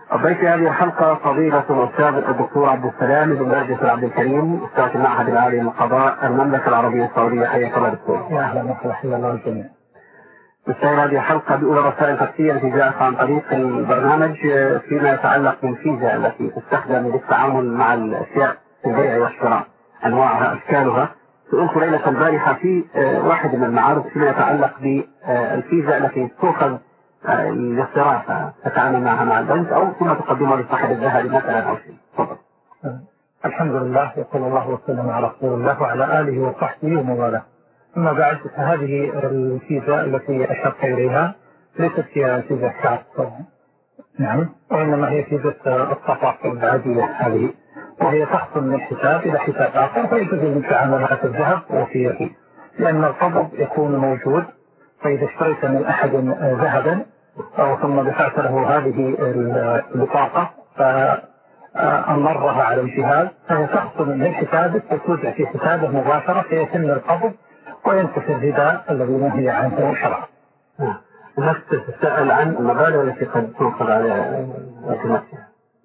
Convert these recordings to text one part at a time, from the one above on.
ضيف هذه الحلقة فضيلة الأستاذ الدكتور عبد السلام بن نرجس عبد الكريم، أستاذ المعهد العالي للقضاء المملكة العربية السعودية. حياك الله دكتور. يا أهلا وسهلا، حيا الله الجميع. نستعرض هذه الحلقة بأولى رسائل تفسير التي جاءت عن طريق البرنامج فيما يتعلق بالفيزا التي تستخدم للتعامل مع الأشياء في البيع والشراء، أنواعها أشكالها. سئلت ليلة البارحة في واحد من المعارض فيما يتعلق بالفيزا التي تؤخذ للصرافة، تتعامل معها مع البنك أو ثم تقدمها لصاحب الذهب مثلا أو شيء. تفضل. الحمد لله، وصلى الله وسلم على رسول الله وعلى آله وصحبه ومن والاه. أما بعد، فهذه الفيزا التي أشرت إليها ليست هي فيزا كارت، نعم، وإنما هي فيزا الصفقة العادية هذه، وهي تحصل من حساب إلى حساب آخر، فيجوز المتعاملات الذهب وفيه، لأن القبض يكون موجود. فإذا اشتريت من أحد ذهبا أو ثم دفعت له هذه البطاقة فأمرها على الجهاز، فهي تحصل من حسابك وتوزع في حسابه مباشرة، فيتم القبض وينتهي الرداء الذي نهي عنه شرعا. هل تسأل عن المبالغ التي قد تؤخذ على نفسها؟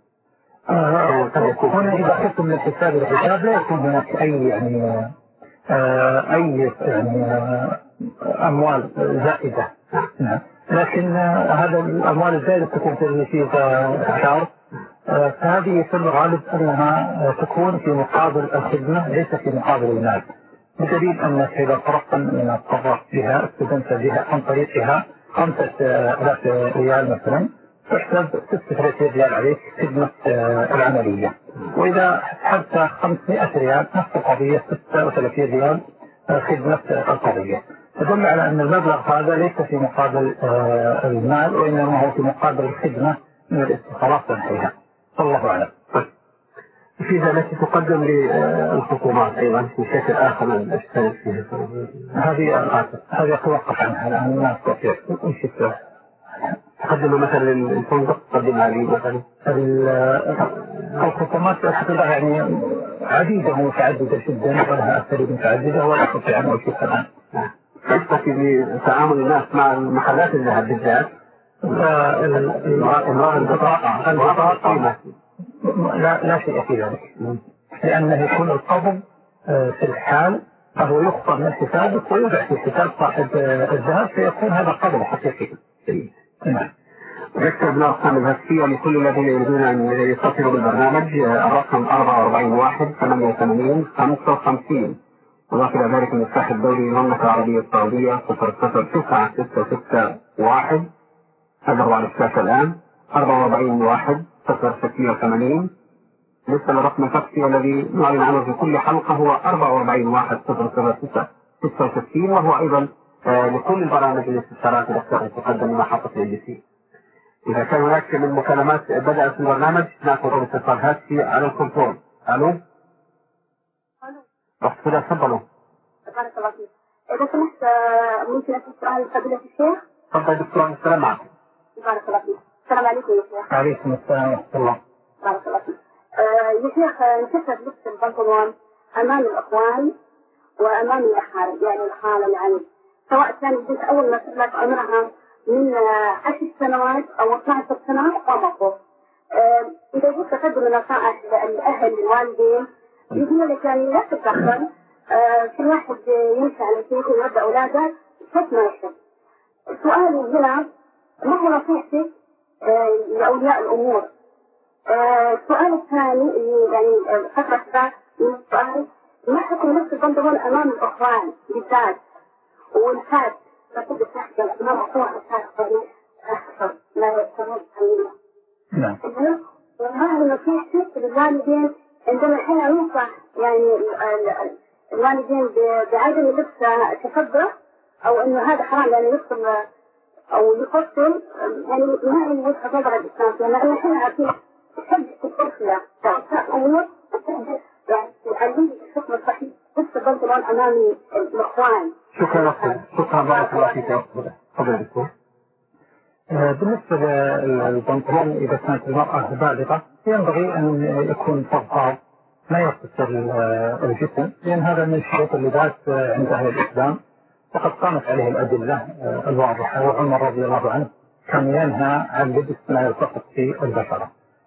هنا إذا أخذتم من الحساب إلى الحساب لا يكون هناك أي أموال زائدة، لكن هذا الأموال الزائدة تكون في فيزا كارت، فهذه في الغالب أنها تكون في مقابل الخدمة ليس في مقابل المال، بدليل أنك إذا فرقت من الطرف بها استخدمت بها عن طريقها 5000 ريال مثلا، تحسب 36 ريال عليك خدمة العملية، وإذا حتى 500 ريال نفس القضية 36 ريال خدمة القضية. تدل على أن المبلغ هذا ليس في مقابل المال، وإنما هو في مقابل الخدمة من الاستخلاص تنحيها. الله أعلم. الفيزا التي تقدم للحكومات أيضا في شكل آخر من الأشكال فيها، هذه أتوقف عنها لأن ما أستطيع وش تقدم مثلا للفندق، تقدمها لي مثلا الحكومات الحقيقة يعني عديدة ومتعددة جدا، ولها أساليب متعددة ولا أستطيع أن أوصف الآن. تستطيع بتعامل الناس مع المحلات الذهب بالذات، البطاقة لا شيء في ذلك، لأنه يكون القبض في الحال فهو يخطر من حسابك ويوضع في حساب صاحب الذهب، فيكون هذا قبض حقيقي. ذكر بنقسم الهاتفية لكل الذين يريدون أن يتصلوا بالبرنامج، الرقم 44-88-55، وضاف إلى ذلك المفتاح الدولي للمملكة العربية السعودية 00961. هذا هو على الشاشة الآن 44-1680. لسه الرقم الفكسي الذي نعلن عنه في كل حلقة هو 44-1666، وهو أيضا لكل البرامج الاستفسارات التي تقدم محطة الABC. إذا كان هناك من مكالمات بدأت في البرنامج ناخذ اتصال هاتفي على الكنترول. ألو. رحت كده، تفضلوا. بارك الله فيك. إذا سمحت ممكن أسأل سؤال فضيلة الشيخ؟ تفضل دكتور. السلام عليكم. بارك الله فيك. السلام عليكم يا شيخ. عليكم السلام ورحمة الله. بارك الله فيك. يا شيخ، انكسر لبس البنطلون أمام الأخوان وأمام الأحارب، يعني الخالة العم، سواء كان البنت أول ما تبلغ عمرها من 10 سنوات أو 12 سنة أو فوق. إذا جيت تقدم نصائح للأهل الوالدين يقول لك يعني لا تتأخر، كل واحد يمشي على كيفه ويربي أولاده كيف ما يحب. سؤالي هنا، ما هو نصيحتك لأولياء الأمور؟ السؤال الثاني يعني فترة ذات من السؤال، ما حكم لبس البنطلون أمام الأخوان بالذات والفات؟ لابد تحصل أمام أخوان الفات أكثر ما يسمون تحميله. نعم. وما هي نصيحتك للوالدين عندما الحين ينصح يعني الوالدين بعدم لبس تفضل أو إنه هذا حرام يعني يفصل أو يفصل، يعني ما هي وجهة نظر الإسلام؟ لأن الحين عارفين تحب الطفلة أمور يعني تعلم الحكم الصحيح بس البنطلون أمام الإخوان. شكرا بارك الله فيك. تفضل دكتور. بالنسبة للبنطلون إذا كانت المرأة بالغة ينبغي أن يكون فضفاض ما يغطي الجسم، لأن هذا من شروط اللباس عند أهل الإسلام، وقد قامت عليه الأدلة الواضحة. وعمر رضي الله عنه كان ينهى عن لبس ما يلتقط في البشرة.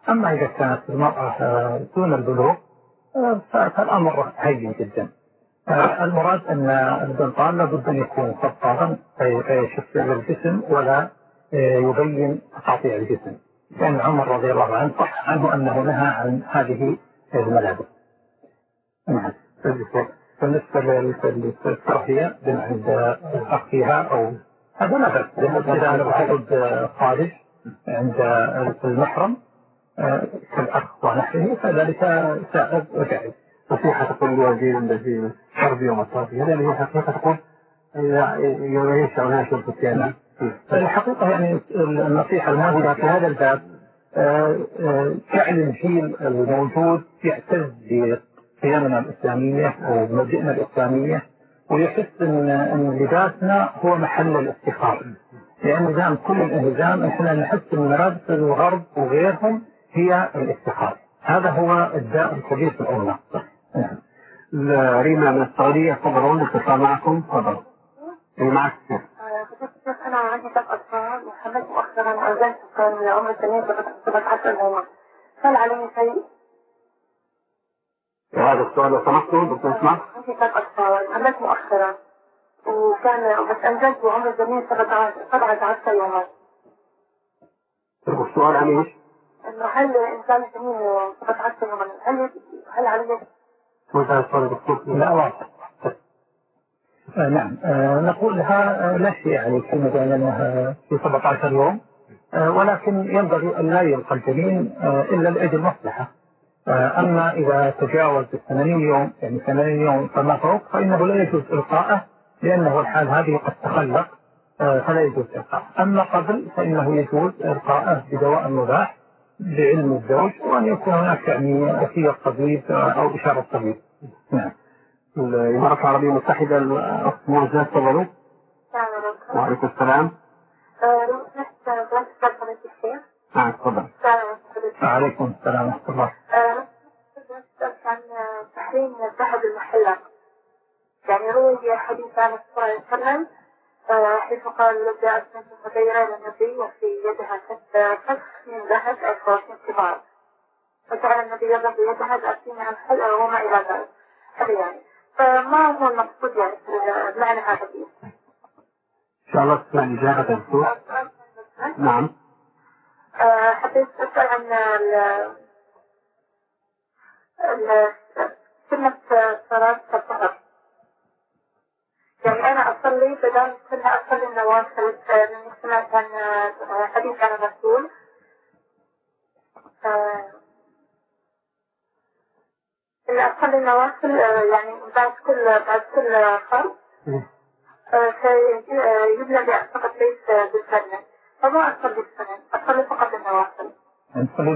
أما إذا كانت المرأة دون البلوغ فالأمر هين جدا. المراد أن البنطال لابد أن يكون صفارا يشف الجسم ولا يبين تقاطيع الجسم، لأن عمر رضي الله عنه صح عنه أنه نهى عن هذه الملابس. نعم. بالنسبة للترحية عند أخيها أو هذا لا بأس، إذا أنا بحدد خارج عند المحرم كالأخ ونحوه فذلك سائغ وجائز. نصيحة تقول لوالدين في حرب يوم الترحية، لأن هي حقيقة تقول يعيش أو ناشر في السياسة. الحقيقة يعني النصيحة الموجودة في هذا الباب جعل الجيل الموجود يعتز بقيمنا الإسلامية ومبادئنا الإسلامية ويحس أن لباسنا هو محل الافتخار، لأن دام كل الانهزام احنا نحس أن ملابس الغرب وغيرهم هي الافتخار. هذا هو الداء الكبير في الأمة. ريما من السعودية، تفضلون الاتصال معكم. تفضل. معك. أنا عندي 3 أطفال وحملت مؤخرا وأنزلت كان عمر 17 يوما، هل علي شيء؟ هذا السؤال لو سمحتوا دكتور اسمع. عندي 3 أطفال حملت مؤخرا وكان بس أنزلت وعمر الجنين 17 يوما. السؤال عن ايش؟ إنه هل إنسان الجنين 17 يوما هل علي؟ هذا السؤال دكتور. لا واضح. نعم نقول لها لا شيء يعني كما بيننا في 17 يوم، ولكن ينبغي أن لا يلقى الجنين إلا لأجل مصلحة. أما إذا تجاوز 80 يوم يعني 80 يوم فما فوق فإنه لا يجوز إلقاءه، لأنه الحال هذه قد تخلق فلا يجوز إلقاءه. أما قبل فإنه يجوز إلقاءه بدواء مباح بعلم الزوج، وأن يكون هناك يعني وصية طبيب أو إشارة طبيب. نعم. الإمارات العربية المتحدة الأخت موزات، تفضلوا. وعليكم السلام. نعم تفضل. وعليكم السلام ورحمة الله. عن تحريم الذهب المحلق، يعني روي حديث عن الصلاة عليه وسلم حيث قال جاءت بنت خديرة إلى النبي وفي يدها كف من ذهب أي 30 كبار، فجعل النبي يضرب يدها بأسين عن حلقة وما إلى ذلك. هذا يعني فما هو المقصود يعني معنى هذا الحديث؟ إن شاء الله تسمع إجابة الدكتور. نعم. حبيت أسأل عن سنة صلاة الظهر، يعني أنا أصلي بدل كنا أصلي النوافل من سمعت عن حديث عن الرسول إن أصلي النوافل يعني بعد كل فرض يبنى لي أعتقد ليس بالسنة، فما أصلي بالسنة، أصلي فقط النوافل. نصلي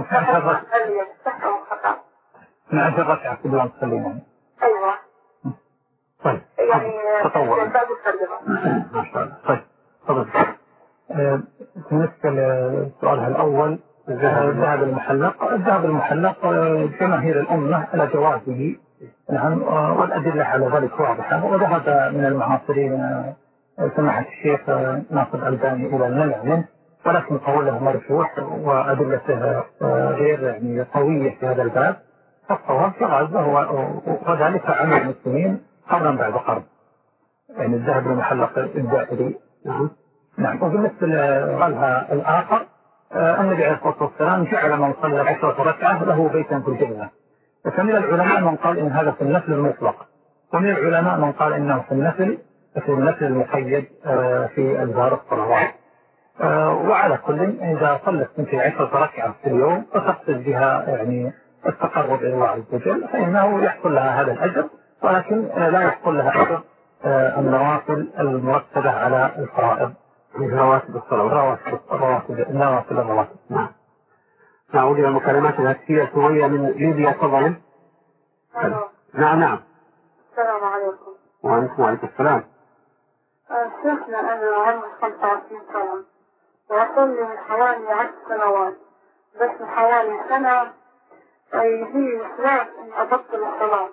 12 ركعة كل يوم تصلين. أيوة. طيب. يعني تطور. بعد السلمة. ما شاء الله. طيب. تفضل. بالنسبة لسؤالها الأول الذهب المحلق، الذهب المحلق جماهير الأمة على جوازه. نعم. والأدلة على ذلك واضحة، وذهب من المعاصرين سماحة الشيخ ناصر الألباني إلى المنع منه، ولكن قوله مرجوح وأدلته غير يعني قوية في هذا الباب. فالصواب جوازه وذلك عمل المسلمين قرنا بعد قرن، يعني الذهب المحلق الدائري. نعم. وبالنسبة لقالها الآخر النبي عليه الصلاة والسلام جعل من صلى 10 ركعة له بيتا في الجنة. فمن العلماء من قال إن هذا في النفل المطلق، ومن العلماء من قال إنه في النفل المقيد في أدبار الصلوات. وعلى كل إذا صلت في 10 ركعة في اليوم فتقصد بها يعني التقرب إلى الله عز وجل فإنه يحصل لها هذا الأجر، ولكن لا يحصل لها أجر النوافل المرتبة على الفرائض، رواتب الصلوات، رواتب الرواتب. نعود إلى المكالمات الهاتفية. سوريا من ليبيا، تفضل. نعم. السلام عليكم. وعليكم السلام. شيخنا أنا عمري 25 سنة وأصلي من حوالي 10 سنوات، بس من حوالي سنة يجيني إحساس إني أبطل الصلاة.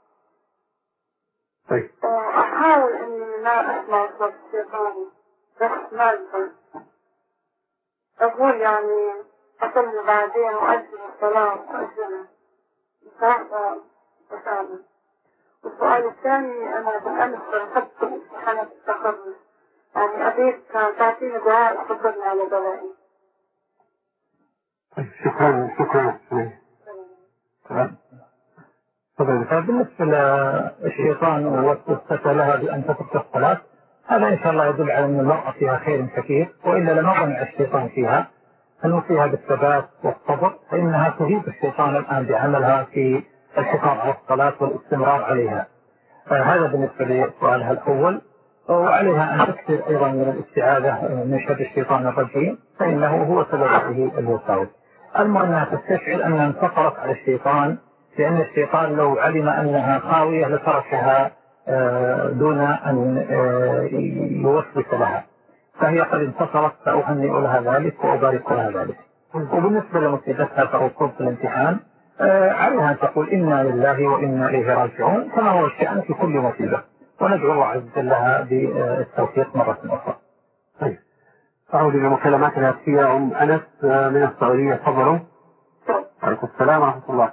طيب. أحاول إني ما أسمع صوت الشيطان بس ما أقدر. أقول يعني أصلي بعدين وأجل الصلاة وأجل مساعدة. والسؤال الثاني أنا بالأمس رفضت امتحانات التخرج، يعني أبيك تعطيني دعاء تفضلني على دلائي. شكرا. بالنسبة للشيطان والوسوسة لها بأن تترك الصلاة، هذا إن شاء الله يدل على أن المرأة فيها خير كثير، وإلا لما ظنع الشيطان فيها فنوصيها بالثبات والصبر، فإنها تجيب الشيطان الآن بعملها في الحفاظ على الصلاة والاستمرار عليها. هذا بالنسبة لسؤالها الأول. وعليها أن تكثر أيضا من الاستعاذة من شر الشيطان الرجيم، فإنه هو سبب هذه الوساوس. المهم أنها تستشعر أنها انتصرت على الشيطان، لأن الشيطان لو علم أنها خاوية لتركها دون أن يوسوس لها، فهي قد انتصرت، فأهنئ لها ذلك وأبارك لها ذلك. وبالنسبة لمصيبتها كركوب في الامتحان، عليها أن تقول إنا لله وإنا إليه راجعون كما هو الشأن في كل مصيبة، وندعو الله عز وجل لها بالتوفيق مرة أخرى. طيب، أعود إلى مكالمات الهاتفية. أم أنس من السعودية، تفضلوا. عليكم السلام ورحمة الله.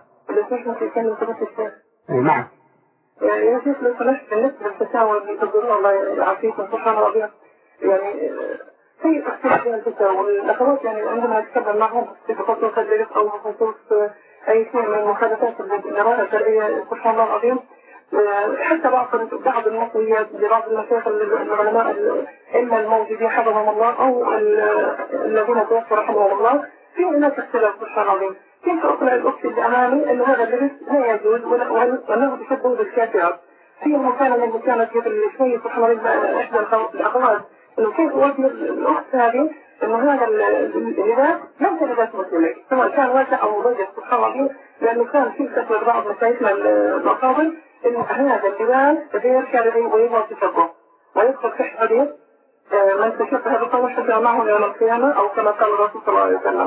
نعم. يا شيخ لو سمحت بالنسبة للفتاوى اللي تقولون الله يعافيكم سبحان الله، يعني في اختلاف بين الفتاوى والأخوات، يعني عندما نتكلم معهم في خصوص الدرس أو خصوص أي شيء من المخالفات اللي نراها شرعية سبحان الله العظيم، حتى بعض المصريات لبعض المشايخ العلماء إما الموجودين حفظهم الله أو الذين توفوا رحمهم الله، في هناك اختلاف سبحان الله العظيم. كيف أقنع الأخت اللي أمامي أن هذا اللبس لا يجوز وأنه بشبه بالكافرات؟ في مكان من المكانات قبل شوي سبحان الله إحدى الأخوات إنه كيف أوجه الأخت هذه إنه هذا اللباس ليس لباس مسلم، سواء كان واسع أو مضيق سبحان الله، لأنه كان في كثرة بعض مشايخنا المقابل إنه هذا اللباس غير شرعي ويظهر تشبه ويدخل في حديث من تشبه بقوم حتى معه يوم القيامة، أو كما قال الرسول صلى الله عليه وسلم.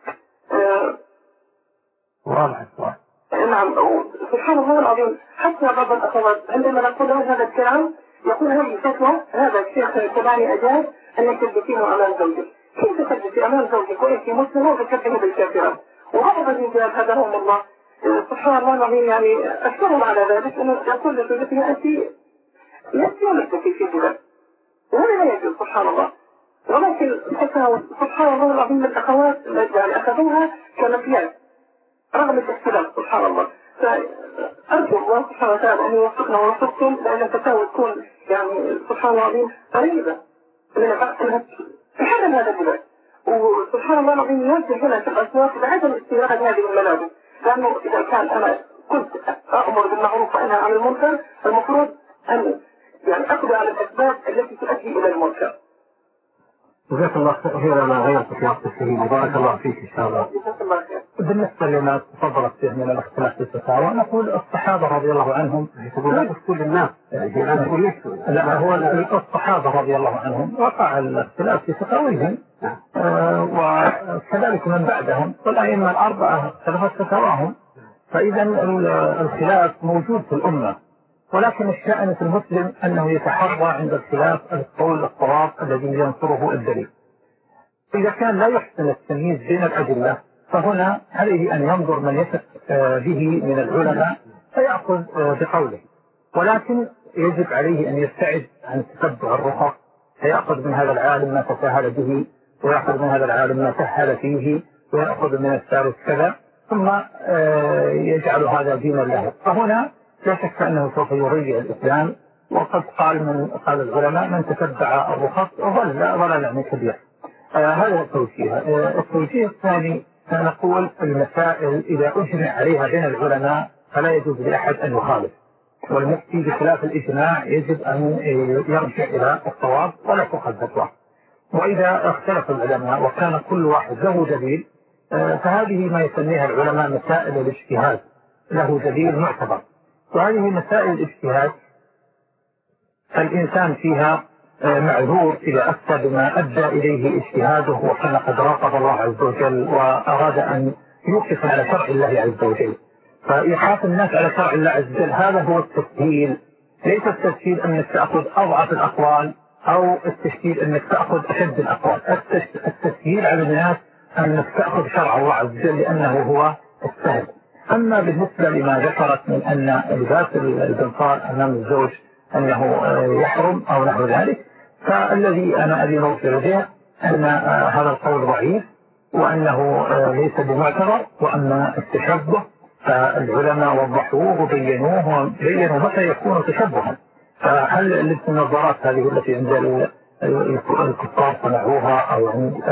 واضح السؤال. نعم. سبحان الله العظيم، حتى بعض الأخوات عندما نقول لهم هذا الكلام يقول هذه فتوى هذا الشيخ الفلاني أجاز أنك تلبسينه أمام زوجك. كيف تلبسي أمام زوجك وأنت مسلمة وتشبهه بالكافرات؟ وبعض الرجال هداهم الله سبحان الله العظيم يعني أشكرهم على ذلك، أنه يقول لزوجتها أنت لست في كذا، وهذا لا يجوز سبحان الله. ولكن سبحان الله العظيم الأخوات يعني أخذوها كمقياس رغم الاختلاف سبحان الله. فأرجو الله سبحانه وتعالى أن يوفقنا ويوفقكم، لأن الفتاوى تكون يعني سبحان الله العظيم قريبة من تحرم هذا البلاد. وسبحان الله العظيم يوجه هنا في الأسواق بعدم استيراد هذه الملابس، لأنه إذا كان أنا كنت أأمر بالمعروف وأنهى عن المنكر، المفروض أن يعني أقضي على الأسباب التي تؤدي إلى المنكر. جزاك الله خير على غيرك في وقت السهيل، بارك الله فيك إن شاء الله. جزاك الله خير. بالنسبة لما تفضلت فيه من الاختلاف في الفتاوى، نقول الصحابة رضي الله عنهم، لا تقول للناس لا هو الصحابة رضي الله عنهم وقع الاختلاف في فتاويهم، وكذلك من بعدهم والأئمة الأربعة اختلفت فتاواهم، فإذا الخلاف موجود في الأمة، ولكن الشأن في المسلم أنه يتحرى عند الخلاف القول الصواب الذي ينصره الدليل. إذا كان لا يحسن التمييز بين الأدلة فهنا عليه أن ينظر من يثق به من العلماء فيأخذ بقوله، ولكن يجب عليه أن يبتعد عن تتبع الرخص، فيأخذ من هذا العالم ما تساهل به، ويأخذ من هذا العالم ما سهل فيه، ويأخذ من الثالث كذا، ثم يجعل هذا دينا له. فهنا لا شك أنه سوف يضيع الإسلام، وقد قال العلماء من تتبع الرخص ضلال كبير. هذا التوجيه. التوجيه الثاني نقول المسائل إذا أجمع عليها بين العلماء فلا يجوز لأحد أن يخالف، والمفتي بخلاف الإجماع يجب أن يرجع إلى الصواب ولا تؤخذ فتوى. وإذا اختلف العلماء وكان كل واحد له دليل فهذه ما يسميها العلماء مسائل الاجتهاد، له دليل معتبر. وهذه مسائل الاجتهاد الإنسان فيها معذور إذا أفتى بما أدى إليه اجتهاده وكان قد راقب الله عز وجل وأراد أن يوقف على شرع الله عز وجل. فإيقاف الناس على شرع الله عز وجل هذا هو التسهيل، ليس التسهيل أنك تأخذ أضعف الأقوال أو التسهيل أنك تأخذ أشد الأقوال. التسهيل على الناس أنك تأخذ شرع الله عز وجل لأنه هو السهل. أما بالنسبة لما ذكرت من أن لباس البنطال أمام الزوج أنه يحرم أو نحو ذلك، فالذي أنا أبي نوصل به أن هذا القول ضعيف وأنه ليس بمعتبر، وأن التشبه فالعلماء وضحوه وبينوه متى يكون تشبها. فهل لبس النظارات هذه التي عند الكفار صنعوها أو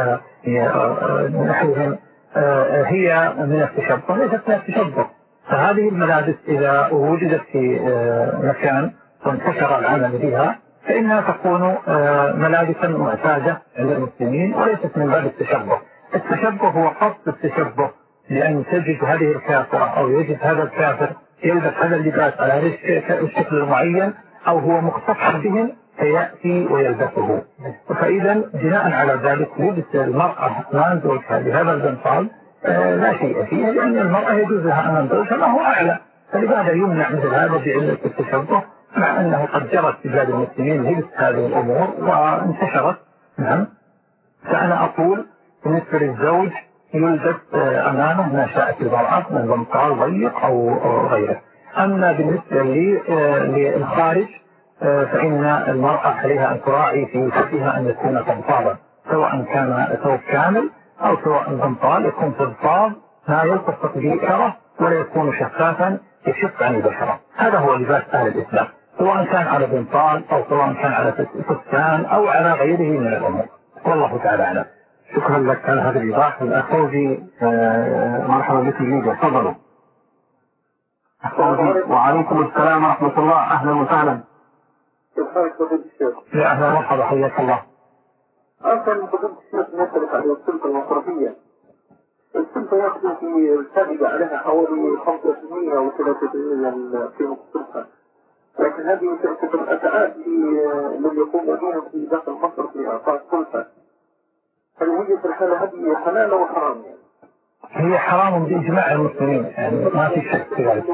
نحوهم هي من التشبه؟ ليست من التشبه. فهذه الملابس إذا وجدت في مكان وانتشر العمل بها فإنها تكون ملابسا معتادة عند المسلمين وليست من باب التشبه. التشبه هو قصد التشبه، لأن تجد هذه الكافرة أو يجد هذا الكافر يلبس هذا اللباس على الشكل المعين أو هو مختص بهم فيأتي ويلبسه. فإذا بناء على ذلك لبس المرأة أمام زوجها بهذا البنطال لا شيء فيه، لأن المرأة يجوز لها أمام زوجها ما هو أعلى، فلماذا يمنع مثل هذا بعلة التشبه، مع أنه قد جرت في بلاد المسلمين لبس هذه الأمور وانتشرت. نعم. فأنا أقول بالنسبة للزوج يلبس أمامه ما شاءت المرأة من بنطال ضيق أو غيره. أما بالنسبة للخارج فإن المرأة عليها أن تراعي في فكها أن يكون فضفاضا، سواء كان ثوب كامل أو سواء بنطال يكون فضفاض ما يلتصق بشرة ولا يكون شفافا يشق عن البشرة. هذا هو لباس أهل الإسلام، سواء كان على بنطال أو سواء كان على فستان أو على غيره من الأمور. والله تعالى أعلم. شكرا لك على هذا الإيضاح. الأخوذي مرحبا بك جيدا، تفضلوا. وعليكم السلام ورحمة الله، أهلا وسهلا. كيف حالك فضيلة الشيخ؟ يا أهلا مرحبا، حياك الله. أصلا فضيلة الشيخ نسألك على السلطة المصرفية. السلطة يأخذ في الفائدة عليها حوالي 5% أو 3% في السلطة، لكن هذه شركة الأسعاد من يقومون في داخل مصر في إعطاء السلطة، هل هي في الحالة هذه حلال أو حرام؟ هي حرام بإجماع المسلمين، يعني ما في شك في ذلك.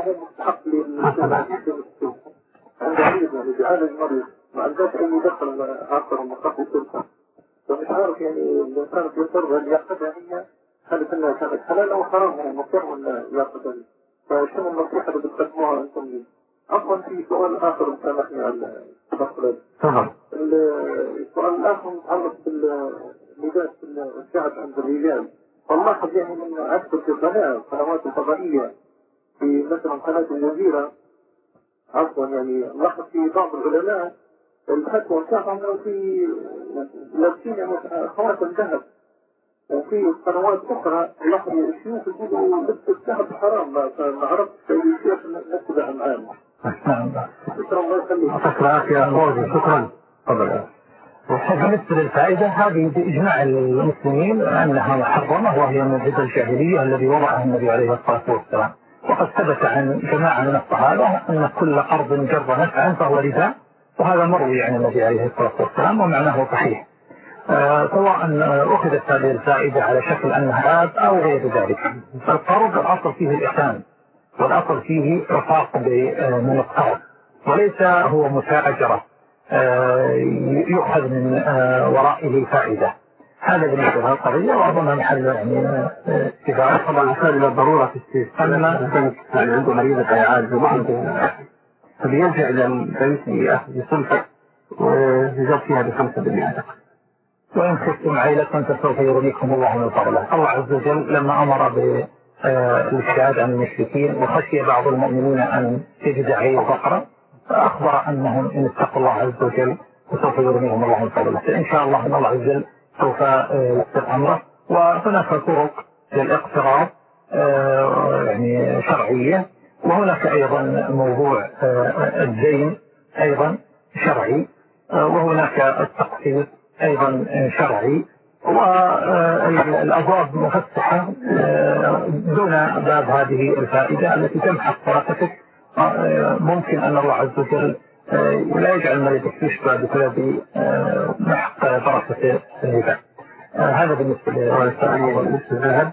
عند مريض يعني بيعالج مريض ما عندهاش أي دخل آخر مصرف السلطة، فمش عارف يعني الإنسان بيضطر هل يأخذها هي هل أنها كانت حلال أو حرام، يعني مضطر ولا يأخذها؟ فشنو النصيحة اللي بتقدموها أنتم لي؟ أصلا في سؤال آخر سامحني على الدخل. تفضل. السؤال الآخر متعلق باللباس الشعب عند الرجال. فنلاحظ يعني من أكثر في القنوات الفضائية في مثلا قناة الجزيرة عفوا، يعني نلاحظ في بعض العلماء الفتوى بتاعهم في لابسين يعني خواتم ذهب، وفي قنوات أخرى نلاحظ الشيوخ يقولوا لبس الذهب حرام، ما عرفت أي شيخ نتبع معانا. شكرا الله يخليك. شكرا يا أخوي، شكرا. تفضل. بالنسبة للفائدة هذه بإجماع المسلمين أنها محرمة، وهي من البدع الجاهلية الذي وضعها النبي عليه الصلاة والسلام. وقد ثبت عن جماعة من الصحابة أن كل قرض جر نفعا فهو ربا، وهذا مروي عن النبي عليه الصلاة والسلام ومعناه صحيح. سواء أخذت هذه الفائدة على شكل أنها آب أو غير ذلك. فالقرض الأصل فيه الإحسان، والأصل فيه رفاق من القرض، وليس هو متاجرة يؤخذ من ورائه فائدة. هذا بالنسبة لها القضية، وأظن محل يعني اتفاق. طبعا أحتاج إلى الضرورة في استثناء يعني عنده مريضة يعالج وما عنده، فبيرجع إلى البنك لأخذ سلفة ويزاد فيها ب5%. وإن خفتم عيلة فسوف يغنيكم الله من فضله. الله عز وجل لما أمر بالابتعاد عن المشركين وخشي بعض المؤمنين أن يجد عيل فقرا، فأخبر أنهم إن اتقوا الله عز وجل وسوف يغنيهم الله من فضله. فإن شاء الله أن الله عز وجل سوف يستر أمره. وهناك طرق للاقتراض يعني شرعية، وهناك أيضا موضوع الدين أيضا شرعي، وهناك التقسيط أيضا شرعي، والأبواب مفتحة دون باب هذه الفائدة التي تمحق بركتك. ممكن أن الله عز وجل لا يجعل مريضك يشبع بسبب محق بركة الهبة. هذا بالنسبة للذهب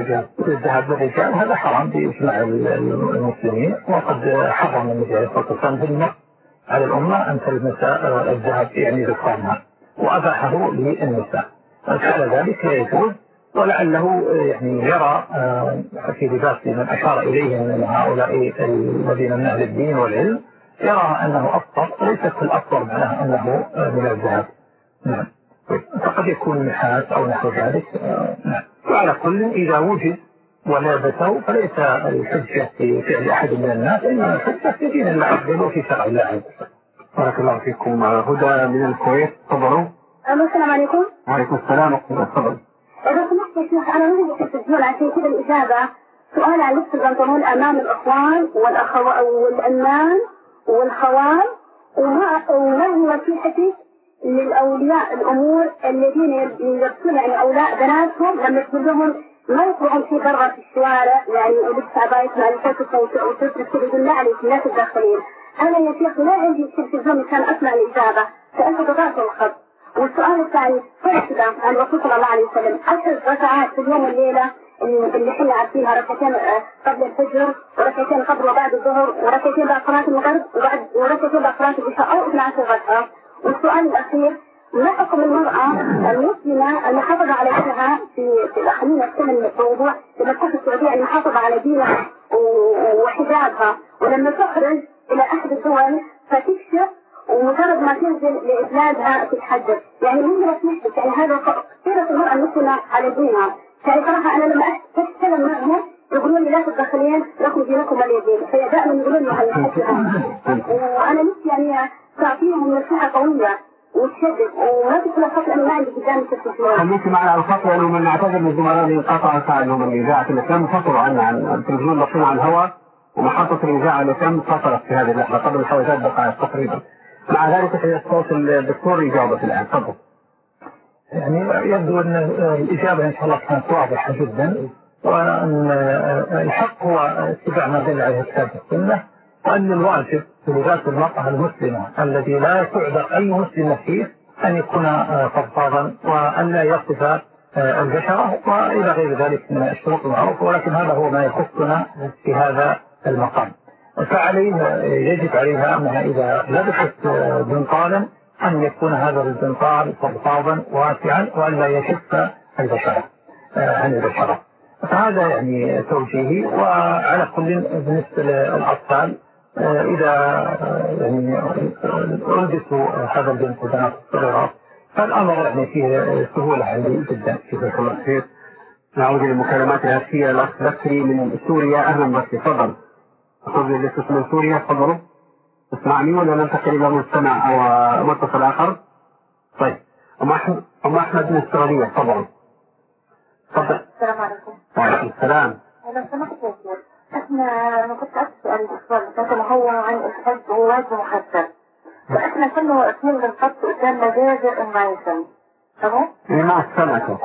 للرجال هذا حرام بإجماع المسلمين، وقد حرم النبي عليه الصلاة والسلام بالنص على الأمة أن تلبس الذهب يعني ذكرانها، وأباحه للنساء. فعلى ذلك لا يجوز. ولعله يعني يرى في لباس من أشار إليه من هؤلاء الذين من أهل الدين والعلم، يرى أنه أفضل، ليست الأفضل معناه أنه من الذهب. نعم، فقد يكون نحاس أو نحو ذلك. نعم، وعلى كل إذا وجد ولابسه فليس الحجة في فعل أحد من الناس، إنما الحجة في دين الله عز وجل وفي شرع الله عز وجل. بارك الله فيكم. هدى من الكويت، تفضلوا. السلام عليكم. وعليكم السلام ورحمة الله. تفضل. إذا سمحت يا شيخ، أنا نريد التسجيل عشان كذا الإجابة سؤال عن لبس البنطلون أمام الإخوان والأمان والخوال، وما هي نصيحتك للأولياء الأمور الذين يلبسون يعني أولاد بناتهم لما تقول لهم ما يطلعون في برا في الشوارع يعني ولبس عباية مع الفتوى وتترك كذا، يقول لا عليك الناس الداخلين. أنا يا شيخ لا عندي تلفزيون كان أسمع الإجابة فأنت قطعت الخط. والسؤال الثاني فرق عن الرسول صلى الله عليه وسلم 10 ركعات في اليوم والليلة اللي احنا عارفينها، ركعتين قبل الفجر وركعتين قبل وبعد الظهر وركعتين بعد صلاة المغرب وركعتين بعد صلاة العشاء أو 12 ركعة. والسؤال الأخير ما حكم المرأة المسلمة المحافظة على دينها في خلينا نتكلم في الموضوع لما تكون في السعودية المحافظة على دينها وحجابها، ولما تخرج إلى أحد الدول فتكشف ومجرد ما تنزل لإبلادها تتحدث، يعني من هي تثبت يعني هذا سيرة المرأة المسلمة على دينها. يعني صراحة أنا لما أتكلم معهم يقولون لي لا تدخلين لكم دينكم اليدين، فهي دائما يقولون لي وأنا نفسي يعني تعطيهم نصيحة قوية وتشدد وما تدخل الخط لأنه ما عندي قدام التلفزيون. خليكي معنا على الخط لأنه من نعتذر من الزملاء اللي قطعوا عنهم الإذاعة التي فصلوا عنا عن التلفزيون، لطينا عن الهواء ومحطة الإذاعة التي فصلت في هذه اللحظة قبل حوالي 3 دقائق تقريبا. مع ذلك الصوت الدكتور يجاوب الآن. تفضل. يعني يبدو أن الإجابة إن شاء الله كانت واضحة جدا، وأن الحق هو اتباع ما دل عليه الكتاب والسنة، وأن الواجب في لباس المرأة المسلمة الذي لا تعذر أي مسلم فيه أن يكون فضفاضا وأن لا يصف البشرة وإلى غير ذلك من الشروط المعروفة، ولكن هذا هو ما يخصنا في هذا المقام. فعليها يجب عليها أنها إذا لبست بنطالا أن يكون هذا البنطال فضفاضا واسعا وأن لا يشف البشرة عن البشرة. فهذا يعني توجيهي. وعلى كل بالنسبة للأطفال إذا يعني ألبسوا هذا البنت وبنات الصغيرات فالأمر يعني فيه سهولة عندي جدا. جزاك الله خير. نعود للمكالمات الهاتفية. الأخ بكري من سوريا، أهلا بك. تفضل. أخذ الاتصال من سوريا. تفضلوا. اسمعني ولا ننتقل إلى مستمع أو متصل آخر؟ طيب. أم أحمد من السعودية. تفضل. تفضل. السلام عليكم. وعليكم السلام. لو سمحت يا شيخ، أنا كنت أسأل الدكتور اللي هو عن الحج وواجب محسن، فإحنا كنا واقفين بالخط قدام مجازر المايسن، تمام؟ ما سمعته.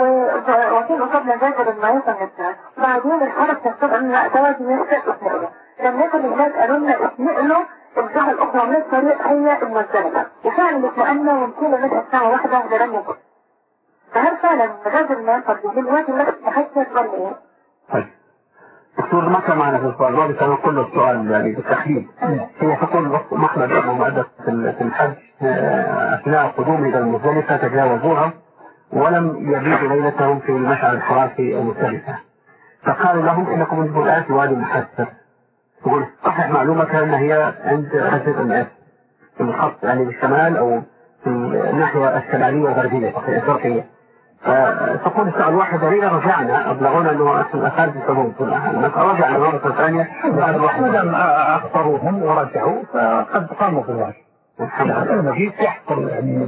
واقفين قصاد مجازر المايسن نفسها، بعدين الحرس تقول إن ده واجب يحسن اتنقله، لما نزل الناس قالوا لنا اتنقلوا الجهة الأخرى من الطريق هي المزدلفة، وفعلا اتنقلنا ومكينا من الساعة 1 لرمي كله. فهل فعلا مجازر المايسن دي الواجب لك تحسن ولا إيه؟ طيب. دكتور ما كان معنا في السؤال، ذلك أنا كل السؤال يعني بالتحديد. هي تقول محمد أبو معدة في الحج أثناء قدومه إلى المزدلفة تجاوزوها ولم يبيتوا ليلتهم في المشعر الحرام في المزدلفة، فقال لهم إنكم انتم الآن في وادي محسر. تقول صحح معلومة أن هي عند حسد الناس في الخط يعني بالشمال أو في الناحية الشمالية الغربية الشرقية. فتقول الساعة 1 رجعنا أبلغونا أنه خارج الحدود، رجعنا مرة ثانية بعد الواحد. ما دام أخطروهم ورجعوا فقد قاموا بالواجب. المجيء يحصل يعني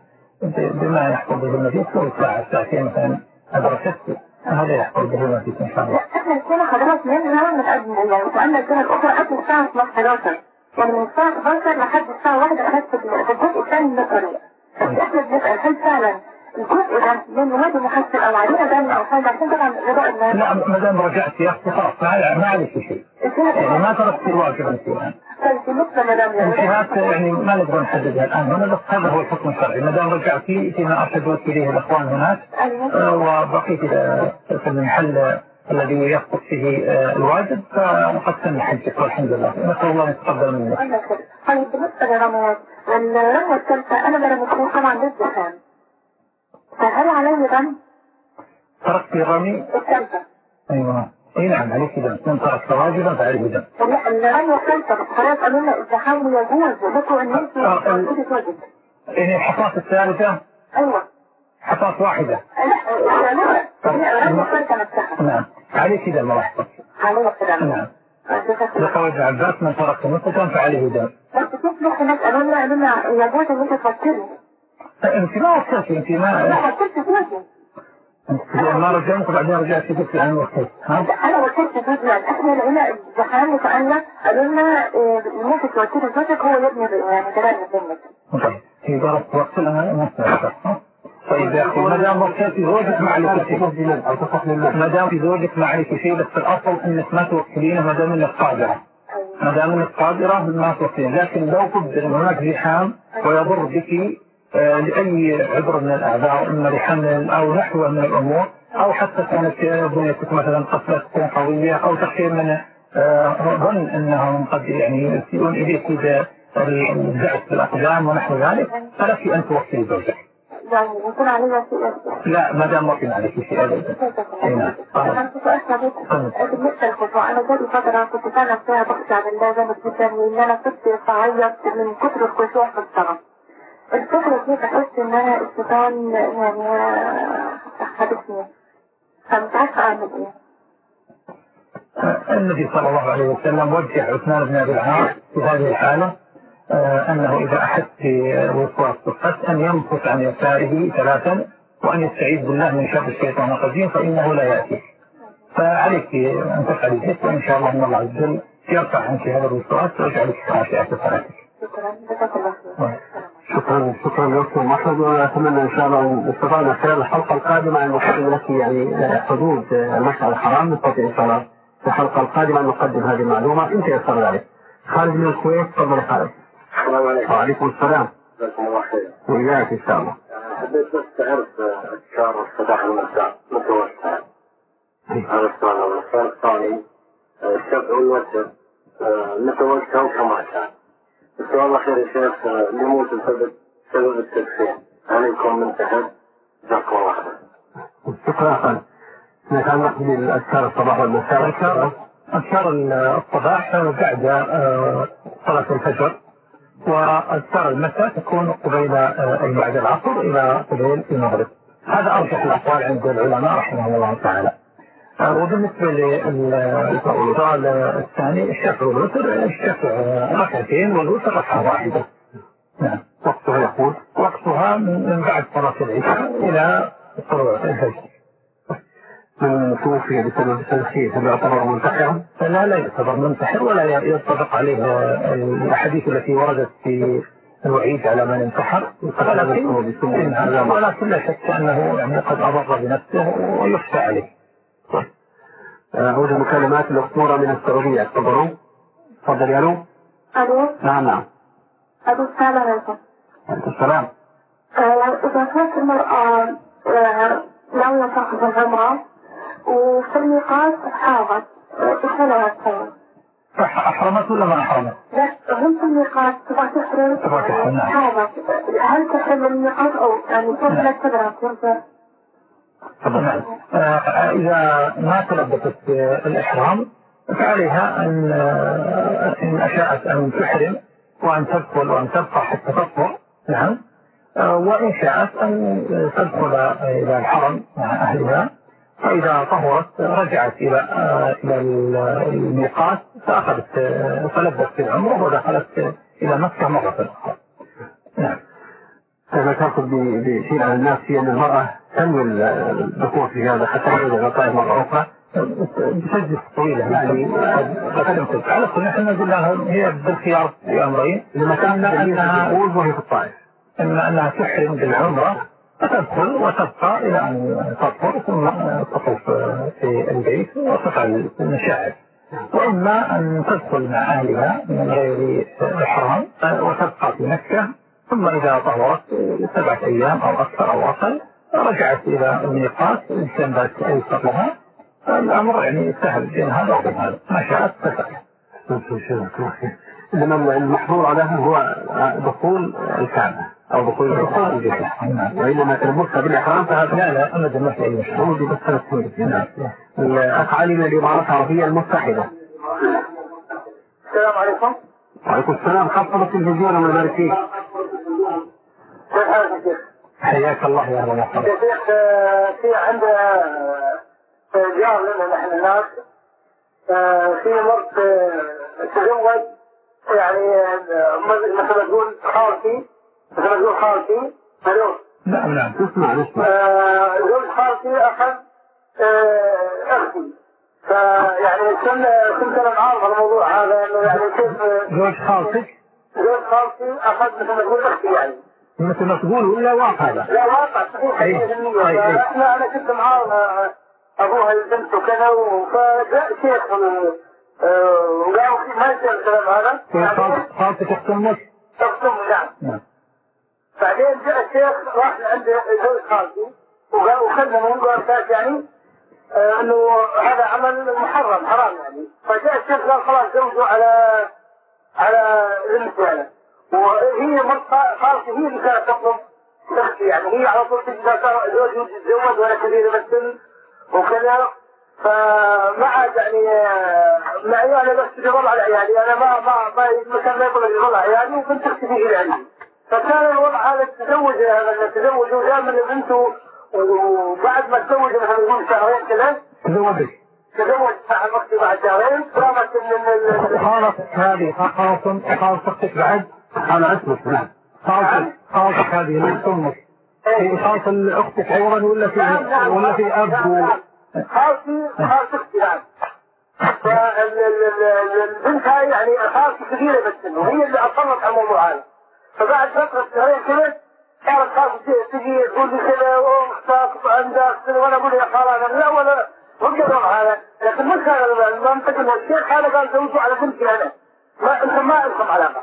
بما يحصل به المجيء كل ساعة ساعتين مثلا أدركت هذا يحصل به المجيء إن شاء الله. احنا السنة حضرات منها من أجل يعني وأن السنة الأخرى قبل الساعة 11 يعني من الساعة 11 لحد الساعة 1 أخذت الجزء الثاني من الطريق. بس احنا بنسأل هل فعلا الجزء ده من وادي محسن أو علينا دم أو حاجة عشان طبعا غضاء الناس؟ لا ما دام رجعت يا أختي خلاص ما عليك شيء يعني ما تركت الواجب انتهاء. طيب في نقطة مدام انتهاء يعني ما نقدر نحددها الآن هنا، بس هذا هو الحكم الشرعي ما دام رجعتي فيما أرشدوك إليه الأخوان هناك وبقيت في المحل الذي يسقط فيه الواجب فقد تم حجك والحمد لله. نسأل الله يتقبل منك. طيب بالنسبة للرميات الرمية الثالثة أنا لما كنت طبعا ضد الدخان فهل علي دم؟ تركت الرمي؟ الثالثة. ايوه اي نعم عليك دم، من ترك واجبا فعليه دم. لا الرمي الثالثة خلاص قالوا لنا الزحام يجوز لكم ان انتم واجب. يعني الحصاة الثالثة؟ ايوه حصاة واحدة. لا الرمي الثالثة نفسها. نعم عليك دم الله يحفظك. عليه السلام. نعم. لقول ابن عباس من ترك نسكا فعليه دم. بس كيف الناس قالوا لنا يجوز ان انت تفكري. انت ما وصلتي انت ما. لا فكرت فيكي. ما رجعت وبعدين رجعت قلت عن وقت. انا وصلت فيكي احنا لقينا الزحام وسالنا قالوا لنا ممكن توكلي زوجك هو يبني يعني دلالة بينك. طيب هي ضربت وقت لها ما سمعتها. طيب يا اخي ما دام وكلتي زوجك ما عليك شيء. ما دام في زوجك ما عليك شيء بس الاصل انك ما توكلينه ما دام انك قادره. ما دام انك قادره ما توكلين، لكن لو قدر هناك زحام ويضر بك لأي عذر من الأعذار إما لحمل أو نحو من الأمور أو حتى كانت بنيتك مثلا قفلة تكون قوية أو تخشى من ظن أنهم قد يعني يسيئون إليك إذا الزعف بالأقدام ونحو ذلك فلك أن توصي زوجك. يعني يكون عليها شيء. لا ما دام وقت عليك شيء أبدا. أنا كنت أسمع بالنسبة للخطوة أنا جالي فترة كنت فعلا فيها بخشى بالله جامد جدا وإن أنا كنت أعيط من كتر الخشوع في الصلاة. الفكرة دي بحس ان انا الشيطان يعني حدثني فمش عارفة اعمل ايه. النبي صلى الله عليه وسلم وجه عثمان بن ابي العاص في هذه الحالة انه اذا احس بوسواس القتل ان يمكث عن يساره 3 وان يستعيذ بالله من شر الشيطان الرجيم فانه لا ياتي. فعليك ان تفعلي ذلك وان شاء الله ان الله عز وجل يرفع عنك هذا الوسواس ويجعلك خاشعة في صلاتك. شكرا لكم أحمد، وأتمنى إن شاء الله أن استطعنا خلال الحلقة القادمة أن نقدم لك يعني حدود المشعر الحرام نستطيع إن شاء الله في الحلقة القادمة أن نقدم هذه المعلومة إن تيسر ذلك. خالد من الكويت تفضل خالد. السلام عليكم. وعليكم السلام. جزاكم الله خير. وإياك إن شاء الله. حبيت بس تعرف أذكار الصباح والمساء متى وقتها؟ هذا السؤال الأول. السؤال الثاني الشفع والوتر متى وقتها وكم وقتها؟ السؤال الأخير يا شيخ لموت سبب التدخين هل يكون منتهب؟ جزاكم الله خير. شكرا خالد. نتعلق بالأذكار الصباح والمساء. أذكار الصباح بعد صلاة الفجر وأذكار المساء تكون قبيل بعد العصر إلى قبيل المغرب. هذا أرجح الأقوال عند العلماء رحمهم الله تعالى. وبالنسبة للسؤال الثاني الشفع والوتر الشفع ركعتين والوتر ركعة واحدة. نعم. وقتها يقول وقتها من بعد صلاة العشاء إلى طلوع الفجر. من توفي بسبب التدخين هل يعتبر منتحرا؟ لا يعتبر منتحر ولا ينطبق عليه الأحاديث التي وردت في الوعيد على من انتحر ولكن لا شك أنه يعني قد أضر بنفسه ويخشى عليه. أعود مكالمات الأسطورة من السعودية. تفضل يا لو. ألو. نعم. السلام عليكم. وعليكم السلام. إذا كانت المرأة ناوية تأخذ العمرة وفي الميقات حاضت إيش لها تسوي؟ أحرمت ولا ما أحرمت؟ لا هم في الميقات تبغى تحرم حاضت هل تحرم الميقات أو يعني كيف لا تقدر طبعا إذا ما تلبست الإحرام فعليها إن أشاءت أن تحرم وأن تدخل وأن تبقى حتى تطهر. نعم. وإن شاءت أن تدخل إلى الحرم مع أهلها فإذا طهرت رجعت إلى الميقات فلبست في العمرة ودخلت إلى مكة مرة أخرى. نعم. أنا تأخذ بشيء على الناس في أن المرأة تنوي الدخول في هذا حتى يرجع غطاء مرة أخرى بسجل طويلة يعني على كل نحن نقول لها هي بالخيار في أمرين لما كان أنها تقول وهي في الطائف إما أنها تحرم بالعمرة فتدخل وتبقى إلى أن تطهر ثم تطوف في البيت وتفعل المشاعر وإما أن تدخل مع أهلها من غير إحرام وتبقى في مكة ثم إذا طهرت 7 أيام أو أكثر أو أقل رجعت إلى الميقات الاستنبات أيسر لها. الأمر يعني سهل بين هذا وبين هذا ما شاءت تفعل. إنما المحظور عليه هو دخول الكعبة أو دخول الجسد، وإنما تلبسها بالإحرام فهذا لا أبدا ما في أي مشكلة. ودي بس نعم. الأفعال الإمارات العربية المتحدة. السلام عليكم. وعليكم السلام. خاصة التلفزيون الله يبارك فيك. كيف حالك يا شيخ؟ حياك الله يا أهلا وسهلا. يا شيخ في عندنا جار لنا نحن الناس في مرت تزوج يعني مثل ما تقول خالتي الو. نعم نسمع. زوج خالتي أخذ أختي، فيعني كنت أنا معارض الموضوع هذا إنه يعني كيف زوج خالتي أخذ مثل ما تقول أختي يعني مثل ما تقول ولا واقع هذا؟ لا واقع صحيح 100%. أنا كنت معارض أبوها البنت وكذا، فجاء شيخ وقالوا ما يصير الكلام هذا. خالتك أخت أمك؟ أخت أمي نعم. بعدين جاء الشيخ راح لعند زوج خالتي وكلمه وقال يعني انه هذا عمل محرم حرام يعني. فجاء الشيخ قال خلاص زوجوا على النسوان، وهي مرت خالتي هي اللي كانت تطلب اختي يعني. هي على طول تجي زوجي يتزوج وانا كبيره بالسن وكذا، فما عاد يعني معي انا بس تجرب على عيالي. انا ما كان ما يقول يجرب على عيالي، وكنت اختي في عندي. فكان الوضع هذا تزوج وجاء من بنته، وبعد ما تزوج مثلا يقول شهرين كذا تزوج صاحب اختي بعد شهرين. قامت خالص هذه خالص اختك بعد على اسمك. نعم. خالص هذه اللي امك خالص اختك ايضا ولا في اب؟ خالتي اختي نعم. فالبنت هاي يعني خالتي كبيره بالسن وهي اللي اصرت على الموضوع هذا. فبعد فتره شهرين كذا كانت خالتي تجي تقول لي كذا واختك عندك، وانا اقول يا خاله لا ولا وكذا هذا، لكن مش هذا المنطق ان الشيخ هذا قال زوجوا على بنتي انا، انتم ما لكم علاقه.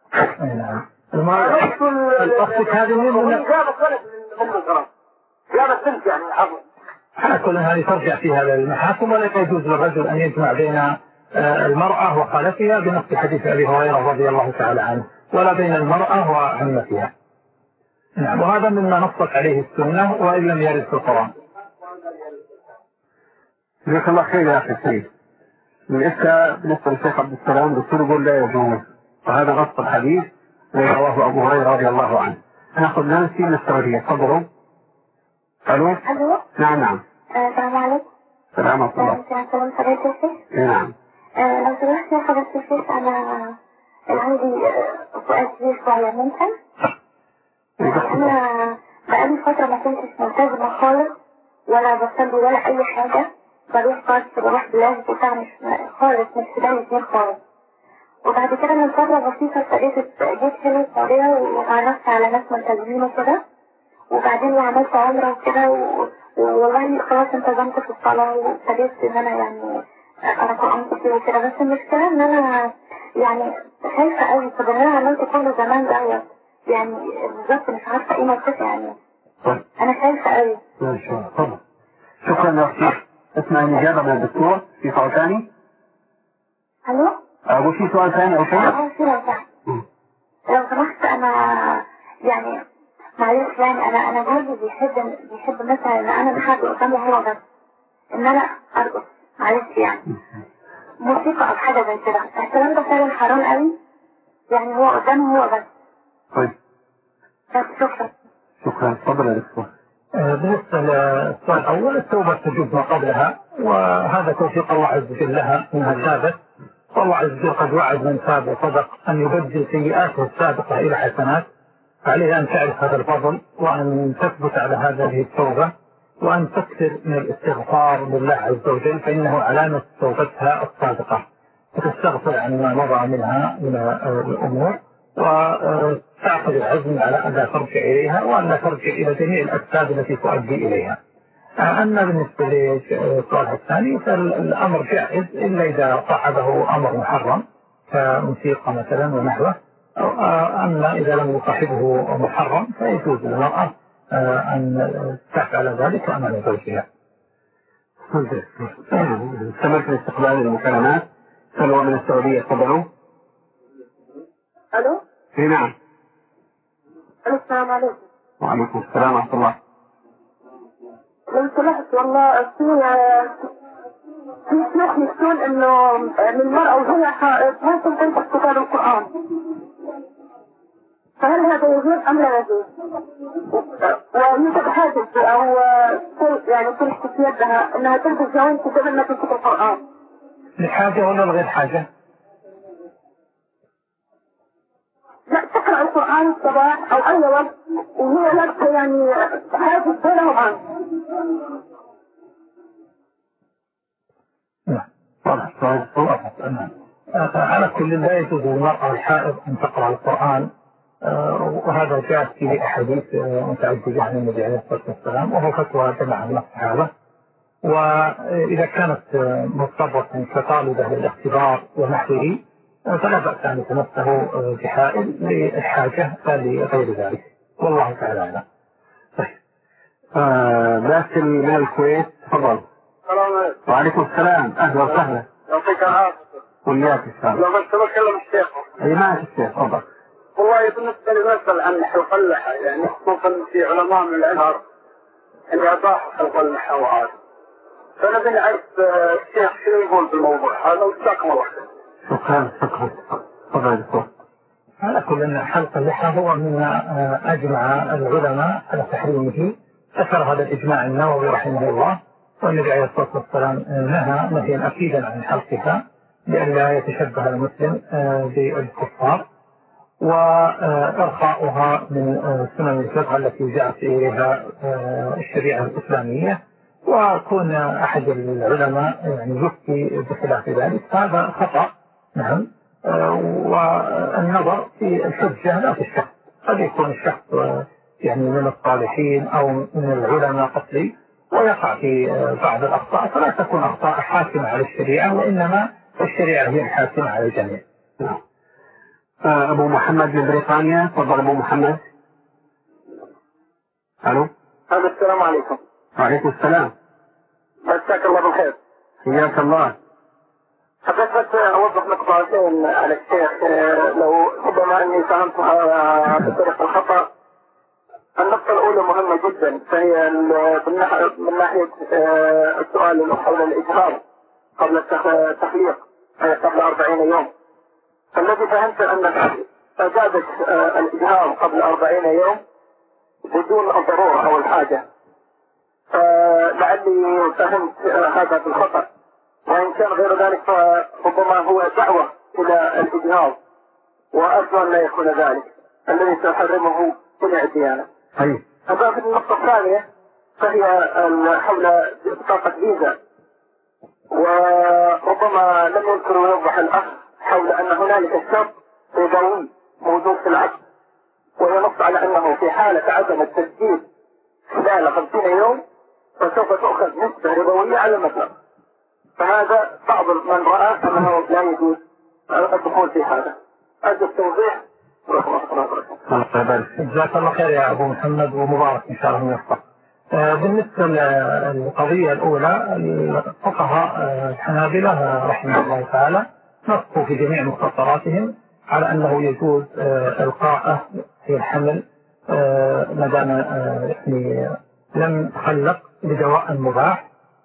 اختك هذه من جابت ولد من الغرام، جابت بنت يعني عفوا. على كل هذه ترجع فيها للمحاكم، ولا يجوز للرجل ان يجمع بين المرأة وخالتها بنص حديث ابي هريرة رضي الله تعالى عنه، ولا بين المرأة وعمتها. نعم. وهذا مما نصت عليه السنة وإن لم يرد في القرآن. جزاك الله خير يا أخي السيد. بالنسبة للشيخ عبد السلام دكتور يقول لا يجوز، وهذا نص الحديث الذي رواه أبو هريرة رضي الله عنه. نأخذ نانسي من السعودية. تفضلوا. ألو. نعم. السلام عليكم. السلام عليكم. السلام عليكم. نعم. لو سمحت يا حضرة الشيخ، أنا عندي سؤال كبير شوية ممكن؟ أنا بقالي فترة ما كنتش ملتزمة خالص، ولا بصلي ولا أي حاجة، بروح بلاج بتاع مش خالص، مش في بالي اتنين خالص. وبعد كده من فترة بسيطة جيت هنا السعودية وعرفت على ناس ملتزمين وكده، وبعدين عملت عمرة وكده، والله خلاص انتظمت في الصلاة وابتديت إن أنا يعني أنا قرأت كتير وكده. بس المشكلة إن أنا يعني خايفة أوي. طب أنا عملت كل زمان دوت يعني بالظبط مش عارفة ايه موقفي يعني. انا خايفة قوي. ما شاء الله. طبعا. شكرا يا اختي. اسمع الإجابة من الدكتور. في سؤال ثاني؟ الو؟ أبو في سؤال ثاني أو شيء؟ في سؤال ثاني. لو سمحت أنا يعني معلش يعني أنا جوزي بيحب مثلا إن أنا بحب قدامه هو بس إن أنا أرقص معلش يعني موسيقى أو حاجة زي كده. الكلام ده فعلا حرام قوي يعني، هو قدامه هو بس. طيب. شكرا. تفضل يا دكتور. بالنسبة للسؤال الأول، التوبة تجوز ما قبلها، وهذا توفيق الله عز وجل لها منها ثابت. والله عز وجل قد وعد من تاب وصدق أن يبدل سيئاته السابقة إلى حسنات، عليه أن تعرف هذا الفضل وأن تثبت على هذه التوبة، وأن تكثر من الاستغفار لله عز وجل، فإنه علامة توبتها الصادقة، وتستغفر عن ما مضى منها من الأمور، وتعقد العزم على أن لا ترجع إليها وأن لا ترجع إلى جميع الأسباب التي تؤدي إليها. أما بالنسبة للسؤال الثاني فالأمر جائز إلا إذا صاحبه أمر محرم كموسيقى مثلا ونحوه. أما إذا لم يصاحبه محرم فيجوز للمرأة أن تفعل ذلك أمام زوجها. استمر في استقبال المكالمات. سلوى من السعودية. تفضلوا. الو. اي نعم. السلام عليكم. وعليكم السلام ورحمة الله. لو سمحت والله في شيخ يقول انه للمرأة وهي حائض ممكن تنطق كتاب القرآن، فهل هذا يجوز ام لا يجوز؟ ويوجد حاجز او شيء يعني تلحق في يدها انها تلبس جوانب قبل ما تنطق القرآن؟ لحاجة ولا لغير حاجة؟ لا، تقرأ القرآن الصباح او اي وقت وهي لابسة يعني حاجز بينه وبين. على كل لا يجوز للمرأة الحائض أن تقرأ القرآن، وهذا جاء في أحاديث متعددة عن النبي عليه الصلاة والسلام، وهو فتوى جماعة من الصحابة. وإذا كانت مضطرة كطالبة للاختبار ونحوه فلا بأس أن يتمسه بحائل للحاجة فلغير ذلك، والله تعالى أعلم. باسل من الكويت، تفضل. السلام عليكم. وعليكم السلام، أهلا وسهلا. يعطيك العافية. وياك السلام. لو بس بكلم الشيخ. اي معك الشيخ، تفضل. والله بالنسبة لي بسأل عن حلق اللحى، يعني خصوصا في علماء من الأزهر اللي أباحوا حلق اللحى وهذا. فنبي نعرف الشيخ شو يقول بالموضوع هذا، وجزاكم الله خير. شكرا. تفضل دكتور. على كل أن حلق اللحى هو مما أجمع العلماء على تحريمه، ذكر هذا الإجماع النووي رحمه الله، والنبي عليه الصلاة والسلام نهى نهيا أكيدا عن حلقها لئلا يتشبه المسلم بالكفار، وإرخاؤها من سنن الفقه التي جاءت إليها الشريعة الإسلامية، وكون أحد العلماء يعني يفتي بخلاف ذلك هذا خطأ. نعم. والنظر في الحجة لا في الشخص، قد يكون الشخص يعني من الصالحين أو من العلماء قصدي ويقع في بعض الأخطاء، فلا تكون أخطاء حاكمة على الشريعة، وإنما الشريعة هي الحاكمة على الجميع. أبو محمد من بريطانيا، تفضل أبو محمد. ألو. السلام عليكم. وعليكم السلام. مساك الله بالخير. حياك الله. حبيت بس أوضح نقطتين على الشيخ، لو ربما أني فهمتها بطريقة الخطأ. النقطة الأولى مهمة جدا، فهي من ناحية السؤال حول الإجهاض قبل التخليق قبل 40 يوم. فالذي فهمت أنك أجابت الإجهاض قبل 40 يوم بدون الضرورة أو الحاجة، لعلي فهمت هذا بالخطأ، وإن كان غير ذلك فربما هو دعوة إلى الإجهاض، وأرجو أن لا يكون ذلك الذي سيحرمه كل الديانة. أما في النقطة الثانية فهي حول بطاقة فيزا، وربما لم يذكر ويوضح الأخ حول أن هنالك شرط ربوي موجود في العقد، وينص على أنه في حالة عدم التسجيل خلال 50 يوم فسوف تأخذ نسبة ربوية على المبلغ. فهذا بعض من رأى أنه لا يجوز الدخول في هذا. هذا التوضيح. جزاك الله خير يا أبو محمد، ومبارك إن شاء الله موفق. بالنسبة للقضية الأولى، الفقهاء الحنابلة رحمه الله تعالى نصوا في جميع مختصراتهم على أنه يجوز إلقاءه في الحمل ما دام يعني لم تخلق بدواء مباح،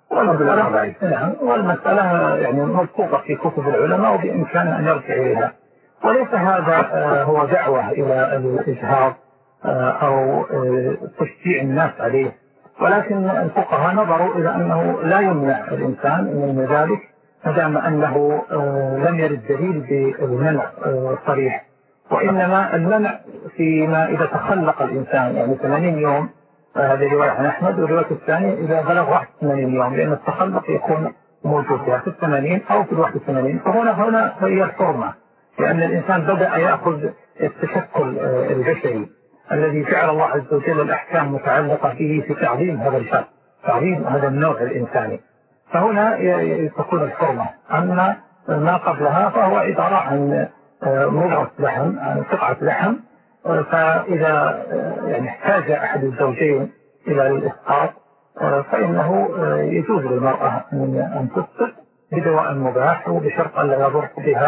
والمسألة يعني مذكورة في كتب العلماء وبإمكانه أن يرجع إليها، وليس هذا هو دعوة إلى الإجهاض أو تشجيع الناس عليه، ولكن الفقهاء نظروا إلى أنه لا يمنع الإنسان من ذلك ما دام أنه لم يرد دليل بالمنع صريح، وإنما المنع فيما إذا تخلق الإنسان يعني 80 يوم، هذه رواية عن أحمد، والرواية الثانية إذا بلغ 81 يوم، لأن التخلق يكون موجود في 80 أو في 81، فهنا هي الحرمة، لأن الإنسان بدأ يأخذ التشكل البشري الذي جعل الله عز وجل الأحكام متعلقة به في تعظيم هذا الشرط، تعظيم هذا النوع الإنساني، فهنا تكون الحرمة. أما ما قبلها فهو عبارة عن مضغة لحم، عن قطعة لحم، فإذا يعني احتاج أحد الزوجين إلى الإسقاط فإنه يجوز للمرأة أن تسقط بدواء مباح، وبشرط أن لا يضر بها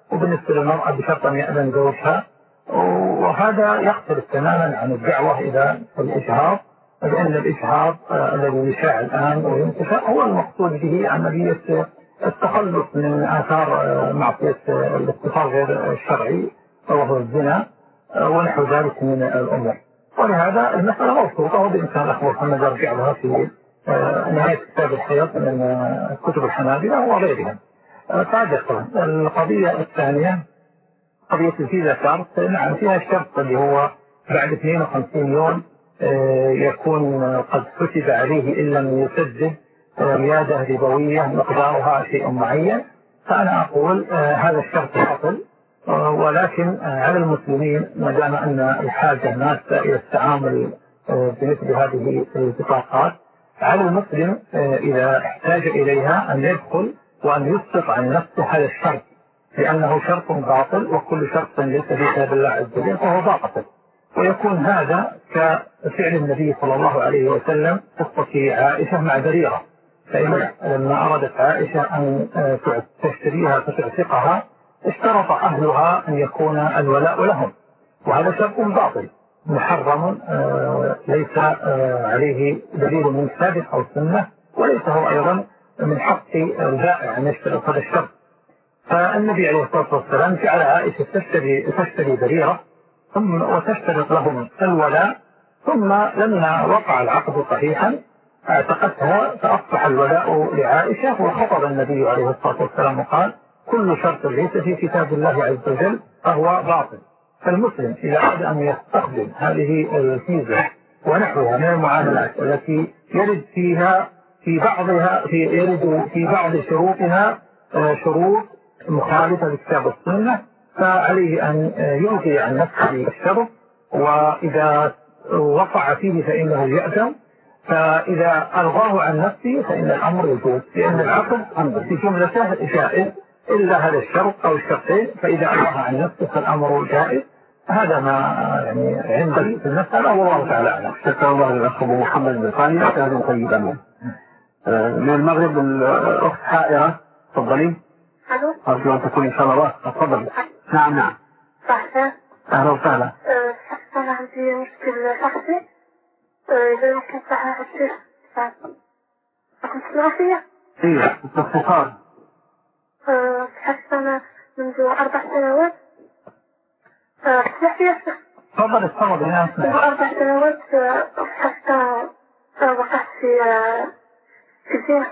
وبالنسبة للمرأة بشرط أن يأذن زوجها. وهذا يختلف تماما عن الدعوة إلى الإجهاض، لأن الإجهاض الذي يشاع الآن وينتشر هو المقصود به عملية التخلص من آثار معصية الاتصال غير الشرعي وهو الزنا ونحو ذلك من الأمور. ولهذا المسألة مبسوطة، وبإمكان الأخ محمد يرجع لها في نهاية كتاب الحياة من كتب الحنابلة وغيرها. صادقا. القضية الثانية قضية الفيزا كارت، نعم فيها الشرط اللي هو بعد 52 يوم يكون قد كتب عليه إن لم يسدد ريادة ربوية مقدارها شيء معين. فأنا أقول هذا الشرط باطل، ولكن على المسلمين ما دام أن الحاجة ماسة إلى التعامل بمثل هذه البطاقات، على المسلم إذا احتاج إليها أن يدخل وأن يسقط عن نفسه هذا الشرط، لأنه شرط باطل، وكل شرط ليس في كتاب الله عز وجل فهو باطل. ويكون هذا كفعل النبي صلى الله عليه وسلم قصة عائشة مع بريرة، فإن لما أرادت عائشة أن تشتريها فتعتقها اشترط أهلها أن يكون الولاء لهم، وهذا شرط باطل محرم ليس عليه دليل من كتاب أو سنة، وليس هو أيضا من حق البائع أن يشترط هذا الشرط. فالنبي عليه الصلاة والسلام جعل عائشة تشتري بريرة وتشترط لهم الولاء، ثم لما وقع العقد صحيحا اعتقتها فأصبح الولاء لعائشة. وخطب النبي عليه الصلاة والسلام وقال كل شرط ليس في كتاب الله عز وجل فهو باطل. فالمسلم إذا أراد أن يستخدم هذه الفيزا ونحوها من المعاملات التي يرد فيها يرد في بعض شروطها شروط مخالفة لكتاب السنة، فعليه أن يلغي عن نفسه الشرط، وإذا وقع فيه فإنه يأثم، فإذا ألغاه عن نفسه فإن الأمر يجوز، لأن العقد في جملته جائز إلا هذا الشرط أو الشرطين، فإذا ألغاه عن نفسه فالأمر جائز. هذا ما يعني عندي في المسألة، والله تعالى أعلم. شكرا الله للأخ أبو محمد بن ثاني، هذا طيب أمين. من المغرب الأخت حائرة، تفضلي. ألو. أرجو أن تكون إن شاء الله واثقة، تفضلي. نعم. صحيح. أهلا وسهلا. أنا عندي مشكلة شخصي، إذا ممكن صحيح الشيخ أكون تسمع فيها؟ إيه باختصار. بحس أنا منذ 4 سنوات تسمع فيها؟ تفضل منذ 4 سنوات حتى وقعت في الزنا،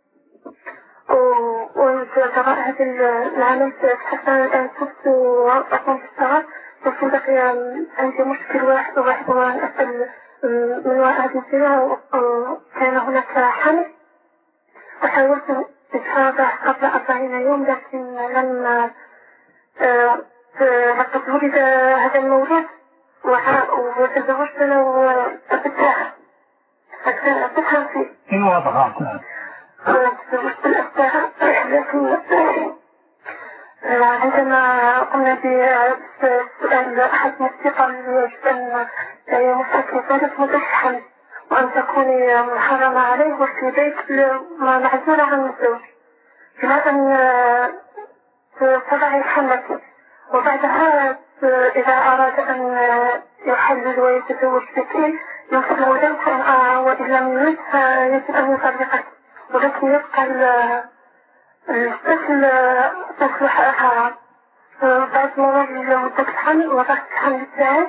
وجراء هذا العمل حتى الآن كنت أقوم بالصلاة، لكن بقي عندي مشكل واحد وأسأل من وراء هذه الزنا. كان هناك حمل وحاولت إجهاضه قبل 40 يوم، لكن لقد ولد هذا المولود وتزوجت أنا وأبتها فيه. إيه وضعها؟ تزوجت الأبتها، لكن عندما قمنا بسؤال أحد الثقة يجب أن يمسك ذلك متشحن وأن تكوني محرمة عليه وفي بيت معزولة عن الزوج، إلى أن تضعي حملك، وبعدها إذا أراد أن يحلل ويتزوج بك يمكن ذلك، وإن لم يرد فيجب أن يطلقك، ولكن يبقى الطفل حرام. بعد مرور مدة الحمل وضعت الحمل تاعي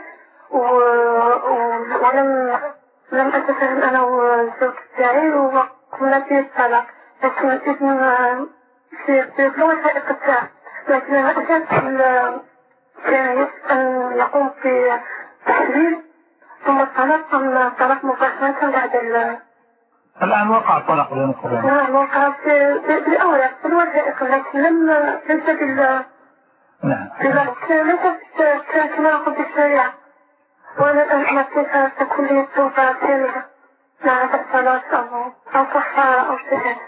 ولم أتفهم أنا والزوج تاعي وقمنا بالطلاق، لكن الإذن في الوثائق تاعي، لكن أنا أجلت كان يجب أن يقوم في تحليل ثم الطلاق مباشرة بعد الآن وقع الطلاق بين الزوجين. نعم وقع بالأوراق في الوثائق، لكن ليس ليس كما نقول بالشريعة. وأنا الآن كيف تكون لي التوبة كاملة مع هذا الطلاق أو كفارة أو شهادة.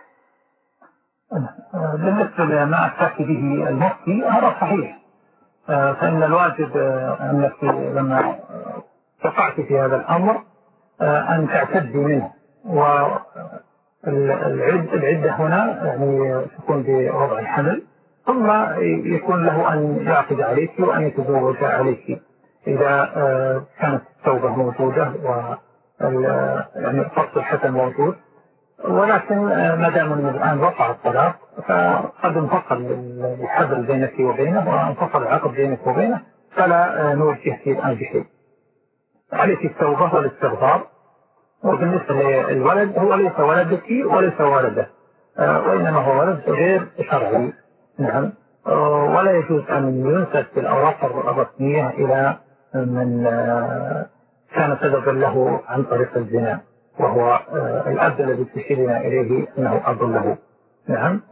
بالنسبة لما أتاك به المفتي هذا صحيح، فإن الواجب أنك لما وقعت في هذا الأمر أن تعتدي منه، والعدة هنا يعني تكون بوضع الحمل، ثم يكون له أن يعقد عليك وأن يتزوج عليك إذا كانت التوبة موجودة يعني الفصل الحسن موجود. ولكن ما دام الآن وقع الطلاق فقد انفصل الحبل بينك وبينه وانفصل العقد بينك وبينه، فلا نوجه فيه الآن بشيء. عليك التوبة والاستغفار. وبالنسبة للولد هو ليس ولدك وليس ولده، وإنما هو ولد غير شرعي. نعم. ولا يجوز أن ينسب بالأوراق الرسمية إلى من كان سببا له عن طريق الزنا، وهو الأب الذي تشيرنا إليه أنه أب له. نعم.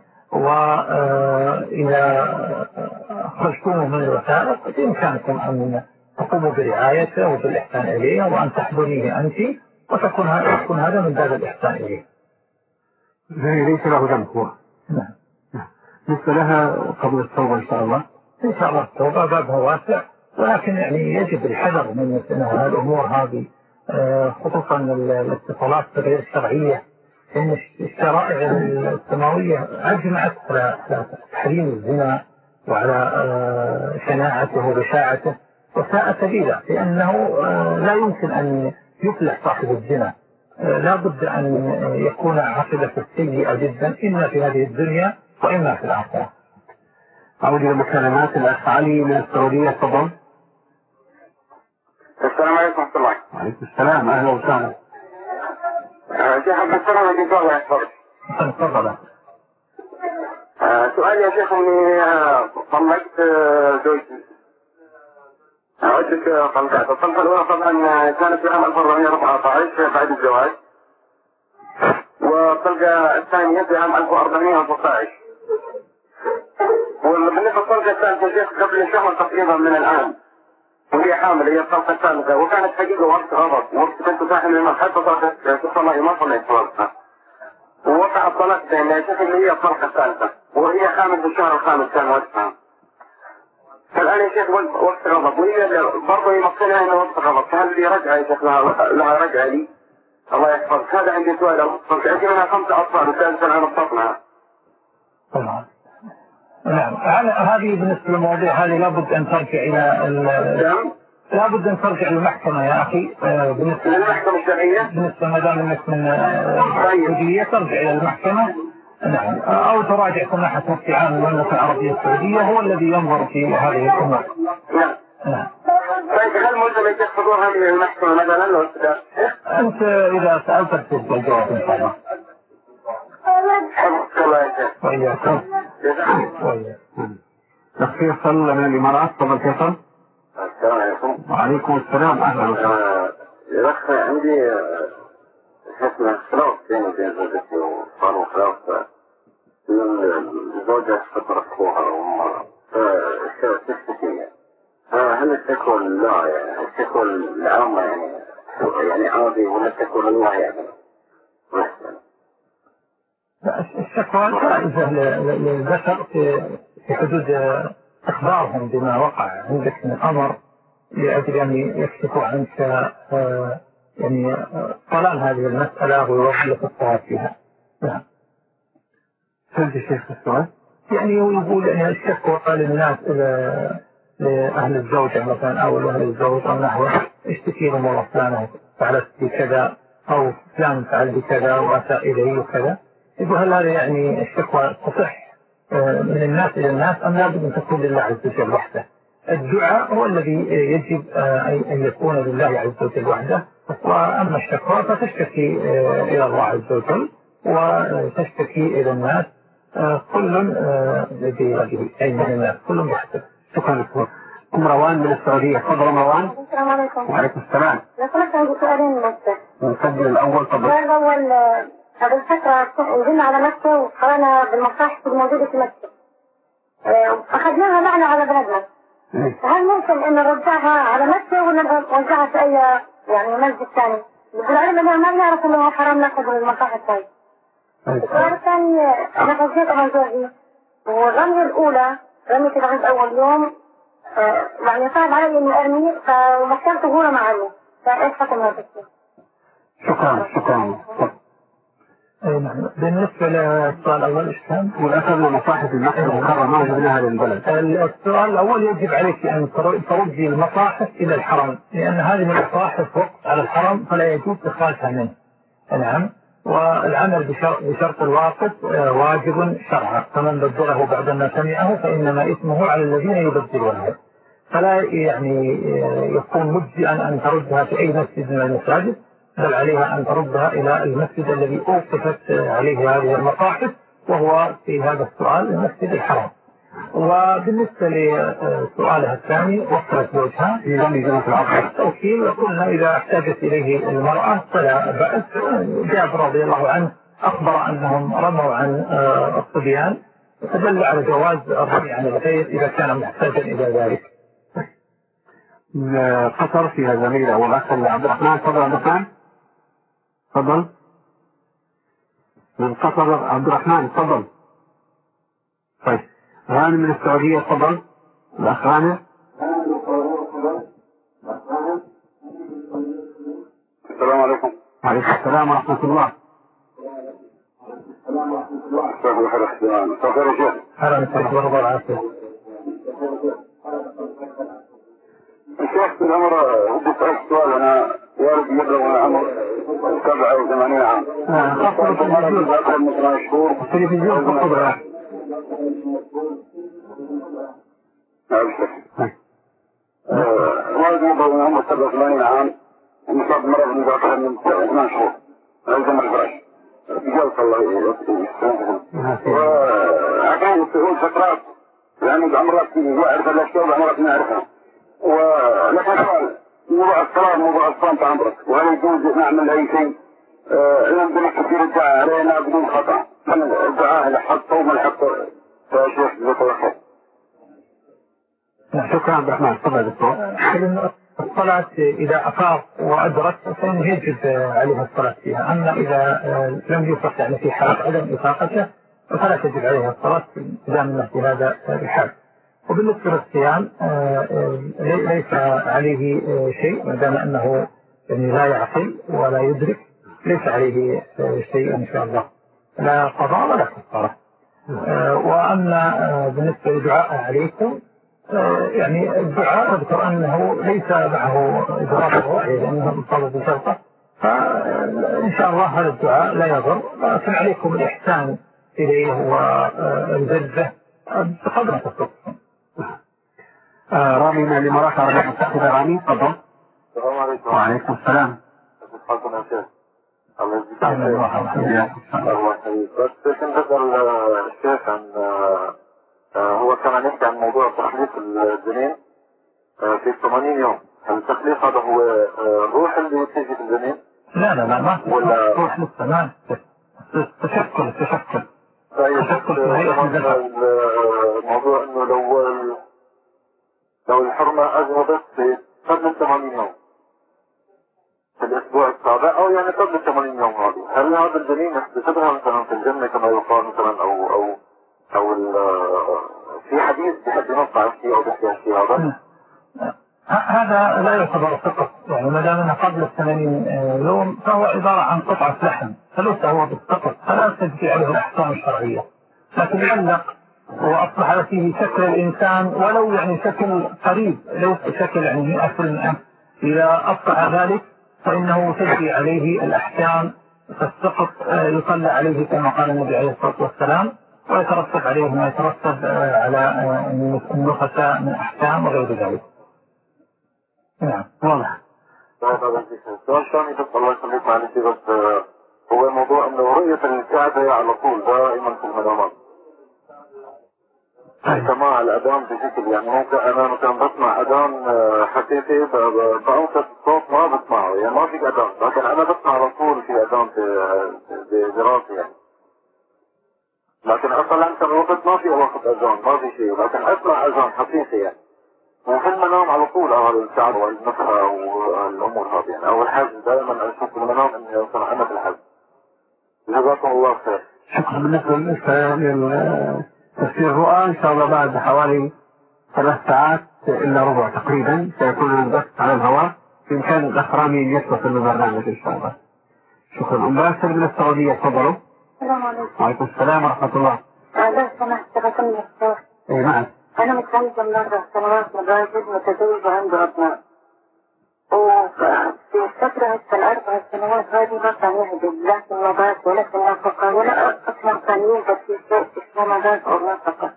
وإذا خرجتموه من الوثائق بإمكانكم أن تقوموا برعايته وبالإحسان إليه وأن تحضنيه أنت، وتكون هذا من باب الإحسان إليه. ليس له ذنب هو. نعم. بالنسبة لها قبل التوبة إن شاء الله. إن شاء الله التوبة بابها واسع، ولكن يعني يجب الحذر من الأمور هذه، خصوصا الاتصالات غير الشرعية، إن الشرائع السماوية أجمعت على تحريم الزنا وعلى شناعته وبشاعته، وساء سبيله، لأنه لا يمكن أن يفلح صاحب الزنا، لا بد أن يكون عاقبته سيئة جدا، إما في هذه الدنيا وإما في الآخرة. أعود إلى مكالمات الأخ علي من السعودية. تفضل. السلام عليكم ورحمة الله. وعليكم السلام، أهلا وسهلا. شيخ عبد السلام عليكم ورحمة الله. تفضل. سؤالي يا شيخ إني طلقت زوجتي. عدة طلقات. الطلقة الأولى طبعا كانت في عام 1414 بعد الزواج، والطلقة الثانية في عام 1413. وبالنسبة للطلقة الثالثة يا شيخ قبل شهر تقريبا من الآن، وهي حامل، هي الطلقة الثالثة، وكانت حقيقة وقت غضب، وقت كنت صاحي من المال حتى صارت والله ما صليت صلاتها، ووقع الطلاق بين يا شيخ اللي هي الطلقة الثالثة، وهي حامل في الشهر الخامس كان وقتها. فالآن يا شيخ وقت غضب، وهي برضه يمثلها إنه وقت غضب، فهل لي رجعة يا شيخ لها رجعة لي؟ الله يحفظك. هذا عندي سؤال. عندي منها 5 أطفال وثالثا أنا بطنها. طبعا. نعم. هذه بالنسبة للمواضيع هذه لابد أن ترجع إلى لابد أن ترجع للمحكمة يا أخي. بالنسبة للمحكمة الشرعية. بالنسبة ما دام أنك من السعودية ترجع إلى المحكمة. نعم. أو تراجع سماحة مفتي عام المملكة العربية السعودية، هو الذي ينظر في هذه الأمور. نعم. نعم. طيب هل ملزم يا شيخ حضور هذه المحكمة مثلا لو أنت إذا سألت تلقى الجواب إن شاء الله. الله يا شيخ. وإياكم. أخ فيصل من الإمارات. تفضل فيصل. السلام عليكم. وعليكم السلام، أهلا وسهلا. يا أخي عندي حسن اختلاف بيني وبين زوجتي، وصار خلاف من زوجة فترة أخوها وأمها، فالشكوى هل الشكوى لله يعني الشكوى العامة يعني عادي، ولا الشكوى لله يعني؟ الشكوى جائزة للبشر في حدود إخبارهم بما وقع عندك من أمر، لأجل أن يكشفوا عنك يعني طلال هذه المسألة ويوضح لك الصواب فيها. نعم. فهمت الشيخ السؤال؟ يعني يقول أن الشكوى للناس لأهل الزوجة مثلا أو لأهل الزوج أو نحوه، اشتكي لهم والله فلانة فعلت بكذا أو فلان فعل بكذا وأساء إليه وكذا. يقول هل هذا يعني الشكوى تصح من الناس إلى الناس أم لابد أن تكون لله عز وجل وحده؟ الدعاء هو الذي يجب أن يكون لله عز وجل وحده، وأما الشكوى فتشتكي إلى الله عز وجل وتشتكي إلى الناس، كل بيده أي من الناس كل بحسب. شكرا لكم. أم روان من السعودية. تفضل روان. السلام عليكم. وعليكم السلام. لو سمحت عندي سؤالين بس. نسجل الأول. تفضل. السؤال الأول، قبل فترة نزلنا على مكة وقرأنا بالمصاحف الموجودة في مكة، أخذناها معنا على بلدنا. هل ممكن أن نرجعها على مكة ولا نرجعها في أي يعني مسجد ثاني؟ بالعلم أننا ما نعرف أنه حرام نأخذ المصاحف ثاني. السؤال الثاني، أنا غزيت مع زوجي، والرمية الأولى رميت الغز أول يوم، يعني صعب علي إني أرمي فمكنته هو معي، فإيش حكم هذا الشيء؟ شكرا. نعم. بالنسبة للسؤال الأول إسلام والأثر مصاحف المكتبة المكرمة وجبناها للبلد. السؤال الأول يجب عليك أن تردي المصاحف إلى الحرم، لأن هذه المصاحف وقت على الحرم فلا يجوز إخراجها منه. نعم. والعمل بشرط الواقف واجب شرعا، فمن بدله بعدما سمعه فإنما إثمه على الذين يبدلونه، فلا يعني يكون مجزئا أن تردها في أي مسجد من المساجد، بل عليها أن تردها إلى المسجد الذي أوقفت عليه هذه المصاحف، وهو في هذا السؤال المسجد الحرام. وبالنسبة لسؤالها الثاني وصلت زوجها في جامعة العقل التوكيل، وقلنا إذا احتاجت إليه المرأة فلا بأس. جابر رضي الله عنه أخبر أنهم رموا عن الصبيان، فدل على جواز الرمي عن الغير إذا كان محتاجا إلى ذلك. قطر فيها زميلة والأخ عبد الرحمن. تفضل عبد الرحمن. تفضل من قطر عبد الرحمن. تفضل. طيب غانم من السعودية. تفضل الأخ غانم. السلام عليكم. وعليكم السلام ورحمة الله. مساء الخير يا شيخ. هلا مساء الله العافية. الشيخ في العمر ودي اسالك سؤال. انا والدي يبلغ وانا عمر 87 عام. التلفزيون خطر والدي يبلغ وانا عمر 87 عام ومصاب بمرض مذاكرة من 8 شهور. الزم الفراش جلس الله يسلمكم. وعقلي تقول فترات يعني عمرك يعرف الاشياء وعمرك ما يعرفها. ولكن سؤال موضوع الصلاة موضوع الصمت عمرك، وهل يجوز نعمل أي شيء عندنا كثير الدعاء علينا بدون خطأ؟ من الدعاء اللي حطه وما حطه يا شيخ بتوحد. شكرا عبد الرحمن. تفضل دكتور. الصلاة إذا أفاق وأدرك فإنه يجب عليها الصلاة فيها، أما إذا لم يفق يعني في حالة عدم إفاقته فلا تجب عليها الصلاة إذا من في هذا الحال. وبالنسبة للصيام ليس عليه شيء ما دام أنه يعني لا يعقل ولا يدرك، ليس عليه شيء إن شاء الله، لا قضاء ولا كفارة. وأما بالنسبة للدعاء عليكم يعني الدعاء أذكر أنه ليس معه إدراك الروحي لأنه مصاب بشرطة، فإن شاء الله هذا الدعاء لا يضر، لكن عليكم الإحسان إليه والجزة بقدر ما تستطيعون. رامي من الإمارات العربية المتحدة. رامي تفضل. السلام عليكم. وعليكم السلام. تفضل يا شيخ. الله يجزيك الله يحييك. بس كنت أسأل الشيخ عن هو كان يحكي عن موضوع تخليق الجنين في 80 يوم. هل التخليق هذا هو الروح اللي تيجي في الجنين؟ لا ما ولا روح لسه ما تشكل. طيب الموضوع انه لو الحرمة اذهبت في قبل 80 يوم في الاسبوع السابع او يعني قبل 80 يوم هذه، هل هذا الجنين يحتسبها مثلا في الجنة كما يقال مثلا او في حديث بحد ينص على الشيء او بحكي الشيء هذا لا يعتبر فقط، يعني ما دام انه قبل 80 يوم فهو عبارة عن قطعة لحم فليس هو بالسقط، فلا تجري عليه الاحكام الشرعية، لكن علق واصبح فيه شكل الانسان ولو يعني شكل قريب ليس شكل يعني 100%. اذا اصبح ذلك فانه تجري عليه الاحكام، فالسقط يصلى عليه كما قال النبي عليه الصلاة والسلام، ويترتب عليه ما يترتب على النفساء من احكام وغير ذلك. نعم واضح. السؤال الثاني بس الله يخليك معلش، بس هو موضوع انه رؤية الكعبة على طول دائما في المنامات. سماع الاذان بشكل يعني ممكن انا مثلا بسمع اذان حقيقي بأوصل الصوت ما بسمعه، يعني ما في اذان، لكن انا بسمع على طول في اذان براسي يعني. لكن اصلا في الوقت ما في وقت اذان، ما في شيء، لكن اسمع اذان حقيقي يعني. وفي المنام على طول الشعر والنفخة والامور هذه يعني، او الحج دائما اشوف في المنام اني اصلا انا في الحج. جزاكم الله خير. شكرا. بالنسبة لتفسير الرؤى ان شاء الله بعد حوالي 3 ساعات الا ربع تقريبا سيكون البث على الهواء، بامكان الاخ رامي ان يتصل بالبرنامج ان شاء الله. شكرا. أم باسل من السعودية تفضلوا. السلام عليكم. وعليكم السلام ورحمة الله. لو سمحت بكلمك الشيخ. اي نعم. أنا متزوجة من 4 سنوات من راجل متزوج وعنده أبناء. وفي فترة ال4 سنوات هذه ما كان يهدد لا في النبات ولا في النفقة ولا أصلا كان يوجد في شيء اسمه نبات أو نفقة.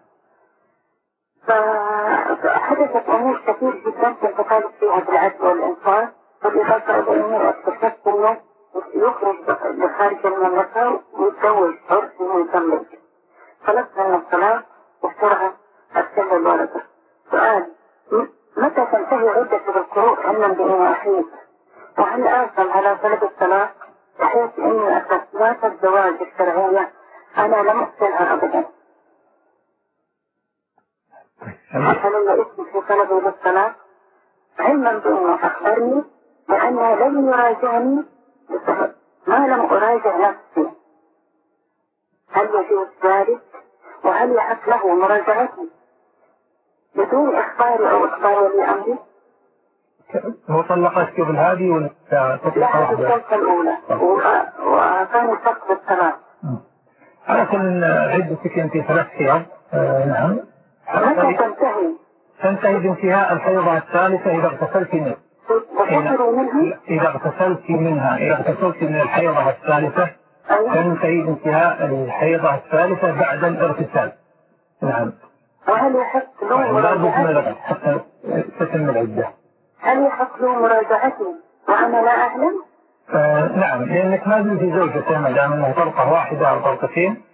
فحدثت أمور كثير جدا كنت أطالب فيها بالعدل والإنصاف، بالإضافة إلى أني اكتشفت أنه يخرج لخارج المملكة ويتزوج حر ويكمل. خلصت من الصلاة وبسرعة أرسل الورقة. سؤال: متى تنتهي عدة القروء علما بأني أحيط؟ وهل آثم على طلب الطلاق بحيث أني أساسات الزواج الشرعية أنا لم أقتلها أبدا؟ حصل لي اسمي في طلبي للطلاق علما بأنه أخبرني بأنه لم يراجعني ما لم أراجع نفسي. هل يجوز ذلك؟ وهل يحق له مراجعتي بدون إخباري أو إخبار ولي أمري؟ هو طلقت قبل هذه ولا لا، هذه الطلقة الأولى وكان سقط الطلاق. على كل عدتك أنت 3 حيض. نعم. متى تنتهي؟ تنتهي بانتهاء الحيضة الثالثة إذا اغتسلت منها. إذا اغتسلت من الحيضة الثالثة تنتهي بانتهاء الحيضة الثالثة بعد الاغتسال. نعم. وهل يحق له مراجعتي حتى تتم العدة؟ هل يحق له مراجعتي وأنا لا أعلم؟ نعم، لأنك ما زلت زوجة، ما دام أنها طلقة واحدة أو طلقتين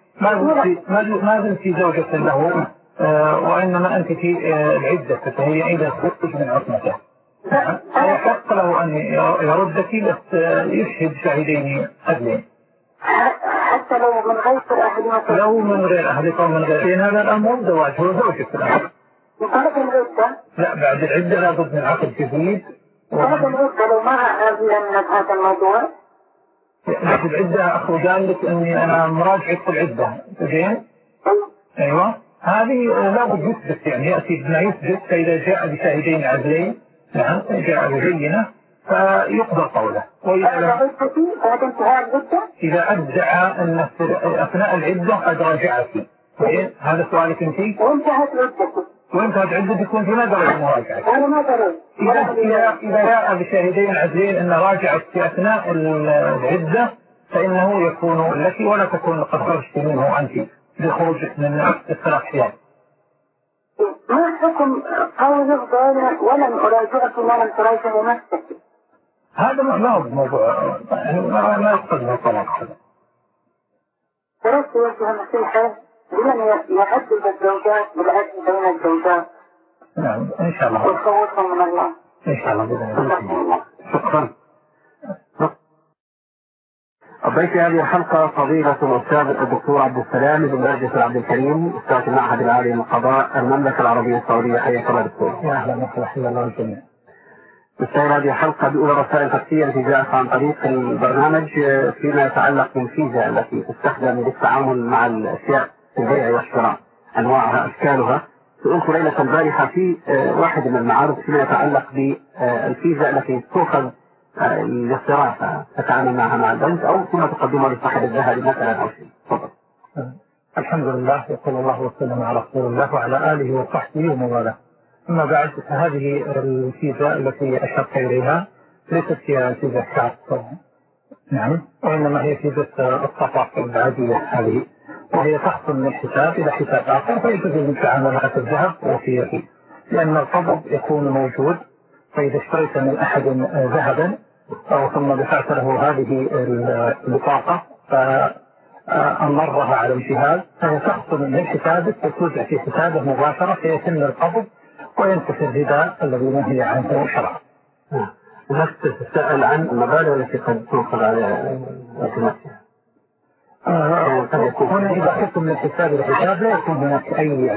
ما زلت زوجة له، وإنما أنت في العدة فهي إذا خرج من عصمته. يحق له أن يردك بس يشهد شاهدين عدلين. حتى لو من غير أهلي لو من غير أهلك ومن غير هذا الأمر زواج هو زوجك الآن. بعد العدة؟ لا، بعد العدة لابد من عقد جديد. بعد العدة لو ما أعلمنا بهذا الموضوع؟ بعد العدة أخو قال لك أني أنا مراجعك في العدة، زين؟ أيوة، هذه لابد يثبت، يعني يأتي بما يثبت، فإذا جاء بشاهدين عدلين نعم جاء ببينة فيقبل قوله. بعد انتهاء العدة؟ إذا أدعى أن أثناء العدة قد راجعتك. هذا سؤالك أنت؟ وانتهت عدتك وانت ما دريت مراجعتك. أنا ما دريت. إذا جاء بشاهدين عدلين أن راجعت في أثناء العدة فإنه يكون لك ولا تكون قد خرجت منه أنت بخروجك من 3 حيض. ما حكم قوله ولم أراجعك ما لم تراجع نفسك؟ هذا ما هو موضوع، يعني ما يقصد الطلاق هذا. درست وجه نصيحة لمن يعدد الزوجات بالعدل بين الزوجات. نعم إن شاء الله. ويخوفهم من الله. إن شاء الله بإذن الله. شكرا. أضيف هذه الحلقة فضيلة الأستاذ الدكتور عبد السلام بن برجة عبد الكريم، أستاذ المعهد العالي للقضاء المملكة العربية السعودية. حياك الله دكتور. يا أهلا وسهلا، حيا الله الجميع. نستعرض هذه الحلقة بأولى رسائل تفسير التي جاءت عن طريق البرنامج فيما يتعلق بالفيزا التي تستخدم للتعامل مع الأشياء في البيع والشراء، أنواعها أشكالها. سئلت ليلة البارحة في واحد من المعارض فيما يتعلق بالفيزا التي تؤخذ للصرافة تتعامل معها مع البنك أو ثم تقدمها لصاحب الذهب مثلا أو شيء. تفضل. الحمد لله، يقول الله وسلم على رسول الله وعلى آله وصحبه ومن والاه. أما بعد، هذه الفيزا التي أشرت إليها ليست هي فيزا كارت، نعم، وإنما هي فيزا الصفقة العادية هذه، وهي تحصل من حساب إلى حساب آخر فيجوز للتعامل مع الذهب وفيه، لأن القبض يكون موجود. فإذا اشتريت من أحد ذهبا أو ثم دفعت له هذه البطاقة فأمرها على الجهاز فهي تحصل من حسابك وتوزع في حسابه مباشرة فيتم القبض وينتهي الرداء الذي نهي عنه شرعا. الناس تسأل عن المبالغ التي قد تؤخذ على نفسها. هنا إذا أخذتم من الحساب إلى الحساب لا يكون هناك أي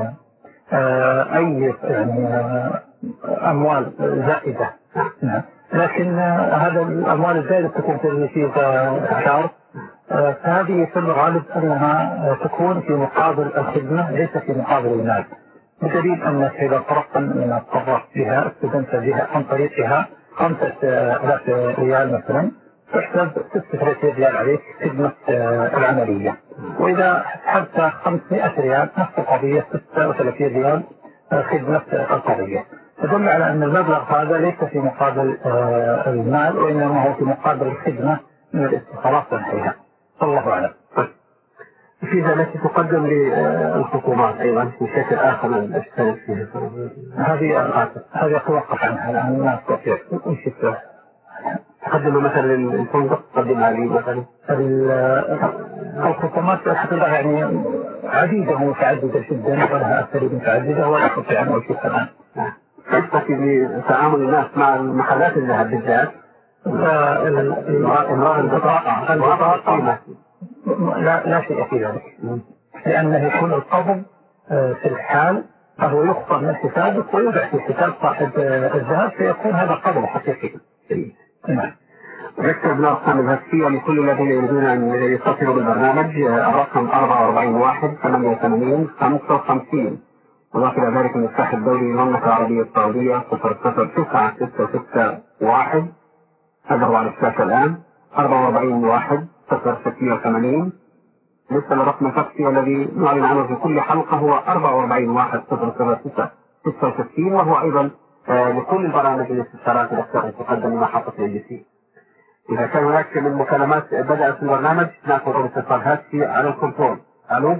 أموال زائدة. نعم. لكن هذا الأموال الزائدة تكون في كارت، فهذه في الغالب أنها تكون في مقابل الخدمة ليس في مقابل المال، بدليل أنك إذا فرقت من الطرف بها استخدمت بها عن طريقها 5000 ريال مثلا، تحسب 36 ريال عليك خدمة العملية، وإذا حسبت 500 ريال نفس القضية 36 ريال خدمة القضية. تدل على أن المبلغ هذا ليس في مقابل المال، وإنما هو في مقابل الخدمة من الاستخارات ونحوها. الله أعلم. الفيزا التي تقدم للحكومات أيضا في شكل آخر من الأشكال فيها هذه أتوقف عنها الآن ما أستطيع أنشف. تقدم مثلا الفندق تقدمها لي مثلا الحكومات الحقيقة يعني عديدة ومتعددة جدا ولها أساليب متعددة ولا أستطيع أن أوصفها الآن. تستفي بتعامل الناس مع المحلات الذهب بالذات. البطاقة لا شيء في ذلك، لأنه يكون القبض في الحال فهو يخطر من حسابك ويوضع في حساب صاحب الذهب، فيكون هذا قبض حقيقي. نكتب الأرقام الهاتفية لكل الذين يريدون أن يتصلوا بالبرنامج. الرقم 44-81-55 وإلى ذلك المفتاح الدولي المملكة العربية السعودية 00961. هذا هو على الشاشة الآن 44-1-0680. لسه الرقم الشخصي الذي نعلن عنه في كل حلقة هو 44-1-00666، وهو أيضا لكل البرامج الاستشارات التي تقدم محطة الجي. إذا كان هناك من مكالمات بدأت في البرنامج نأخذ الاتصال هاتفي على الكنترول. ألو.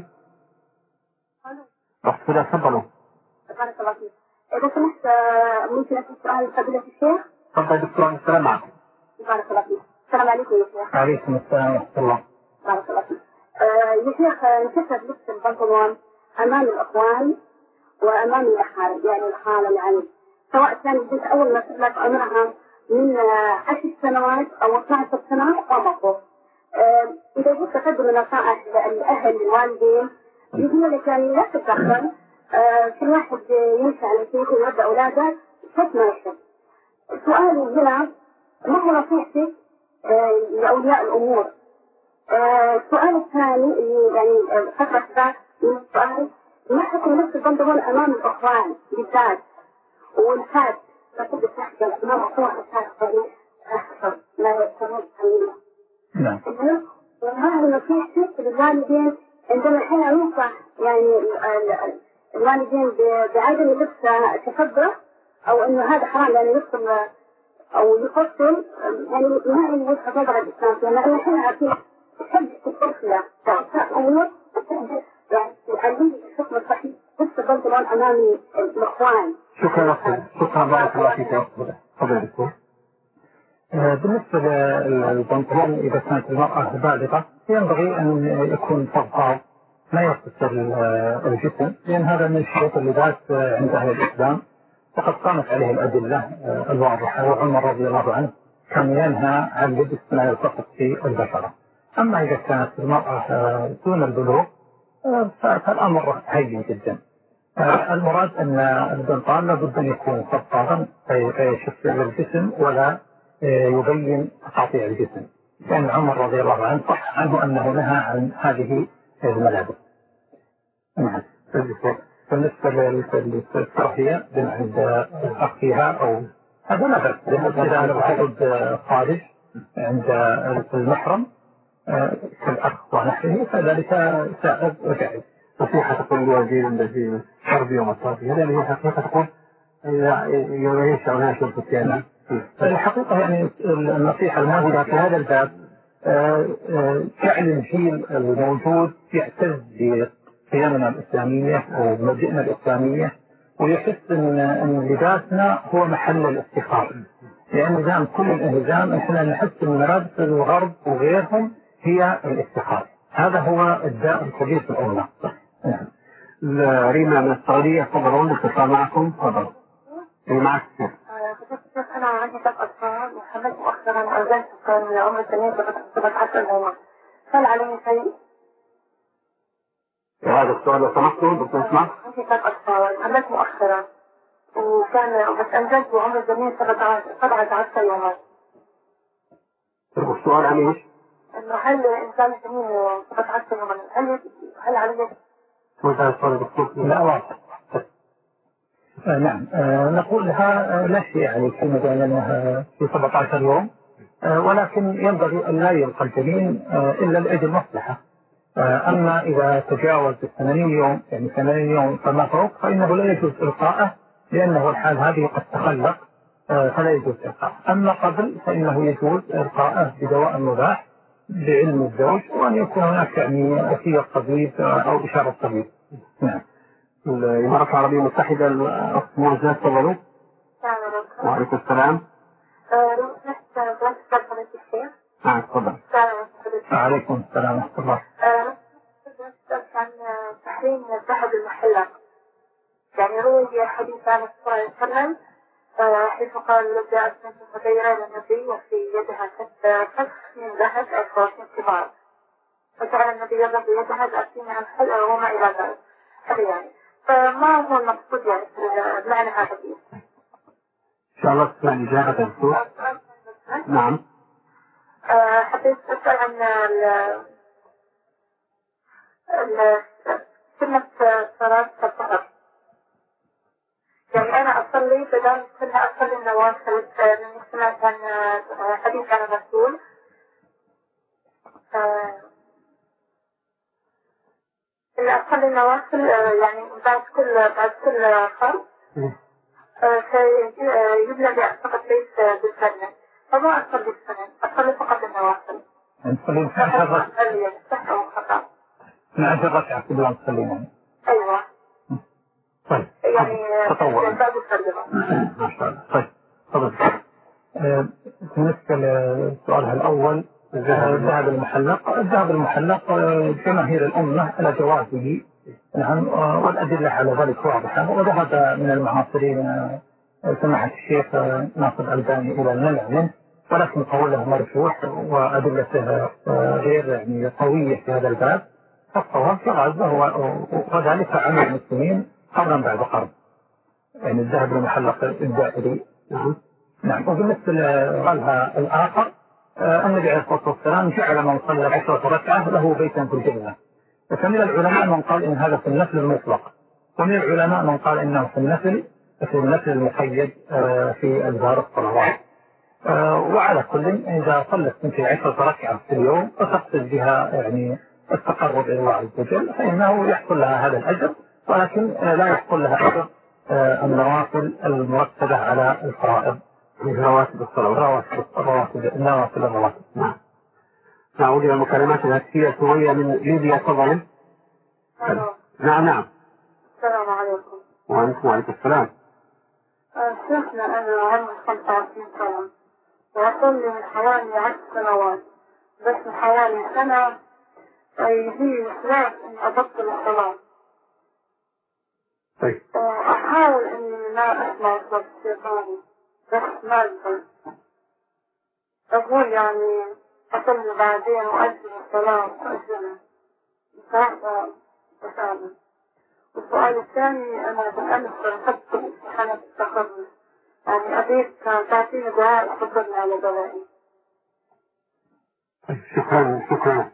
رحت كده تفضلوا. بارك الله فيك. إذا سمحت ممكن أسأل سؤال فضيلة الشيخ؟ تفضل دكتور. السلام عليكم. بارك الله فيك. السلام عليكم يا شيخ. وعليكم السلام ورحمة الله. بارك الله فيك. يا شيخ انكسر لبس البنطلون أمام الأخوان وأمام الأحارب، يعني الحالة العنيف، سواء كان البنت أول ما تبلغ عمرها من 10 سنوات أو 12 سنة وما فوق. إذا جيت تقدم النصائح للأهل الوالدين يقول لك يعني لا تتدخل، كل واحد يمشي على شيء ويربي أولاده كيف ما يحب. سؤالي هنا ما هو نصيحتك لأولياء الأمور؟ السؤال الثاني يعني فترة ذات من السؤال، ما حكم لبس البنطلون أمام الأخوان بالذات والفات تقول تحت أمام أخوان الفات أكثر ما يسمون حميمة. نعم. وما هي نصيحتك للوالدين عندما الحين ينصح يعني الوالدين بعدم اللبس كفضة أو إنه هذا حرام يعني يدخل أو يفصل، يعني ما هي وجهة نظر الإسلام؟ لأن الحين عارفين تحب الطفلة أمور يعني تعلمي الحكم الصحيح لبس البنطلون أمام الإخوان. شكرا بارك الله فيك. تفضل دكتور. بالنسبة للبنطلون إذا كانت المرأة بالغة ينبغي أن يكون فضفاض ما يختصر الجسم، لأن هذا من شروط اللباس عند أهل الإسلام وقد قامت عليه الأدلة الواضحة. وعمر رضي الله عنه كان ينهى عن لبس ما يلتصق في البشرة. أما إذا كانت المرأة دون البلوغ فالأمر هين جدا. المراد أن البنطلون لابد أن يكون فضفاضا فيشف الجسم ولا يبين تقاطيع الجسم، لأن عمر رضي الله عنه صح عنه أنه نهى عن هذه الملابس. بالنسبة للترفيه عند أخيها أو هذا لا بأس، إذا لم تجد خارج عند المحرم كالأخ ونحوه فذلك سائغ وجائز. نصيحة تقول للوالدين الذين حرب يوم الترفيه، هذا هي حقيقة تقول يعيش أو يعيش الفتيان. الحقيقة يعني النصيحة الموجودة في هذا الباب جعل الجيل الموجود يعتز بقيمنا الإسلامية ومبادئنا الإسلامية ويحس أن لباسنا هو محل الافتخار، لأن نظام كل الانهزام احنا نحس أن ملابس الغرب وغيرهم هي الافتخار. هذا هو الداء الكبير في الأمة. ريما من السعودية تفضلون الاتصال معكم. تفضل. معك أنا عندي 3 أطفال وحملت مؤخرا أنزلت كان عمر 17 يوما، هل علي شيء؟ هذا السؤال لو سمحتوا دكتور اسمع. عندي 3 أطفال حملت مؤخرا وكان بس أنزلت وعمر الجنين 17 يوما. السؤال عن ايش؟ إنه هل إنزال الجنين 17 يوما هل علي؟ وانتهى السؤال دكتور؟ لا واضح. نعم نقول لها لا شيء عليك، مثلا أنها في 17 يوم ولكن ينبغي أن لا يلقى الجنين إلا لأجل مصلحة. أما إذا تجاوز 80 يوم يعني 80 يوم فما فوق فإنه لا يجوز إلقاءه، لأنه الحال هذه قد تخلق فلا يجوز إلقاءه. أما قبل فإنه يجوز إلقاءه بدواء مباح بعلم الزوج، وأن يكون هناك يعني وصية الطبيب أو إشارة الطبيب. نعم. الإمارات العربية المتحدة الأخت معزة تفضلوا. وعليكم السلام. نعم تفضل. وعليكم السلام ورحمة الله. عن تحريم الذهب المحلق، يعني روي حديث عن الرسول صلى الله عليه وسلم حيث قال جاءت بنت صغيرة إلى النبي وفي يدها فك من ذهب أو خواتم كبار، فجعل النبي يضرب يدها بأسين عن حلق وما إلى ذلك. هذا يعني فما هو المقصود يعني معنى هذا الحديث؟ إن شاء الله تسمع الإجابة الدكتور. نعم. حبيت أسأل عن سنة صلاة الظهر. يعني أنا أصلي بدل كنا أصلي النوافل من سمعت عن حديث عن الرسول إن أصلي النوافل يعني بعد كل فرض يبنى فقط ليس بالسنة، فما أصلي بالسنة، أصلي فقط النوافل. نصلي صح أو خطأ؟ نعم في الركعة قبل أن تصلي. أيوة. طيب. يعني تطور. بعد الفريضة. ما شاء الله. طيب. تفضل. بالنسبة لسؤالها الأول الذهب المحلق، الذهب المحلق جماهير الأمة على جوازه. نعم. والأدلة على ذلك واضحة، وذهب من المعاصرين سماحة الشيخ ناصر الألباني إلى المنع منه، ولكن قوله مرجوح وأدلته غير يعني قوية في هذا الباب. فالصواب جوازه وذلك عمل المسلمين قرن بعد قرن، يعني الذهب المحلق الدائري. نعم. وبالنسبة لقالها الآخر النبي عليه الصلاة والسلام جعل من صلى 10 ركعة له بيتا في الجنة. فمن العلماء من قال إن هذا في النفل المطلق، ومن العلماء من قال إنه في النفل المقيد في أدبار الصلوات. وعلى كل إذا صلت في 10 ركعة في اليوم وتقصد بها يعني التقرب إلى الله عز وجل فإنه يحصل لها هذا الأجر، ولكن لا يحصل لها أجر النوافل المرتبة على الفرائض، رواتب الصلوات، النوافل الرواتب. نعم. نعود إلى المكالمات الهاتفية. سورية من ليبيا تفضل. نعم. السلام عليكم. وعليكم السلام. شيخنا أنا عمري 25 سنة وأصلي من حوالي 10 سنوات، بس من حوالي سنة يجي وسواس إني أبطل الصلاة. طيب. أحاول إني ما أسمع صوت الشيطاني بس ما أقدر. أقول يعني أصلي بعدين وأجل الصلاة وأجلها بصراحة أسامة. والسؤال الثاني أنا بالأمس رفضت امتحانات التخرج، يعني أبيك تعطيني دعاء تفضلني على دلائي. شكرا.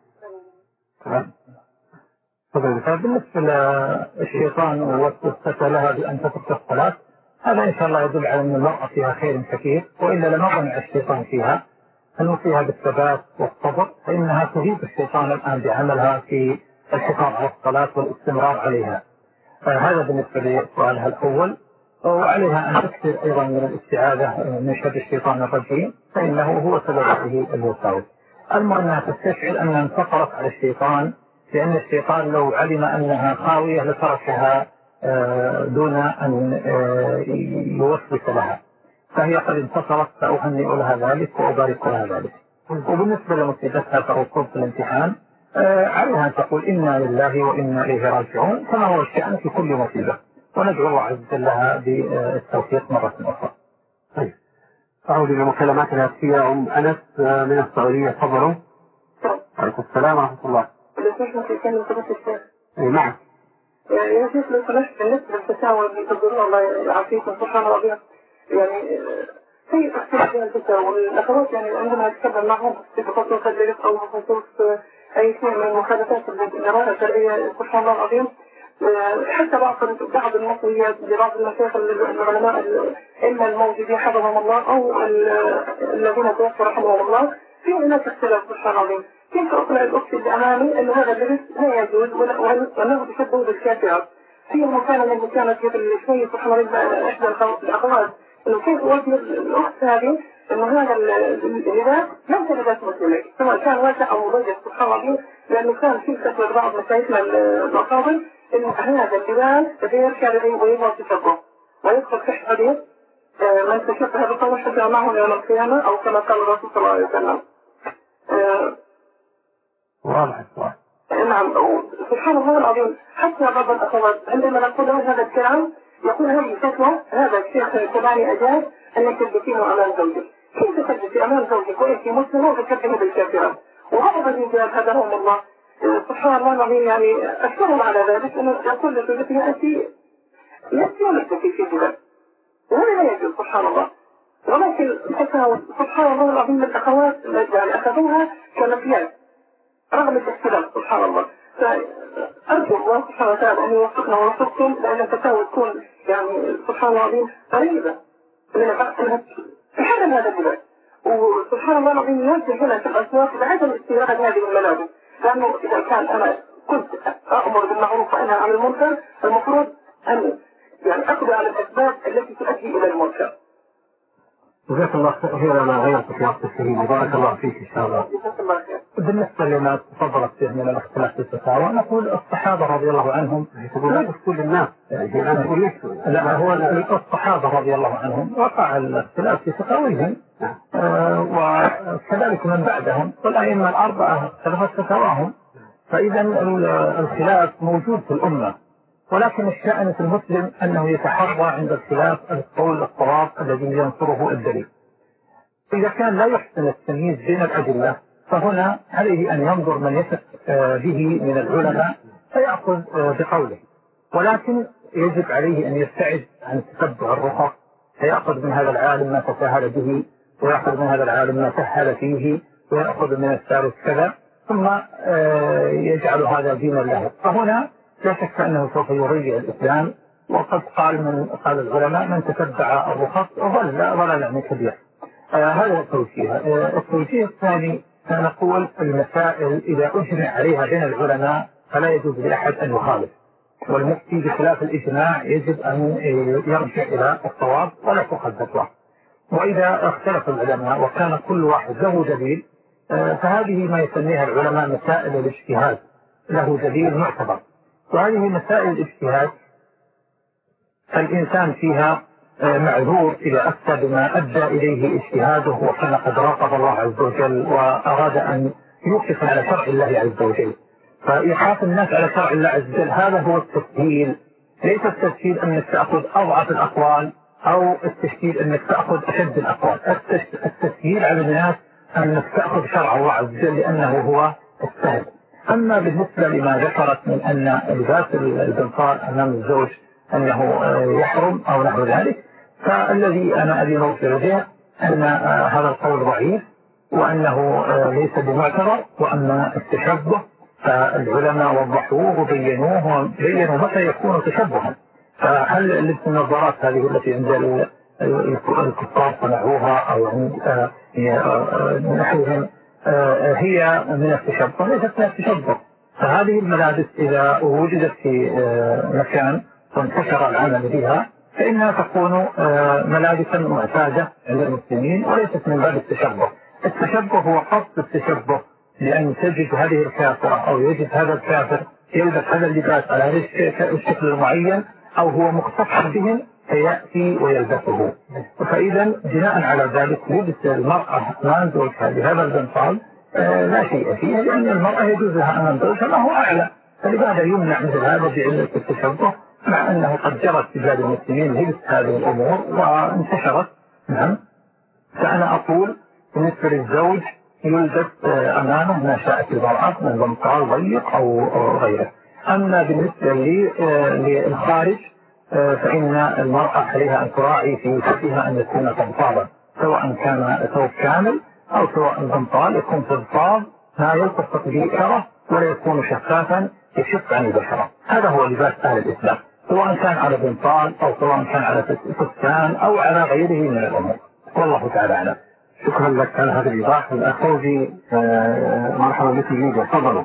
بالنسبة للشيطان والوسوسة لها بأن تترك الصلاة، هذا إن شاء الله يدل على أن المرأة فيها خير كثير، وإلا لما ظن الشيطان فيها فيها بالثبات والصبر، فإنها تجيب الشيطان الآن بعملها في الحفاظ على الصلاة والاستمرار عليها. هذا بالنسبة لسؤالها الأول. وعليها أن تكثر أيضا من الاستعاذة من شر الشيطان الرجيم، فإنه هو سبب هذه الوساوس. المهم أنها تستشعر أنها انتصرت على الشيطان، لأن الشيطان لو علم أنها خاوية لتركها دون أن يوسوس لها، فهي قد انتصرت، فأهنئ لها ذلك وأبارك لها ذلك. وبالنسبة لمصيبتها كركوب في الامتحان، عليها أن تقول إنا لله وإنا إليه راجعون كما هو الشأن في كل مصيبة، وندعو الله عز وجل لها بالتوفيق مرة أخرى. طيب. أعود إلى مكالمات الهاتفية. أم أنس من السعودية تفضلوا. عليكم السلام ورحمة الله. نعم. يا شيخ لو سمحت بالنسبة للفتاوى اللي تقولون الله يعافيكم سبحان الله، يعني في اختلاف بين الفتاوى الأخوات، يعني عندما نتكلم معهم بخصوص الليل أو بخصوص أي شيء من المخالفات الإرادة الشرعية سبحان الله العظيم، حتى بعض المصريات لبعض المشايخ العلماء إما الموجودين حفظهم الله أو الذين توفوا رحمهم الله، في هناك اختلاف سبحان الله. كيف أقنع الأخت اللي أمامي أن هذا اللبس لا يجوز وأنه تشبه بالكافرات؟ في مكان من كانت شوية سبحان الله إحدى الأخوات إنه كيف أوجه الأخت هذه إنه هذا اللباس ليس لباس مسلم، سواء كان واسع أو مضيق سبحان الله، لأنه كان في فتوى بعض مشايخنا الأفاضل إنه هذا اللباس غير شرعي ويظهر تشبه، ويدخل تحت حديث من تشبه بالقوم شبه معه يوم القيامة، أو كما قال الرسول صلى الله عليه وسلم. واضح السؤال. نعم، سبحان الله العظيم. حتى بعض الأخوات عندما نقول هذا الكلام يقول هذه فتوى، هذا الشيخ الفلاني أجاز أنك تلبسينه أمام زوجك. كيف تلبسي أمام زوجك وأنت مسلمة وتشبهه بالكافرة؟ وبعض الرجال هداهم الله سبحان الله العظيم يعني أشكرهم على ذلك، أنه يقول لزوجتها أنت لست في جبل، وهذا لا يجوز سبحان الله. ولكن سبحان الله العظيم الأخوات يعني أخذوها كمقياس رغم الاختلاف سبحان الله. فأرجو الله سبحانه وتعالى أن يوفقنا ويوفقكم، لأن الفتاوى تكون يعني سبحان الله العظيم قريبة من تحرم هذا اللباس. وسبحان الله العظيم يوجه هنا في الأسواق بعدم استيراد هذه الملابس، لأنه إذا كان أنا كنت أأمر بالمعروف وأنهى عن المنكر، المفروض أن يعني أقضي على الأسباب التي تؤدي إلى المنكر. جزاك الله خير على غير تفاصيل التسليم، وبارك الله فيك إن شاء الله. بالنسبة لما تفضلت فيه من الاختلاف في الفتاوى، نقول الصحابة رضي الله عنهم تقول كل الناس لا، هو الصحابة رضي الله عنهم وقع الاختلاف في فتاويهم، وكذلك من بعدهم والأئمة الأربعة اختلفت فتاواهم، فإذا الخلاف موجود في الأمة، ولكن الشأن في المسلم أنه يتحرى عند الخلاف القول الصواب الذي ينصره الدليل. إذا كان لا يحسن التمييز بين الأدلة فهنا عليه أن ينظر من يثق به من العلماء فيأخذ بقوله، ولكن يجب عليه أن يبتعد عن تتبع الرخص، فيأخذ من هذا العالم ما تساهل به، ويأخذ من هذا العالم ما سهل فيه، ويأخذ من الثالث كذا، ثم يجعل هذا دينا له. فهنا لا شك أنه سوف يضيع الإسلام، وقد قال العلماء من تتبع الرخص ضلال كبير. هذا التوجيه. التوجيه الثاني نقول المسائل إذا أجمع عليها بين العلماء فلا يجوز لأحد أن يخالف، والمفتي بخلاف الإجماع يجب أن يرجع إلى الصواب ولا تؤخذ فتوى. وإذا اختلف العلماء وكان كل واحد له دليل فهذه ما يسميها العلماء مسائل الاجتهاد، له دليل معتبر. وهذه مسائل الاجتهاد الإنسان فيها معذور إذا أفتى بما أدى إليه اجتهاده وكان قد راقب الله عز وجل وأراد أن يوقف على شرع الله عز وجل. فإيقاف الناس على شرع الله عز وجل هذا هو التسهيل، ليس التسهيل أنك تأخذ أضعف الأقوال أو التسهيل أنك تأخذ أشد الأقوال. التسهيل على الناس أنك تأخذ شرع الله عز وجل لأنه هو السهل. أما بالنسبة لما ذكرت من أن لباس البنطال أمام الزوج أنه يحرم أو نحو ذلك، فالذي أنا أبي نوصل به أن هذا القول ضعيف وأنه ليس بمعتبر. وأما التشبه فالعلماء وضحوه وبينوه متى يكون تشبها. فهل لبس النظارات هذه التي عند الكفار صنعوها أو عند نحوهم هي من التشبه؟ ليست من التشبه. فهذه الملابس إذا وجدت في مكان وانتشر العمل بها فإنها تكون ملابسا معتادة عند المسلمين وليست من باب التشبه. التشبه هو قصد التشبه، لأن تجد هذه الكافرة أو يجد هذا الكافر يلبس هذا اللباس على هذا الشكل المعين أو هو مختصر بهم فيأتي ويلبسه. فإذا بناء على ذلك لبس المرأة أمام زوجها بهذا البنطال لا شيء فيه، لأن المرأة يجوز لها أمام زوجها ما هو أعلى، فلماذا يمنع مثل هذا بعلة التشبه مع أنه قد جرت في بلاد المسلمين لبس هذه الأمور وانتشرت. نعم. فأنا أقول بالنسبة للزوج يلبس أمامه ما شاءت المرأة من بنطال ضيق أو غيره. أما بالنسبة للخارج فإن المرأة عليها أن تراعي في فتها أن يكون فضفاضا، سواء كان ثوب كامل أو سواء بنطال يكون فضفاض ما يلتصق به إشارة ولا يكون شفافا يشق عن البشرة. هذا هو لباس أهل الإسلام، سواء كان على بنطال أو سواء كان على فستان أو على غيره من الأمور. والله تعالى أعلم. شكرا لك على هذا الإيضاح. الأخ فوزي مرحبا بك جيدا، تفضلوا.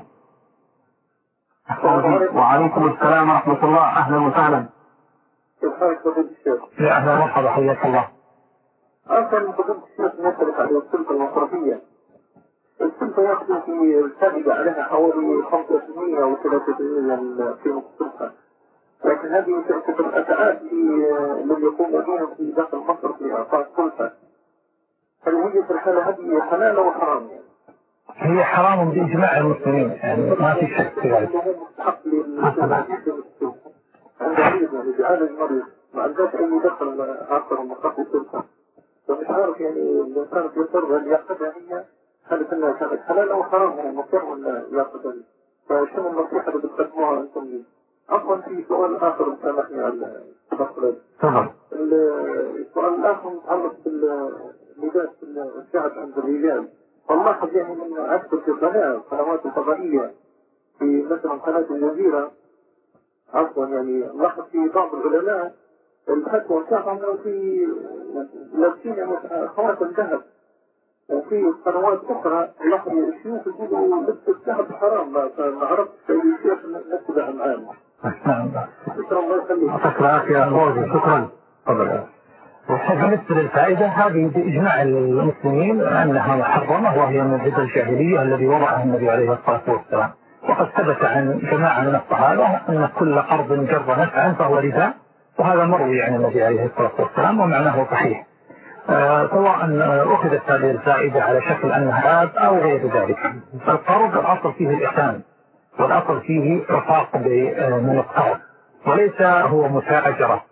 وعليكم السلام ورحمة الله، أهلا وسهلا. كيف حالك فضيلة الشيخ؟ يا أهلا ومرحبا، حياك الله. أصلا فضيلة الشيخ نسألك على السلطة المصرفية. السلطة يأخذ في الفائدة عليها حوالي 5% أو 3% في مصرفها، لكن هذه تعتبر أداءات من يقومون في داخل مصر في إعطاء السلطة. هل هي في الحالة هذه حلال أو حرام؟ هي حرام بإجماع المسلمين، يعني ما في شك في ذلك. مستحق للمسلمين عند مريض يعني بيعالج مريض ما عندهاش أي دخل آخر مصرف السلطة، فمش عارف يعني الإنسان بيضطر هل يأخذها هي، هل كانت حلال أو حرام، يعني مضطر ولا يأخذها؟ فشنو النصيحة اللي بتقدموها أنتم لي؟ أصلا في سؤال آخر سامحني على التدخل. تفضل. السؤال الآخر متعلق باللباس الشعب عند الرجال. فنلاحظ يعني من أكثر في القنوات الفضائية في مثلا قناة الجزيرة، عفوا يعني نلاحظ في بعض العلماء الفتوى بتاعهم في لابسين يعني خواتم ذهب، وفي قنوات أخرى نلاحظ الشيوخ يقولوا لبس الذهب حرام. ما عرفت أي شيخ نتبع الآن. شكرا، الله يخليك. شكرا يا فوزي، شكرا. تفضل. بالنسبة للفائدة هذه بإجماع المسلمين أنها محرمة، وهي من عدة الجاهلية الذي وضعها النبي عليه الصلاة والسلام. وقد ثبت عن جماعة من الصحابة أن كل قرض جر نفعا فهو ربا، وهذا مروي عن النبي عليه الصلاة والسلام ومعناه صحيح. سواء أخذت هذه الفائدة على شكل أنها عاد أو غير ذلك. فالقرض الأصل فيه الإحسان، والأصل فيه رفاق من القرض، وليس هو متاجرة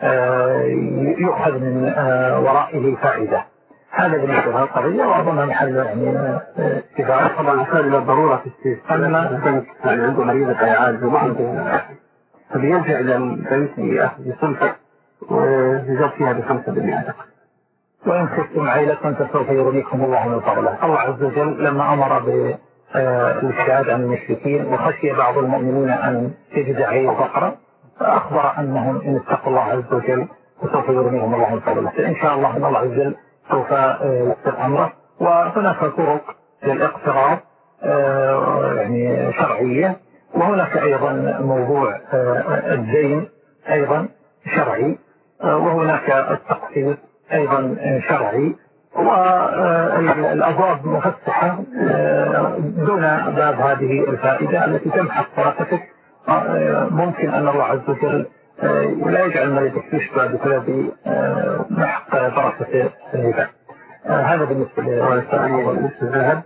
يؤخذ من ورائه فائدة. هذا بالنسبة لها القضية، وأظن محل يعني اتفاق. طبعا أحتاج إلى الضرورة في استثناء يعني عنده مريضة يعالج وما عنده، فبيلجأ إلى البنك لأخذ سلطة ويزاد فيها ب5%. وإن خفتم عيلة فسوف يغنيكم الله من فضله. الله عز وجل لما أمر بالابتعاد عن المشركين وخشي بعض المؤمنين أن تجد عيل فقرا، فأخبر أنهم إن اتقوا الله عز وجل وسوف يغنيهم الله من فضله. فإن شاء الله أن الله عز وجل سوف يسر أمره. وهناك طرق للاقتراض يعني شرعية، وهناك أيضا موضوع الدين أيضا شرعي، وهناك التقسيط أيضا شرعي، والأبواب مفتحة دون باب هذه الفائدة التي تمحق بركتك. ممكن أن الله عز وجل لا يجعل مريضك يشبع بسبب محق بركة الربا. هذا بالنسبة للذهب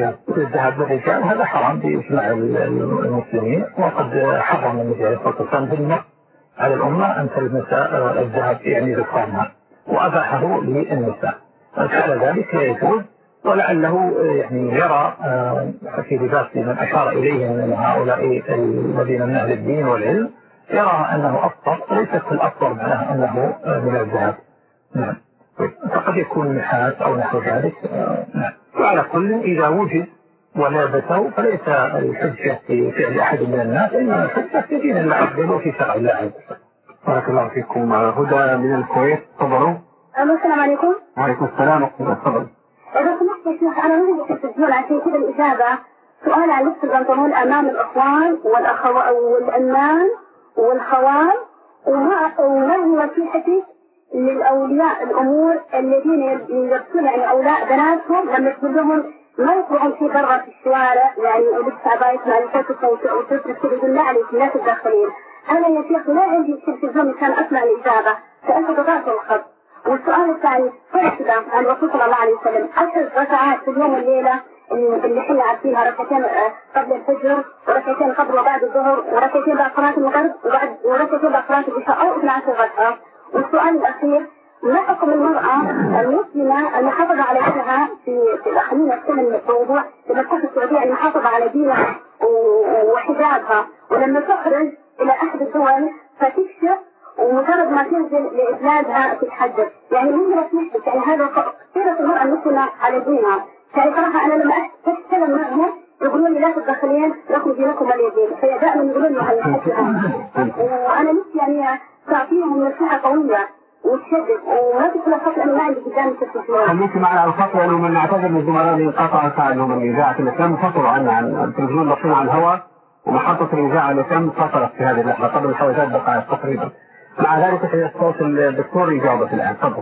للرجال هذا حرام بإجماع المسلمين، وقد حرم النبي عليه الصلاة والسلام بالنص على الأمة أن تلمس الذهب يعني ذكرانها، وأباحه للنساء. فعل ذلك يجوز، ولعله يعني يرى في لباس من أشار إليه من هؤلاء الذين من أهل الدين والعلم، يرى أنه أفضل، ليست الأفضل معناه أنه من الذهب. نعم، فقد يكون نحاس أو نحو ذلك. نعم، وعلى كل إذا وجد ولابسه فليس الحجة في فعل أحد من الناس، إنما الحجة في دين الله عز وجل وفي شرع الله عز وجل. بارك الله فيكم. هدى من الكويت، تفضلوا. السلام عليكم. وعليكم السلام ورحمة الله. تفضل. إذا سمحت يا شيخ، أنا ما في التسجيل عشان كذا الإجابة سؤال عن لبس البنطلون أمام الأخوان والأمان والخوال، وما هي نصيحتي للأولياء الأمور الذين يلبسون يعني أولاد بناتهم لما تقول لهم ما يطلعون في برا في الشوارع يعني ولبس عباية مع الفتح وتترك كذا، يقول لا عليك لا تتدخلين. أنا يا شيخ لا عندي التلفزيون كان أسمع الإجابة فأنت ضغطت الخط. والسؤال الثاني فرق عن الرسول صلى الله عليه وسلم 10 ركعات في اليوم والليلة اللي احنا عارفينها، ركعتين قبل الفجر وركعتين قبل وبعد الظهر وركعتين بعد صلاة المغرب وركعتين بعد صلاة العشاء أو 12 ركعة. والسؤال الأخير ما حكم المرأة المسلمة المحافظة على دينها في خلينا نتكلم من الموضوع لما تكون في السعودية المحافظة على دينها وحجابها، ولما تخرج إلى أحد الدول فتكشف ومجرد ما تنزل لإبلادها تتحدث، يعني من نصيحتك يعني هذا سيرة المرأة المسلمة على دينها. يعني صراحة أنا لما أتكلم معهم يقولون لي لا تتدخلين ياخذ بينكم اليدين، فهي دائما يقولون لي هالحكي هذا. وانا نفسي يعني تعطيهم نصيحه قويه وتشدد وما تكون الخط لانه ما عندي قدامي تفصيل. خليك معنا على الخط لانه من نعتذر من الزملاء اللي انقطعوا عنهم من اذاعه الاسلام فصلوا عنا عن التلفزيون المصري عن الهواء ومحطه الاذاعه الاسلام فصلت في هذه اللحظه قبل حوالي 3 دقائق تقريبا. مع ذلك في صوت الدكتور يجاوبك الان تفضل.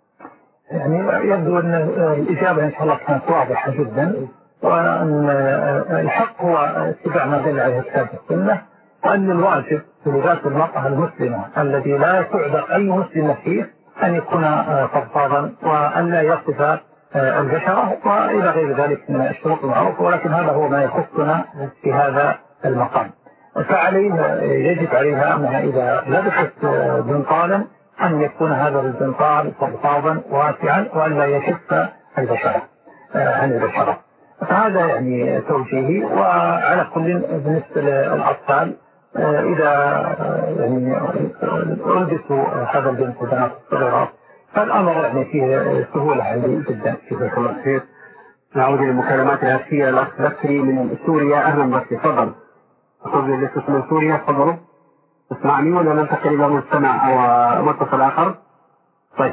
يعني يبدو ان الاجابه ان شاء الله كانت واضحه جدا، وان الحق هو اتباع ما دل عليه الكتاب والسنه، وان الواجب في لباس المراه المسلمه الذي لا تعذر اي مسلم فيه ان يكون فضفاضا وان لا يصف البشره والى غير ذلك من الشروط المعروفه، ولكن هذا هو ما يخصنا في هذا المقام. فعليها يجب عليها انها اذا لبست بنطالا أن يكون هذا البنطال فضفاضا واسعا وأن لا يشف البشرة عن البشرة. فهذا يعني توجيهي. وعلى كل بالنسبة للأطفال إذا يعني ألبسوا هذا البنت بنات الصغيرات فالأمر يعني فيه سهولة عندي جدا. جزاك الله خير. نعود للمكالمات الهاتفية. الأخ بكري من سوريا، أهلا بك تفضل. أخذ الاتصال من سوريا تفضلوا. تسمعني ولا ننتقل إلى مستمع أو متصل آخر؟ طيب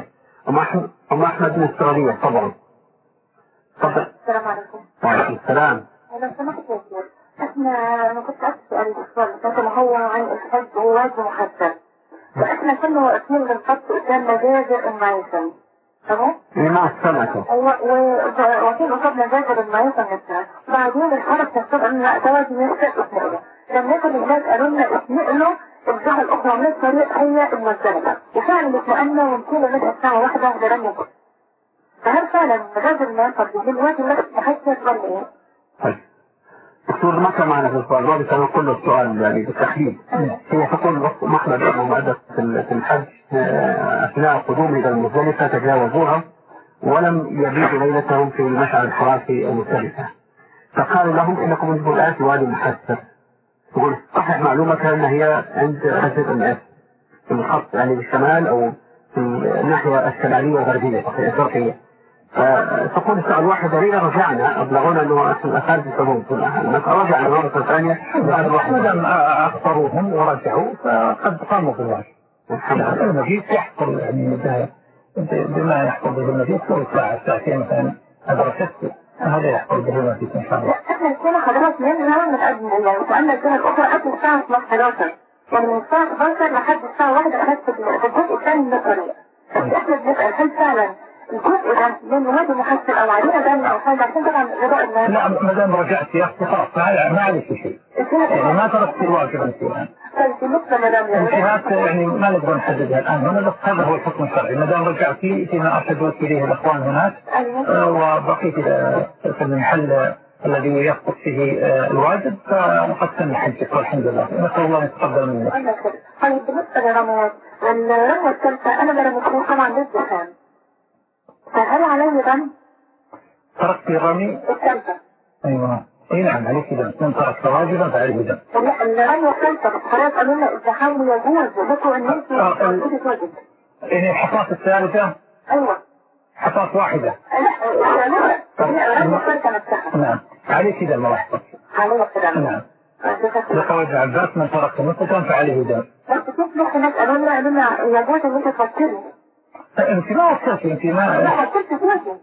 أم أحمد من السعودية تفضل. تفضل. السلام عليكم. وعليكم السلام. لو سمحت يا شيخ، احنا كنت أسأل السؤال هو عن الحج وواجب محدد، فاحنا كنا واقفين بالخط قدام مجازر المايسن، تمام؟ ما سمعته. واقفين قصاد مجازر المايسن نفسها، بعدين الحرب تحسب أن ده واجب يحدد اسمه. لما نزل الناس قالوا لنا اسمعنا الجهة الأخرى من الطريق هي المزدلفة، وفعلا اطمئنا ومكينا منها الساعة 1 لرمي الجهة. فهل فعلا مجازر المايسن بالواجب نفس محجة ولا ايه؟ طيب دكتور ما كان معنا في السؤال ما بيسألوا كل السؤال يعني بالتحديد. هي تقول محمد أنه مؤدت في الحج أثناء قدوم إلى المزدلفة تجاوزوها ولم يبيتوا ليلتهم في المشعر الحرام في المزدلفة، فقال لهم إنكم انتم الآن في وادي محسب. تقول صحح معلومة أن هي عند مسجد الناس في الخط يعني بالشمال أو في الناحية الشمالية الغربية في الشرقية. تقول السؤال واحد إذا رجعنا أبلغونا أنه الأخارج يسوون رجعنا مرة ثانية ما دام أخطروهم ورجعوا فقد قاموا بالواجب. المجيد يحصل يعني بما يحصل به المجيد كل ساعة ساعتين مثلا أدركت هذا يحصل به المجيد إن شاء الله. احنا السنة حضرتك منها من أجل يعني وأن السنة الأخرى قبل الساعة 11 يعني من الساعة 11 لحد الساعة 1 أخذت الجزء الثاني من الطريق. احنا بنسأل هل فعلا الجزء ده من وادي محسن أو علينا دم أو حاجة عشان طبعا غضاء الناس؟ لا ما دام رجعت يا أختي خلاص ما عليك شيء يعني ما تركت الواجب انتهاء. طيب بالنسبة مدام انتهاءات يعني ما نقدر نحددها الآن هنا، بس هذا هو الحكم الشرعي ما دام رجعتي فيما أرشدوك إليه الأخوان هناك وبقيت في المحل الذي يسقط فيه الواجب فقد تم حجك والحمد لله. نسأل الله يتقبل منك. طيب بالنسبة للرميات الرمية الثالثة أنا برمي طبعا للزحام، فهل علي دم؟ تركت الرمي الثالثة. أيوة اي نعم عليك دم، من ترك واجبا فعليه دم. لا الرمية الثالثة خلاص قالوا لنا الزحام يجوز لكم ان انت تجوزي واجب. يعني الحصاة الثالثة؟ ايوه حصاة واحدة. لا الرمية الثالثة نفسها. نعم عليك دم واحدة. عليك دم. نعم. لقول عباس من ترك نصفا فعليه دم. بس كيف نحن الناس قالوا لنا يجوز ان انت تفكري. انت ما وصلتي انت ما لا وصلت واجب.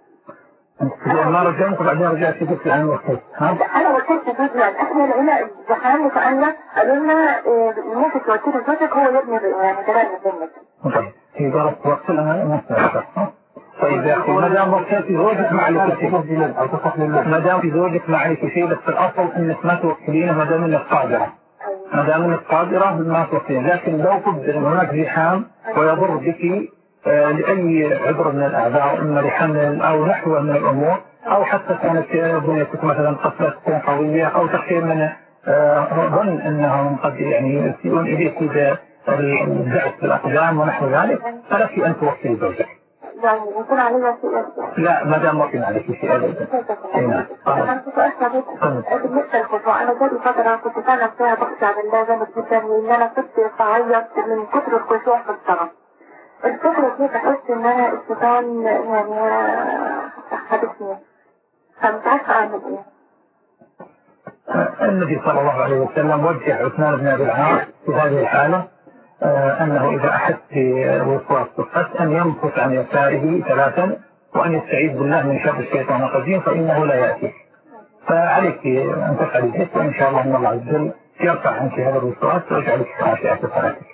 ما رجعت وبعدين رجعت قلت لي انا وصلت. انا وصلت جزء احنا لقينا الزحام وسالنا قالوا لنا ممكن توتري زوجك هو يبني يعني كلام منك. طيب هي قالت وقت لها ما سمعتها. طيب يا اخي ما دام وصلتي زوجك ما عليك شيء. ما دام في زوجك ما عليك شيء، بس الاصل انك ما توكلينه ما دام انك قادره. ما دام انك قادره ما توكلين، لكن لو قدر ان هناك زحام ويضر بك لأي عذر من الأعذار إما لحمل أو نحو من الأمور أو حتى كانت بنيتك مثلا قصة تكون قوية أو تخشى من ظن أنهم قد يعني يسيئون إليك بالدعس بالأقدام ونحو ذلك فلك أن توصلي زوجك. يعني يكون علينا شيء؟ لا ما دام وقنا عليك شيء أبدا. أنا كنت أسأل بالنسبة للخشوع أنا جالي فترة كنت فعلا فيها بخشع بالله جامد جدا وإن أنا كنت أعيط من كثر الخشوع في الصلاة. الفكرة دي بحس ان انا الشيطان يعني حدثني فمش عارفة اعمل ايه. النبي صلى الله عليه وسلم وجه عثمان بن أبي العاص في هذه الحالة أنه إذا أحس بوسواس القتل أن ينفث عن يساره 3 وأن يستعيذ بالله من شر الشيطان الرجيم فإنه لا يأتي. فعليك أن تفعلي ذلك وإن شاء الله أن الله عز وجل يرفع عنك هذا الوسواس ويجعلك خاشعة في صلاتك.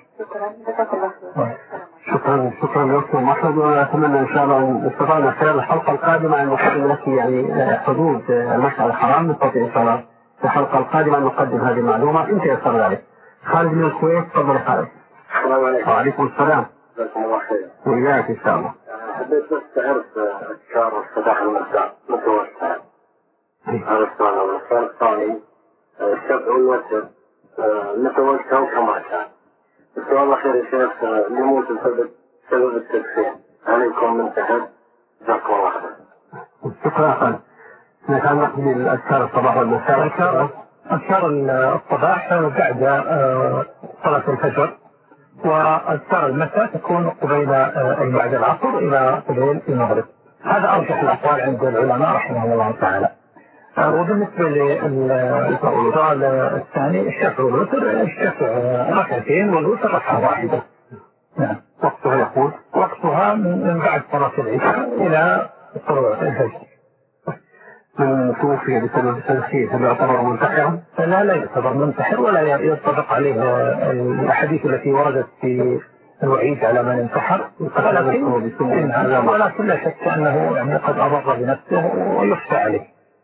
شكرا دكتور محمد، وأتمنى إن شاء الله أن استطعنا خلال الحلقة القادمة أن نقدم لك يعني حدود المسألة الحرام نستطيع إن شاء الله في الحلقة القادمة أن نقدم هذه المعلومة إن تيسر ذلك. خالد من الكويت، تفضل خالد. السلام عليكم. وعليكم السلام. جزاكم الله خير. وإياك إن شاء الله. حبيت بس تعرف أذكار الصباح والمساء متى وقتها؟ هذا السؤال الأول. السؤال الثاني الشفع والوتر متى وقتها وكم وقتها؟ السؤال الأخير يا شيخ يموت بسبب التدخين هل يكون منتهب؟ جزاكم الله خير. شكرا خالد. نتعلق بالأذكار الصباح والمساء. أذكار الصباح بعد صلاة الفجر، وأذكار المساء تكون قبيل بعد العصر إلى قبيل المغرب. هذا أرجح الأقوال عند العلماء رحمه الله تعالى. وبالنسبة للسؤال الثاني الشفع والوتر، الشفع 2 والوتر 1. نعم. وقتها يقول وقتها من بعد صلاة العشاء إلى طلوع الفجر. من توفي بسبب التدخين هل يعتبر منتحرا؟ لا يعتبر منتحر ولا ينطبق عليه الأحاديث التي وردت في الوعيد على من انتحر، ولكن لا شك أنه يعني قد أضر بنفسه ويخشى عليه.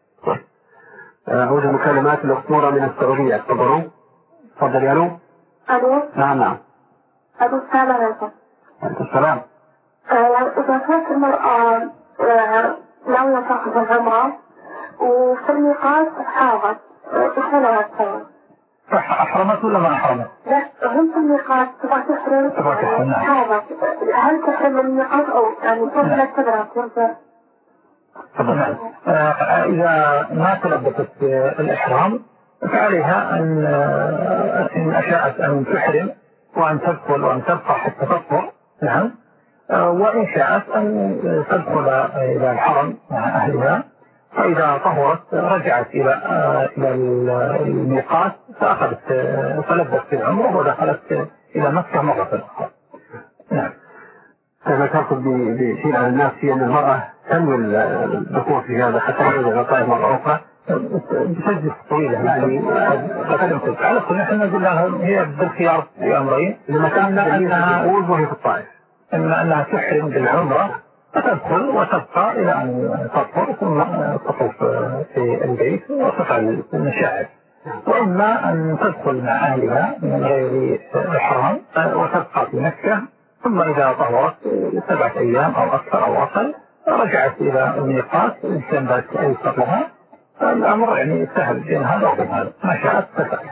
أعود المكالمات الأسطورة من السعودية. تفضل. ألو. نعم. السلام عليكم. وعليكم السلام. إذا كانت المرأة ناوية تأخذ العمرة وفي الميقات حاضت، إيش لها تسوي؟ أحرمت ولا ما أحرمت؟ لا، هم في الميقات تبغى تحرم حاضت، هل تحرم الميقات أو يعني كيف لا تدرك يمكن؟ طبعا إذا ما تلبست الإحرام فعليها إن أشاءت أن تحرم وأن تدخل وأن تبقى حتى تطهر. نعم. وإن شاءت أن تدخل إلى الحرم مع أهلها، فإذا طهرت رجعت إلى الميقات فلبست العمرة ودخلت إلى مكة مرة أخرى. نعم. كما تأخذ بشيء على الناس في أن المرأة تنوي الدخول في هذا حتى يرجع الغطاء مرة أخرى بسجل طويلة يعني على كل نحن نقول لها هي بالخيار في أمرين. لما كان أنها وهي في الطائف، إما أنها تحرم بالعمرة فتدخل وتبقى إلى أن تطهر ثم تطوف في البيت وتفعل المشاعر، وإما أن تدخل مع أهلها من غير إحرام وتبقى في مكة، ثم إذا طهرت 7 أيام أو أكثر أو أقل رجعت إلى الميقات إن كان ذلك أيسر لها. الأمر يعني سهل بين هذا وبين هذا، ما شاءت تفعل.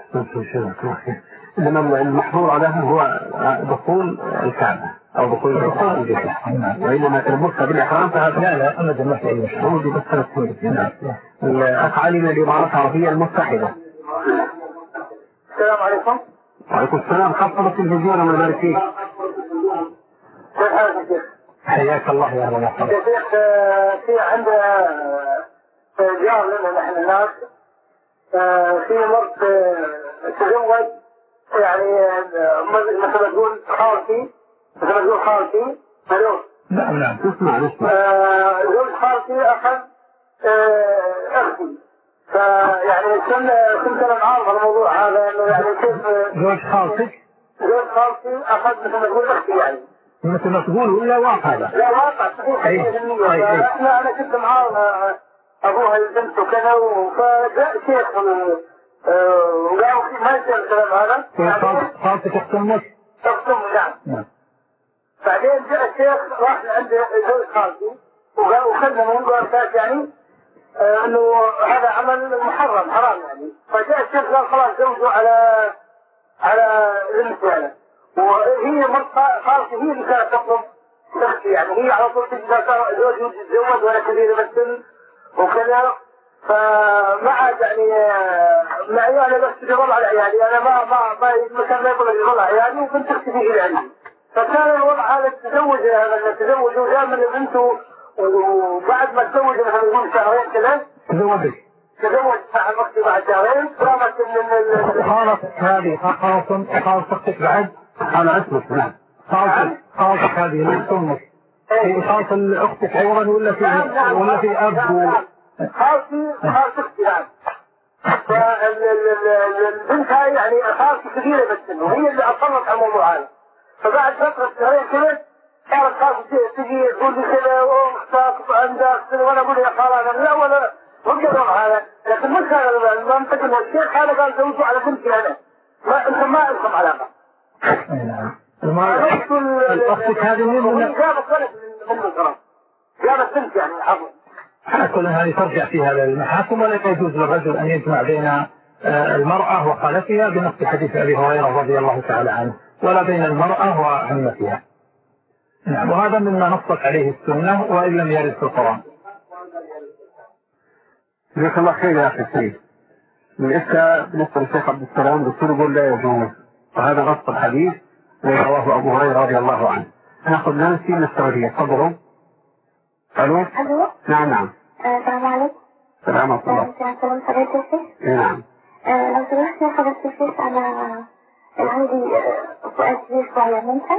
إنما المحظور عليها هو دخول الكعبة أو دخول الجسد، وإنما تلبسها بالإحرام فهذا لا أبدا ما في أي مشكلة. دي بس الأخ علي من الإمارات العربية المتحدة. السلام عليكم. وعليكم السلام. حفظ التلفزيون من بارك فيك. كيف حالك يا شيخ؟ حياك الله يا أهلا وسهلا. يا شيخ في عندنا جار لنا نحن الناس في مرت تزوج يعني مثل ما تقول خالتي الو. نعم نسمع زوج خالتي اخذ اختي، فيعني كنت انا معارض الموضوع هذا انه يعني كيف زوج خالتي اخذ مثل ما تقول اختي يعني مثل ما تقول ولا واقع هذا؟ لا واقع صحيح 100%. انا كنت معارض ابوها البنت وكذا، فجاء شيخ وقالوا ما يصير الكلام هذا. خالتك اخت امك؟ اخت امي نعم. بعدين جاء الشيخ راح لعند زوج خالتي وكلمه وقال يعني انه هذا عمل محرم حرام يعني. فجاء الشيخ قال خلاص زوجوا على الانسانه، وهي مرت خالتي هي اللي كانت تطلب اختي يعني، هي على طول تجي زوجي يتزوج وانا كبيره بالسن وكذا، فما عاد يعني معي انا بس تجرب على عيالي، انا ما كان لا يقول يجرب على عيالي وكنت اختي في عيالي. فكان الوضع هذا تزوج وجاء من بنته، وبعد ما تزوج مثلا يقول شهرين كذا تزوج مع اختي بعد شهرين قامت خالص هذه خالص اختك بعد على اسمك. نعم. خالص هذه من امك. في خالص اختك ايضا ولا في اب خالتي اختي يعني. فالبنت هاي يعني خالتي كبيره بالسن وهي اللي اصرت على الموضوع هذا. فبعد فتره شهرين كذا كانت خالتي تجي تقول لي كذا واختك وعندك وانا اقول يا خاله لا ولا وقدروا هذا. لكن ما كان المنطق انه الشيخ هذا قال زوجوا على بنتي انا. ما انتم ما لكم علاقه. اختك هذه من جابت ولد من الغرام. جابت بنت يعني حظ. على كل هذه ترجع فيها للمحاكم ولا يجوز للرجل ان يجمع بين المرأة وخالتها بنص حديث ابي هريرة رضي الله تعالى عنه ولا بين المرأة وعمتها. نعم. وهذا مما نصت عليه السنة وان لم يرد في القرآن. جزاك الله خير يا اخي الكريم. بالنسبه للشيخ عبد السلام الدكتور يقول لا يجوز وهذا نص الحديث رواه ابو هريره رضي الله عنه. ناخذ نانسي من السعوديه. تفضلوا. الو. نعم. السلام عليكم. السلام ورحمه الله. سلام حضرتك يا شيخ. نعم. لو سمحت يا حضرتك الشيخ انا عندي سؤال كبير شويه ممكن؟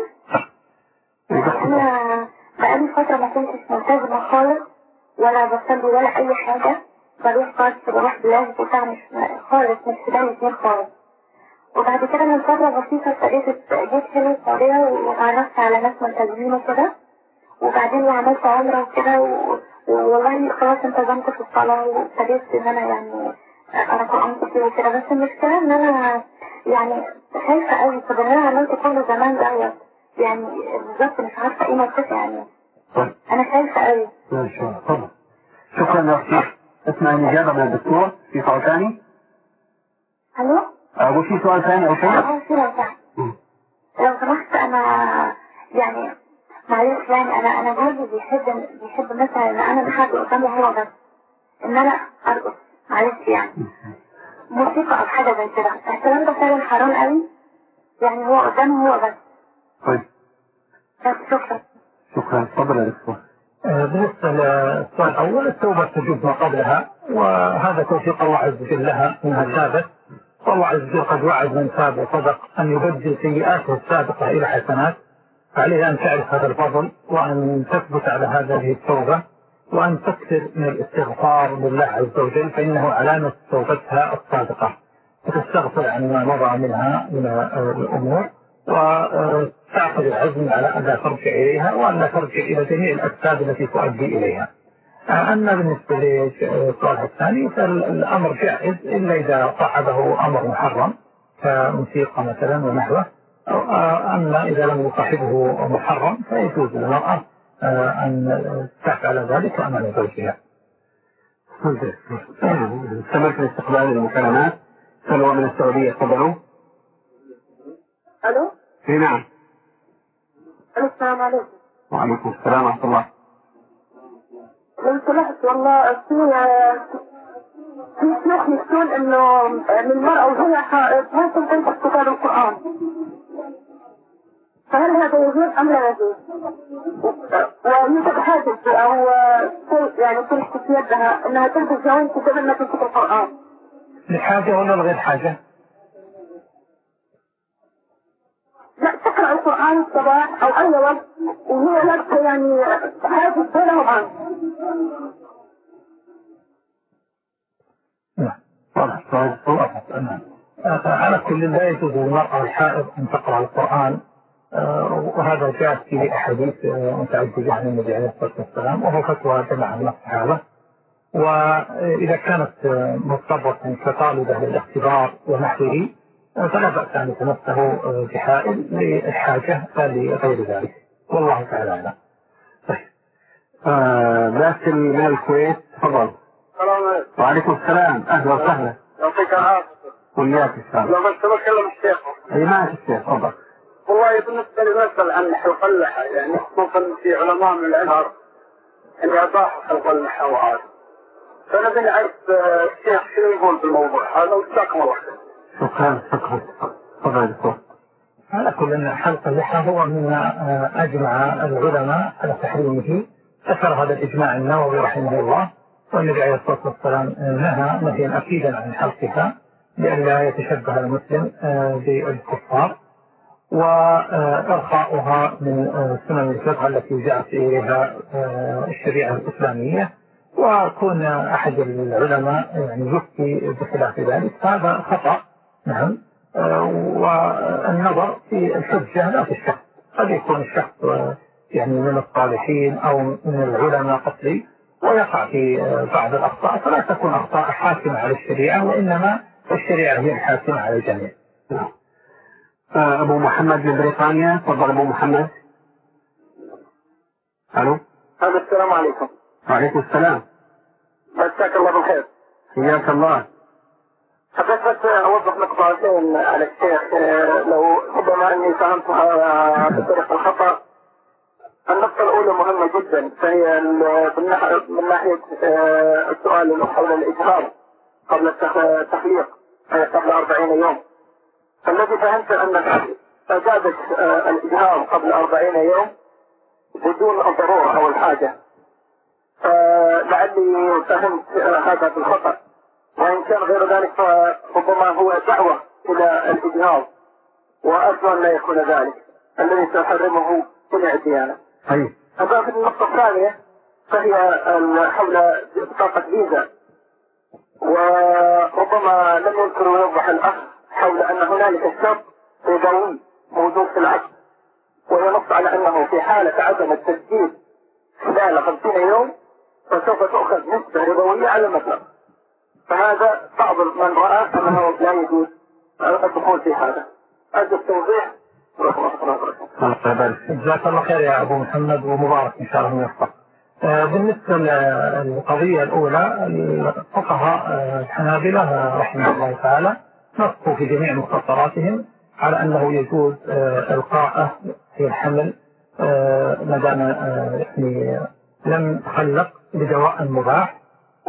انا بقالي فتره ما كنتش ملتزمه خالص ولا بصلي ولا اي حاجه. بروح قرص بروح بلاد بتاع مش خالص مش في بالي كتير خالص. وبعد كده من فترة بسيطة جيت هنا السعودية وتعرفت على ناس ملتزمين وكده وبعدين عملت عمرة وكده والله خلاص انتظمت في الصلاة وابتديت ان انا يعني اقرا قرآن كتير وكده. بس المشكلة ان انا يعني خايفة قوي. طب انا عملت كله زمان دوت يعني بالظبط مش عارفة ايه موقفي يعني. انا خايفة قوي. ما شاء الله. طبعا. شكرا يا اختي. اسمع الإجابة من الدكتور. في سؤال ثاني؟ الو؟ أقول في سؤال ثاني أو شيء؟ في لو سمحت أنا يعني معلش يعني أنا جوزي بيحب مثلا إن أنا بحب قدامه هو بس إن أنا أرقص معلش يعني موسيقى أو حاجة زي كده. الكلام ده فعلا حرام قوي يعني هو قدامه هو بس. طيب. بس شكرا. تفضل يا دكتور. بالنسبة للسؤال الأول التوبة تجوز ما قبلها وهذا توفيق الله عز وجل لها انها ثابت. والله عز وجل قد وعد من تاب وصدق ان يبدل سيئاته السابقة الى حسنات. فعليه ان تعرف هذا الفضل وان تثبت على هذه التوبة وان تكثر من الاستغفار لله عز وجل فانه علامة توبتها الصادقة. وتستغفر عن ما مضى منها من الامور وتأخذ العزم على أن لا ترجع إليها وأن لا ترجع إلى جميع الأسباب التي تؤدي إليها. أما بالنسبة للسؤال الثاني فالأمر جائز إلا إذا صاحبه أمر محرم كموسيقى مثلا ونحوه. أما إذا لم يصاحبه محرم فيجوز للمرأة أن تفعل ذلك أمام زوجها. استمر في استقبال المكالمات. سلوى من السعودية. تفضلوا. الو؟ نعم. السلام عليكم. وعليكم السلام ورحمة الله. لو سمحت والله في شيخ يقول انه للمرأة وهي حائض ممكن تنطق كتاب القرآن. فهل هذا يجوز ام لا يجوز؟ ويوجد حاجز او يعني تمسك في يدها انها تنطق جوانب قبل ما تنطق القرآن. لحاجة ولا لغير حاجة؟ لا تقرأ القرآن الصباح أو أي وقت وهي لك يعني حاجة بينه وبين. على كل لا يجوز للمرأة الحائض أن تقرأ القرآن وهذا جاء في أحاديث متعددة عن النبي عليه الصلاة والسلام وهو فتوى جماعة من الصحابة. وإذا كانت مضطرة كطالبة للاختبار ونحوه فلا بأس أن يتمسه بحائل للحاجة لا لغير ذلك. والله تعالى أعلم. باسل من الكويت. تفضل. السلام عليكم. وعليكم السلام. أهلا وسهلا. يعطيك العافية. وياك السلام. لو بس بكلم الشيخ. أي معك الشيخ. تفضل. والله بالنسبة لي بسأل عن حلق اللحى يعني خصوصا في علماء من الأزهر اللي أباحوا حلق اللحى وهذا. فنبي نعرف الشيخ شنو يقول بالموضوع هذا وجزاكم الله خير. شكرا. تفضل دكتور. على كل أن حلق اللحى هو مما أجمع العلماء على تحريمه. ذكر هذا الإجماع النووي رحمه الله والنبي عليه الصلاة والسلام نهى نهيا أكيدا عن حلقها لئلا يتشبه المسلم بالكفار، وإرخاؤها من سنن الفقه التي جاءت إليها الشريعة الإسلامية، وكون أحد العلماء يعني يفتي بخلاف ذلك هذا خطأ. نعم. والنظر في الحجة لا في الشخص، قد يكون الشخص يعني من الصالحين أو من العلماء قصدي ويقع في بعض الأخطاء، فلا تكون أخطاء حاكمة على الشريعة، وإنما الشريعة هي الحاكمة على الجميع. أبو محمد من بريطانيا، تفضل أبو محمد. ألو. السلام عليكم. وعليكم السلام. مساك الله بالخير. حياك الله. حبيت بس أوضح نقطتين على الشيخ، لو ربما أني فهمتها بطريقة الخطأ. النقطة الأولى مهمة جدا، فهي من ناحية السؤال حول الإجهاض قبل التخليق، أي قبل 40 يوم. فالذي فهمت أنك أجازت الإجهاض قبل 40 يوم بدون الضرورة أو الحاجة، فلعلي فهمت هذا بالخطأ، وإن كان غير ذلك فربما هو دعوة إلى الإجهاض، وأرجو أن لا يكون ذلك الذي سيحرمه كل عديانة. هذا في النقطة الثانية، فهي حول بطاقة فيزا، وربما لم يذكر ويوضح الأخ حول أن هنالك شرط ربوي موجود في العقد، وينص على أنه في حالة عدم التسجيل خلال 50 يوم فسوف تأخذ نسبة ربوية على المبلغ. فهذا بعض من رأى أنه لا يجوز الدخول في هذا. هذا التوضيح. جزاك الله خير يا أبو محمد، ومبارك إن شاء الله يوفق. بالنسبة للقضية الأولى، الفقهاء الحنابلة رحمه الله تعالى نصوا في جميع مختصراتهم على أنه يجوز إلقاءه في الحمل ما دام يعني لم تخلق بدواء مباح،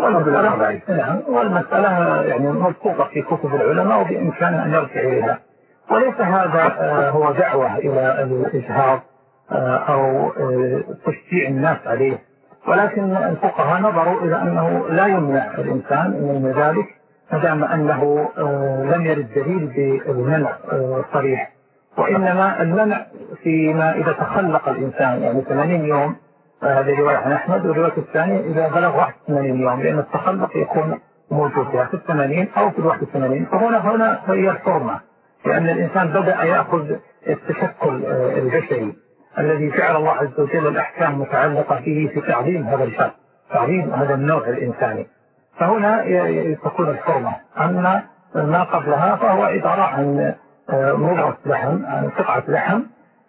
والمسألة يعني مذكورة في كتب العلماء وبإمكانه أن يرجع إليها، وليس هذا هو دعوة إلى الإجهاض أو تشجيع الناس عليه، ولكن الفقهاء نظروا إلى أنه لا يمنع الإنسان من ذلك ما دام أنه لم يرد دليل بالمنع صريح، وإنما المنع فيما إذا تخلق الإنسان يعني 80 يوم، هذه رواية عن أحمد، والرواية الثانية إذا بلغ 81 يوم، لأن التخلق يكون موجود في 80 أو في 81. فهنا هي الحرمة، لأن الإنسان بدأ يأخذ التشكل البشري الذي جعل الله عز وجل الأحكام متعلقة به في تعظيم هذا الشرع، تعظيم هذا النوع الإنساني. فهنا تكون الحرمة. أما ما قبلها فهو عبارة عن مضغة لحم، عن قطعة لحم،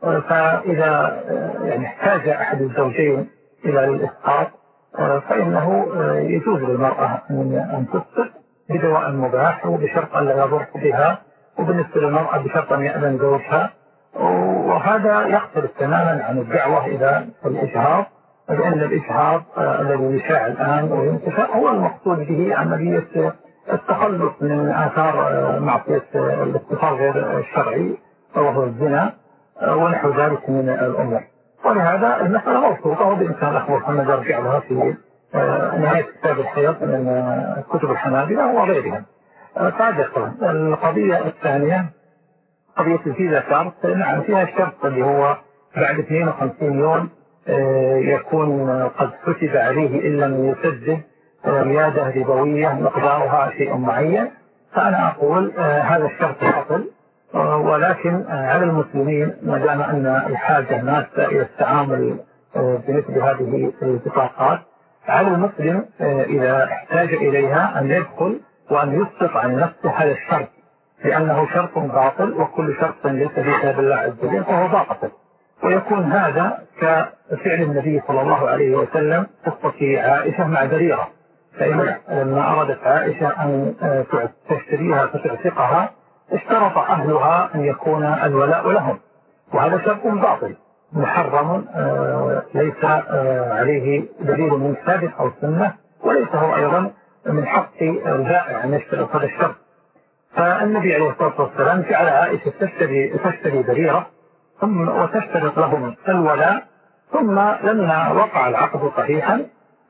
فإذا يعني احتاج أحد الزوجين إلى الإسقاط فإنه يجوز للمرأة أن تسقط بدواء مباح وبشرط أن لا يضر بها، وبالنسبة للمرأة بشرط أن يأذن زوجها، وهذا يختلف تماما عن الدعوة إلى الإجهاض، لأن الإجهاض الذي يشاع الآن وينتشر هو المقصود به عملية التخلص من آثار معصية الاتصال غير الشرعي وهو الزنا ونحو ذلك من الأمور. ولهذا المسألة موثوقة، وبإمكان الأخ محمد يرجع لها في نهاية كتاب الحيض من كتب الحنابلة وغيرها. صادقا. القضية الثانية قضية الفيزا كارت، نعم فيها الشرط اللي هو بعد 52 يوم يكون قد كتب عليه إن لم يسجل زيادة ربوية مقدارها شيء معين، فأنا أقول هذا الشرط حصل، ولكن على المسلمين ما دام أن الحاجة ماسة إلى التعامل بمثل هذه البطاقات، على المسلم إذا احتاج إليها أن يدخل وأن يسقط عن نفسه هذا الشرط، لأنه شرط باطل، وكل شرط ليس في كتاب الله عز وجل فهو باطل. ويكون هذا كفعل النبي صلى الله عليه وسلم قصة عائشة مع بريرة، فإن لما أرادت عائشة أن تشتريها فتعتقها اشترط أهلها أن يكون الولاء لهم، وهذا شرط باطل محرم ليس عليه دليل من كتاب أو سنة، وليس هو أيضا من حق البائع أن يشترط هذا الشرط. فالنبي عليه الصلاة والسلام جعل عائشة تشتري بريرة وتشترط لهم الولاء، ثم لما وقع العقد صحيحا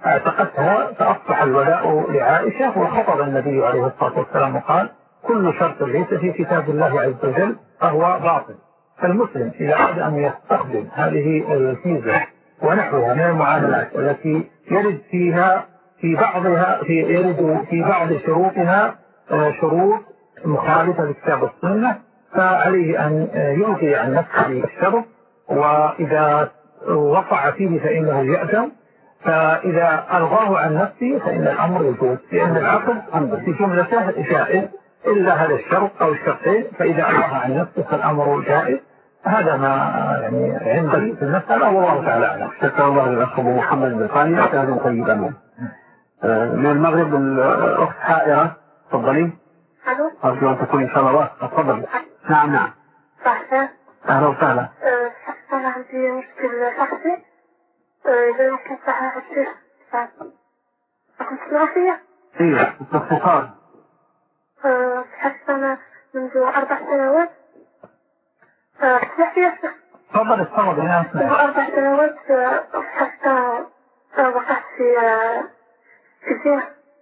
اعتقدتها فأصبح الولاء لعائشة. وخطب النبي عليه الصلاة والسلام وقال كل شرط ليس في كتاب الله عز وجل فهو باطل. فالمسلم إذا أراد أن يستخدم هذه الفيزا ونحوها من المعاملات التي يرد فيها يرد في بعض شروطها شروط مخالفة للكتاب والسنة، فعليه أن يلغي عن نفسه الشرط، وإذا وقع فيه فإنه يأثم، فإذا ألغاه عن نفسه فإن الأمر يجوز، لأن العقد في جملته جائز إلا هذا الشرط أو الشرطين، فإذا ألغاه عن نفسه فالأمر جائز. هذا ما يعني عندي في المسألة، والله تعالى أعلم. شكرا الله للأخ أبو محمد بن ثاني، كان طيب أمين. من المغرب الأخت حائرة، تفضلي. أرجو أن تكون إن شاء الله واثقة. تفضلي. نعم. صحيح. أهلا وسهلا. أنا عندي مشكلة شخصي، إذا ممكن صحيح الشيخ كنت سمعتية؟ إيه باختصار. حتى أنا منذ 4 سنوات سمعتية؟ تفضل يا أخي. منذ 4 سنوات حتى وقعت في الزنا،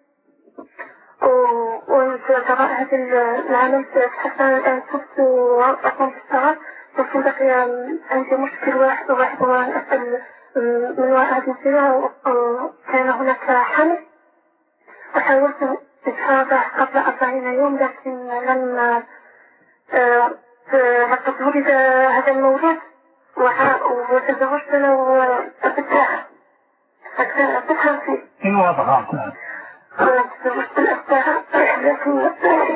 وجراء هذا العمل حتى الآن كنت أقوم بالصلاة، لكن بقي عندي مشكل واحد وأن أسأل من وراء هذه الزنا. كان هناك حمل وحاولت إجهاضه قبل 40 يوم، لكن لقد ولد هذا المولود وتزوجت أنا وأبتها. أبتها فيه. واضح. تزوجت الأبتها، لكن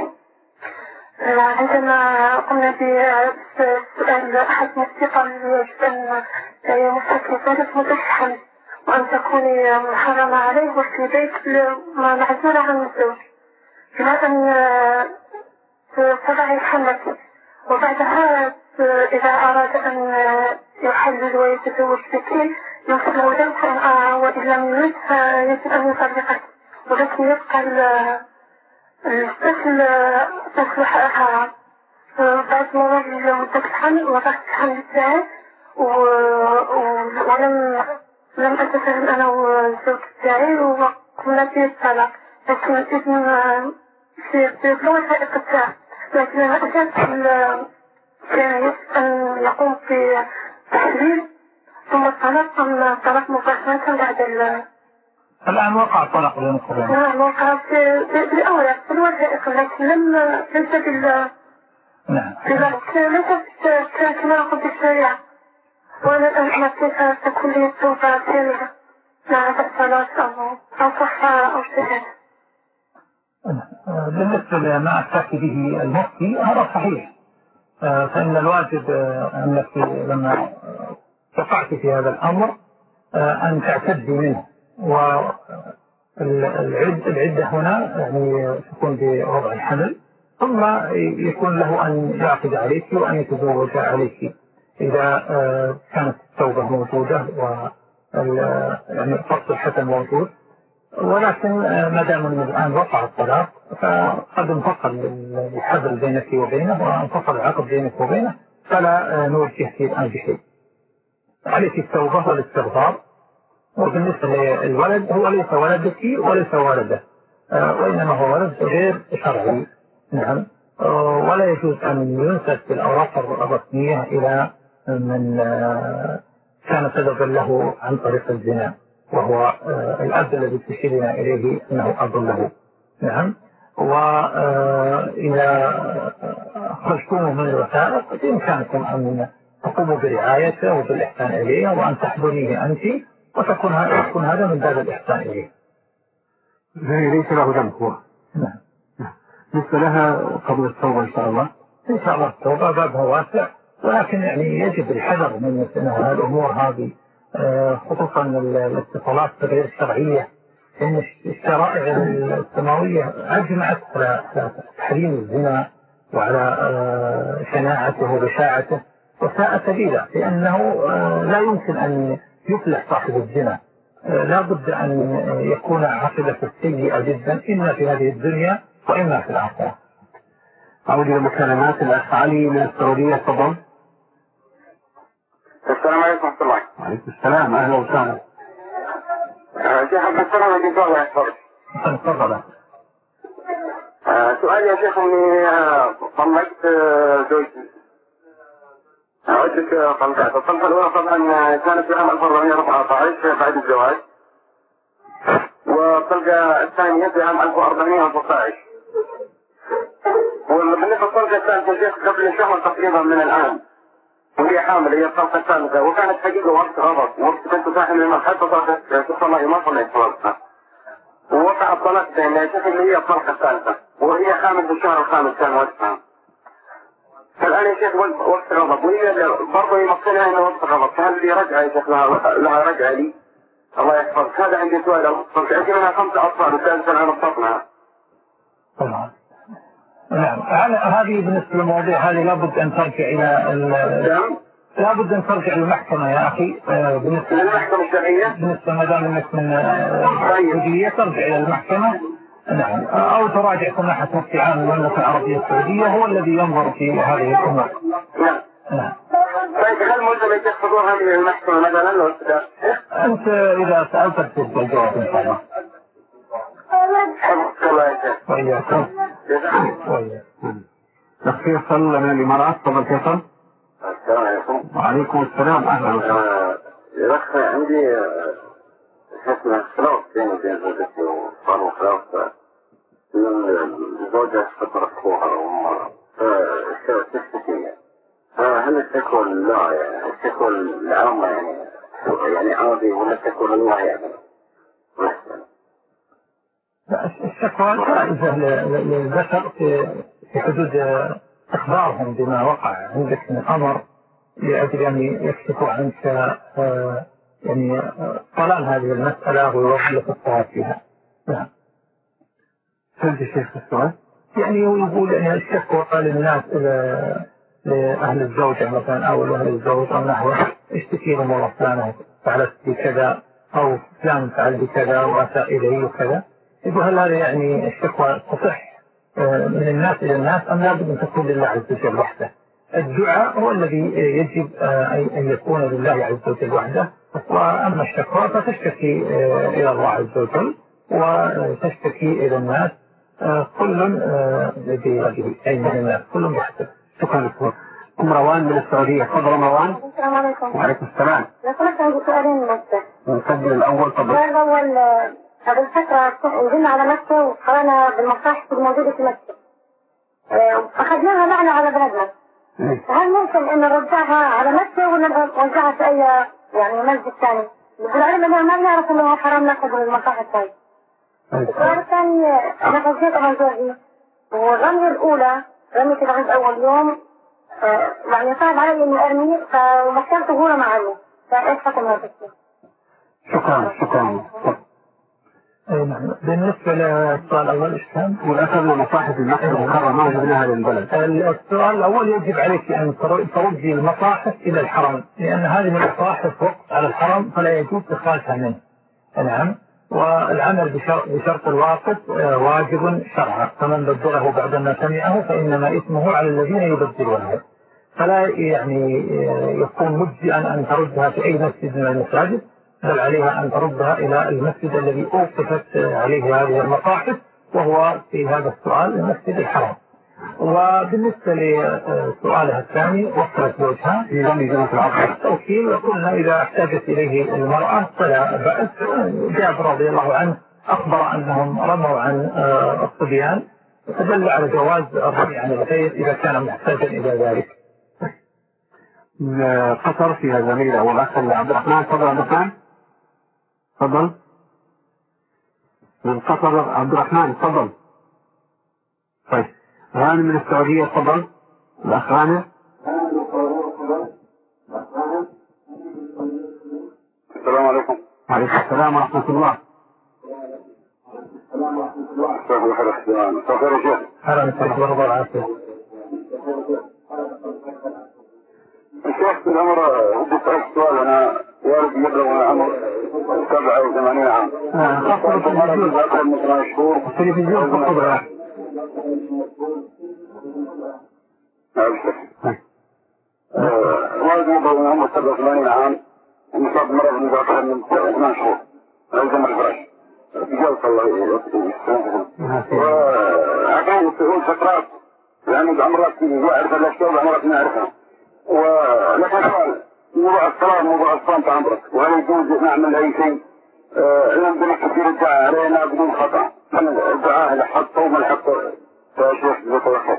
عندما قمنا بسؤال أحد الثقة يجب أن يمسك ذلك متشحن وأن تكوني محرمة عليه وفي بيت معزولة عن الزوج، بهذا أن تضعي حملك، وبعدها إذا أراد أن يحلل ويتزوج بك يمكن ذلك، وإن لم يريد فيجب أن يطلقك، ولكن يبقى الطفل حرام. بعد ما وجد مدة الحمل وضعت الحمل بتاعي ولم أتفهم أنا والزوج بتاعي وقمنا بالطلاق، لكن الإذن في لغة الإقطاع، لكن أنا أجلت كان يجب أن نقوم بتحليل ثم الطلاق مباشرة بعد الآن وقع الطلاق بينكم؟ نعم وقع بالأوراق بالوثائق، لكن ليس نعم. ليس كما قلت الشريعة. وأنا الآن كيف تكون لي التوبة كاملة مع الصلاة أو كفارة أو شهادة. بالنسبة لما أفتى به المفتي هذا صحيح، فإن الواجب أنك لما وقعت في هذا الأمر أن تعتدي منه، والعدة هنا يعني تكون بوضع الحمل، ثم يكون له أن يعقد عليك وأن يتزوج عليك إذا كانت التوبة موجودة يعني فصل الحسن موجود. ولكن ما دام الآن وقع الطلاق فقد انفصل الحبل بينك وبينه وانفصل العقد بينك وبينه، فلا نوجه فيه الآن بشيء. عليك التوبة والاستغفار. وبالنسبة للولد هو ليس ولدك وليس ولده، وإنما هو ولد غير شرعي. نعم. ولا يجوز أن ينسب بالأوراق الرسمية إلى من كان سببا له عن طريق الزنا، وهو الأب الذي تشيرون إليه أنه أب له. نعم. وإذا خرجتم من الوثائق بإمكانكم أن تقوموا برعايته وبالإحسان إليه وأن تحضنيه أنت، وتكون هذا من باب الإحسان إليه. ليس له ذنب هو. نعم. بالنسبة لها قبل التوبة إن شاء الله. إن شاء الله التوبة بابها واسع، ولكن يعني يجب الحذر من مثل الأمور هذه، خصوصا الاتصالات غير الشرعية، إن الشرائع السماوية أجمعت على تحريم الزنا وعلى شناعته وبشاعته، وساء سبيله، لأنه لا يمكن أن يفلح صاحب الزنا، لا بد أن يكون عاقبته سيئة جدا، إما في هذه الدنيا وإما في الآخرة. أعود إلى مكالمات الأخ علي من السعودية. تفضل. السلام عليكم ورحمة الله. وعليكم السلام، أهلا وسهلا. شيخ عبد السلام عندي سؤال يحفظ. تفضل. سؤال يا شيخ اني طلقت زوجتي. عدة طلقات، الطلقة الأولى طبعا كانت في عام 1414 بعد الزواج، والطلقة الثانية في عام 1416. وبالنسبة للطلقة الثالثة شيخ قبل شهر تقريبا من الآن، وهي حامل، هي الطلقة الثالثة، وكانت حقيقة وقت غضب، وقت كنت صاحي من المرحلة صارت تصلي ما صليت وقتها، ووقع الطلاق بين يا شيخ اللي هي الطلقة الثالثة، وهي حامل في الشهر الخامس كان وقتها. فالآن يا شيخ وقت غضب، وهي برضه يمثلها انه وقت غضب، فهل لي رجعة يا شيخ لها رجعة لي؟ الله يحفظك. هذا عندي سؤال. عندي منها 5 أطفال وثالثا أنا بطنها. نعم. هذه بالنسبة للمواضيع هذه لابد أن ترجع إلى لابد أن ترجع للمحكمة يا أخي. بالنسبة للمحكمة الشرعية. بالنسبة ما دام أنك من السعودية ترجع إلى المحكمة. نعم. أو تراجع سماحة مفتي عام المملكة العربية السعودية، هو الذي ينظر في هذه الأمور. نعم. نعم. طيب هل ملزم يحفظوها من المحكمة مثلا لو أنت إذا سألتك تبقى الجواب إن شاء الله. الله يسلمك. وإياكم. الأخ فيصل من الإمارات. تفضل فيصل. السلام عليكم. وعليكم السلام. أهلا وسهلا. يا أخ عندي حسنا خلاف بيني وبين زوجتي، وصار خلاف من الزوجة فترة أخوها وأمها، تشتكي. هل الشكوى لا يعني الشكوى العامة يعني عادي، ولا الشكوى لله يعني؟ الشكوى جائزة للبشر في حدود إخبارهم بما وقع عندك من أمر لأجل أن يكشفوا عنك يعني طلال هذه المسألة ويوضح لك الصواب فيها. نعم. فهمت الشيخ السؤال؟ يعني هو يقول أن الشكوى للناس لأهل الزوجة مثلا أو لأهل الزوج أو نحوه، اشتكي لهم والله فلانة فعلت بكذا أو فلان فعل بكذا وأساء إليه وكذا. يقول هل هذا يعني الشكوى تصح من الناس إلى الناس أم لابد أن تكون لله عز وجل وحده؟ الدعاء هو الذي يجب أن يكون لله عز وجل وحده، وأما الشكوى فتشتكي إلى الله عز وجل وتشتكي إلى الناس، كل بيده أي من الناس كل بحسب. شكرا لكم. أم روان من السعودية. تفضل روان. السلام عليكم. وعليكم السلام. لو سمحت عندي سؤالين بس. نقدم الأول. تفضل. السؤال الأول، قبل فترة نزلنا على مكة وقرأنا بالمصاحف الموجودة في مكة، أخذناها معنا على بلدنا. هل ممكن أن نرجعها على مكة ولا نرجعها في أي يعني مسجد ثاني؟ بالعلم أنها ما نعرف أنه حرام نأخذ المصاحف هاي. السؤال الثاني، أنا غزيت مع زوجي والرمية الأولى رميت الغد أول يوم، يعني صعب علي إني أرمي فمكنته هو معي، فإيش حكم هذا الشيء؟ شكرا. بالنسبة للسؤال الأول إيش كان؟ والأخذنا مصاحف المكة المكرمة وجبناها للبلد. السؤال الأول يجب عليك أن ترجي المصاحف إلى الحرم، لأن هذه المصاحف وقت على الحرم فلا يجوز إخراجها منه. نعم. والعمل بشرط الواقف واجب شرعا، فمن بدله بعدما سمعه فإنما إثمه على الذين يبدلونه، فلا يعني يكون مجزئا أن تردها في أي مسجد من المساجد، بل عليها أن تردها إلى المسجد الذي أوقفت عليه هذه المصاحف، وهو في هذا السؤال المسجد الحرام. وبالنسبة لسؤالها الثاني وصلت زوجها في رمي جنة العقل التوكيل، وقلنا إذا احتاجت إليه المرأة فلا بأس. جابر رضي الله عنه أخبر أنهم رموا عن الصبيان، فدل على جواز الرمي عن الغير إذا كان محتاجا إلى ذلك. قطر فيها زميلة والأخ عبد الرحمن. تفضل عبد الرحمن. تفضل من قطر عبد الرحمن. تفضل. طيب غانم من السعودية. تفضل الأخ غانم. السلام عليكم. وعليكم السلام ورحمة الله. الشيخ في العمر بدي أسألك سؤال. أنا والد مبلغ من العمر 87 عام. التلفزيون تفضل. والد مبلغ من العمر 87 عام، ومصاب مرض مباشر من 8 شهور. لازم الفرش جلس الله يسلمهم. وأعطاني تقول فترات يعني بأمرات يعرف الأشياء وبأمرات ما يعرفها. ولكن سؤال موضوع الصلاة موضوع الصلاة عمرك وهل يجوز نعمل أي شيء؟ عندنا كثير الدعاء علينا بدون خطأ. الدعاء لحق وما لحق فشيخ بتوخر.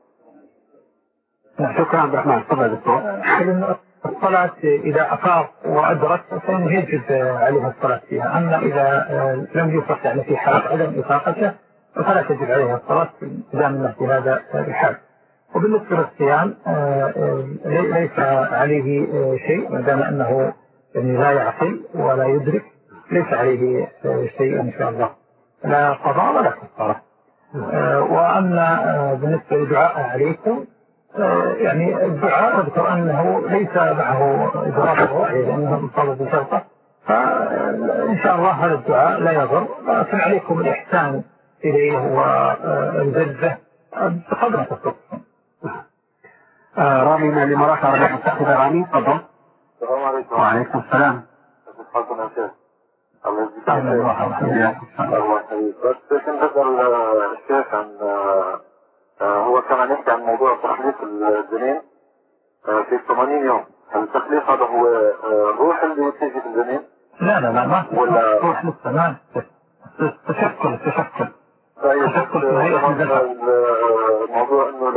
شكرا عبد الرحمن. تفضل دكتور. الصلاة إذا أفاق وأدرك فإنه يجب عليه الصلاة فيها. أما إذا لم يفق يعني في حال عدم إفاقته فلا تجب عليه الصلاة إذا من في هذا الحال. وبالنسبة للصيام ليس عليه شيء ما دام أنه يعني لا يعقل ولا يدرك ليس عليه شيء إن شاء الله لا قضاء ولا كفارة. وأما بالنسبة للدعاء عليكم يعني الدعاء أذكر أنه ليس معه إدراك الوحي لأنه مصاب بشرطة فإن شاء الله هذا الدعاء لا يضر لكن عليكم الإحسان إليه والجزة بقدر ما تستطيعون. رامي من الإمارات العربية المتحدة. رامي تفضل. السلام عليكم. وعليكم السلام. حسنا شيخ الله يجزيك الله يحييك. بس كنت بسأل الشيخ عن هو كمان يحكي عن موضوع تخليق الجنين في 80 يوم. هل التخليق هذا هو الروح اللي تيجي في الجنين؟ لا ما ولا روح لسه ما تشكل تشكل الموضوع انه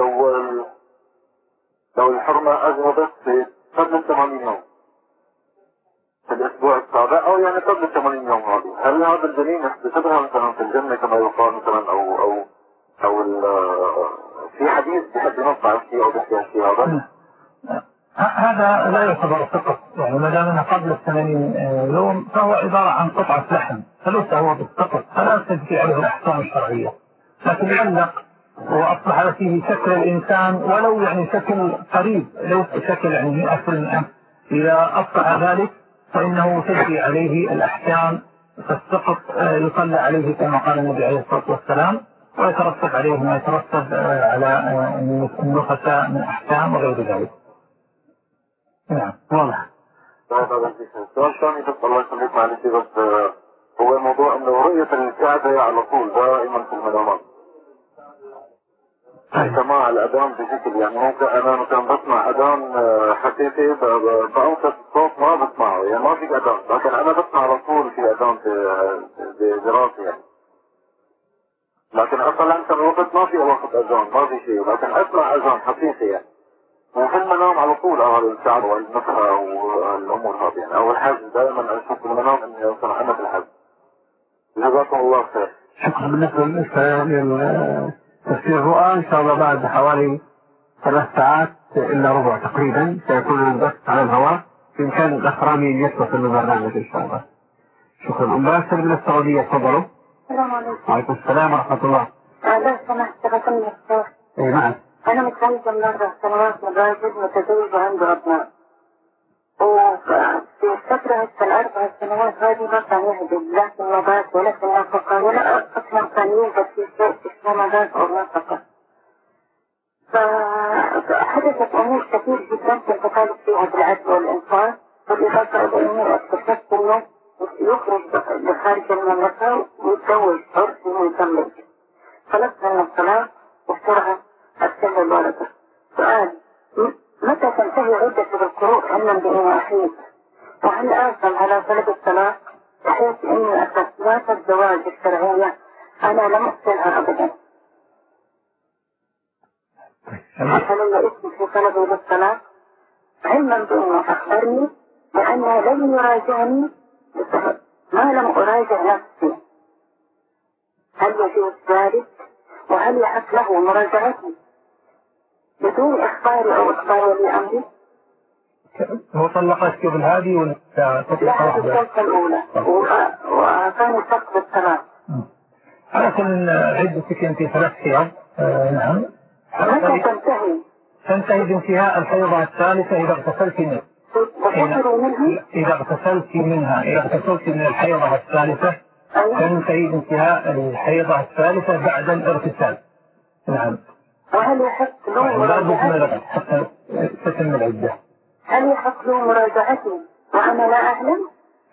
لو الحرمة اذهبت في قبل 80 يوم في الاسبوع السابع او يعني قبل 80 يوم هذه هل هذا الجنين يحتسبها مثلا في الجنة كما يقال مثلا او في حديث بحد نص عن شيء او بحكي شيء هذا لا يعتبر فقط يعني ما دام انه قبل 80 يوم فهو عبارة عن قطعة لحم فليس هو بالسقط فلا تجري عليه الاحكام الشرعية لكن يعلق واصبح فيه شكل الانسان ولو يعني شكل قريب ليس شكل يعني 100%. اذا اصبح ذلك فانه تجري عليه الاحكام فالسقط يصلى عليه كما قال النبي عليه الصلاة والسلام ويترتب عليه ما يترتب على النخساء من احكام وغير ذلك. نعم واضح. السؤال الثاني بس الله يخليك معلش بس هو موضوع انه رؤية الكعبة على طول دائما في المنامات. سماع الاذان بشكل يعني ممكن انا كان بسمع اذان حقيقي باوقات الصوت ما بسمعه يعني ما في اذان لكن انا بسمع على طول في اذان في دراسي يعني. لكن اصلا انت الوقت ما في وقت اذان ما في شيء لكن اسمع اذان حقيقي يعني. وفي المنام على طول الشعر والنفخة والامور هذه يعني او الحج دائما اشوف في المنام اني اصلا انا في الحج. جزاكم الله خير. شكرا. بالنسبة لتفسير الرؤى ان شاء الله بعد حوالي 3 ساعات الا ربع تقريبا سيكون البث على الهواء بامكان الاخ رامي يتصل بالبرنامج ان شاء الله. شكرا. باسل من السعودية تفضلوا. السلام عليكم. وعليكم السلام ورحمة الله. لو سمحت تفضل الصوت. اي نعم. أنا متزوجة من 4 سنوات متزوجة متزوجة وعندي أبناء. وفي الفترة ال4 سنوات هذه ما كان يهدد لا في النبات ولا في النفقة ولا أصلا كان يوجد في شيء اسمه نبات أو نفقة. فحدثت أمور كثير جدا كنت طالب فيها بالعدل والإنصاف بالإضافة إلى أني اكتشفت أنه يخرج لخارج المملكة ويتزوج عرفي ويكمل. طلبت من الصلاة وبسرعة أرسل الورقة. سؤال متى تنتهي عدة القروء علما بإني أحيط؟ وهل آثم على طلب الطلاق بحيث إني أثبات الزواج الشرعية أنا لم أقتلها أبدا؟ حصل لي اسم في طلبي للطلاق علما بإنه أخبرني بأنه لم يراجعني ما لم أراجع نفسي. هل يجوز ذلك؟ وهل يحق له مراجعتي بدون إخباري أو إخبار ولي أمري؟ هو طلقت قبل هذه ولا لا هذه الطلقة الأولى وأعطاني سقط الطلاق. لكن عدتك أنت 3 حيض. نعم. متى تنتهي؟ تنتهي بانتهاء الحيضة الثالثة إذا اغتسلت منها. إذا اغتسلت من الحيضة الثالثة تنتهي بانتهاء الحيضة الثالثة بعد الاغتسال. نعم. وهل يحق له مراجعتي حتى تتم العدة؟ هل يحق له مراجعتي وأنا لا أعلم؟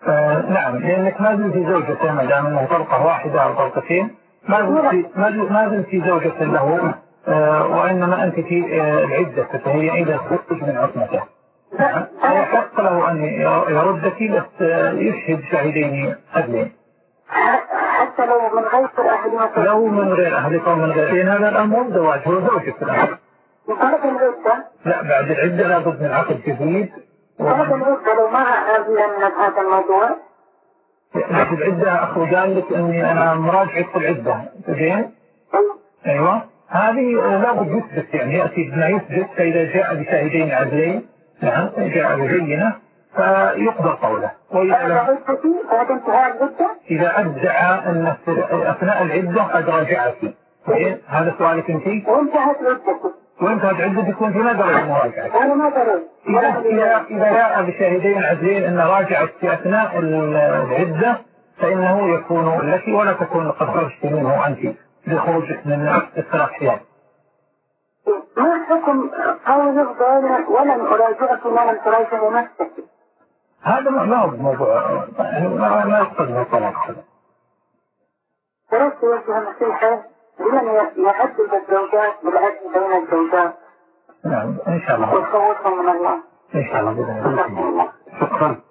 نعم، لأنك ما زلت زوجة ما دام أنه طلقة واحدة أو طلقتين، ما زلت زوجة له، وإنما أنت في العدة، فهي إذا خرج من عصمته يحق له أن يردك، بس يشهد شاهدين عدلين. حتى لو من غير أهل، لو من غير أهلك أو من غير، لأن هذا الأمر زواج، هو زوجك الآن. بعد العدة؟ لا، بعد العدة لابد من عقد جديد. بعد العدة لو ما أعلمنا بهذا الموضوع؟ بعد العدة أخو قال لك أني أنا مراجعة العدة، زين؟ أيوة، هذه لابد يثبت، يعني يأتي بما يثبت، فإذا جاء بشاهدين عدلين، نعم، جاء ببينة فيقبل قوله. بعد انتهاء العدة؟ إذا أدعى أن أثناء العدة قد راجعت، هذا سؤالك أنت؟ وانتهت عدتك؟ وانتهت عدة يكون في نظر المراجعة. أنا ما دريت. إذا جاء بشاهدين عدلين أن راجعت في أثناء العدة فإنه يكون لك، ولا تكون قد خرجت منه أنت بخروجك من الثلاث حيان. ما حكم قول الضالة ولم أراجعك ما لم تراجع نفسك؟ هذا ما هو موضوع، ما يقصد من الطلاق هذا. درست وجه نصيحة لمن يعدد الزوجات بالعدل بين الزوجات. نعم، إن شاء الله. ويخوفهم من الله. إن شاء الله بإذن الله. شكرا.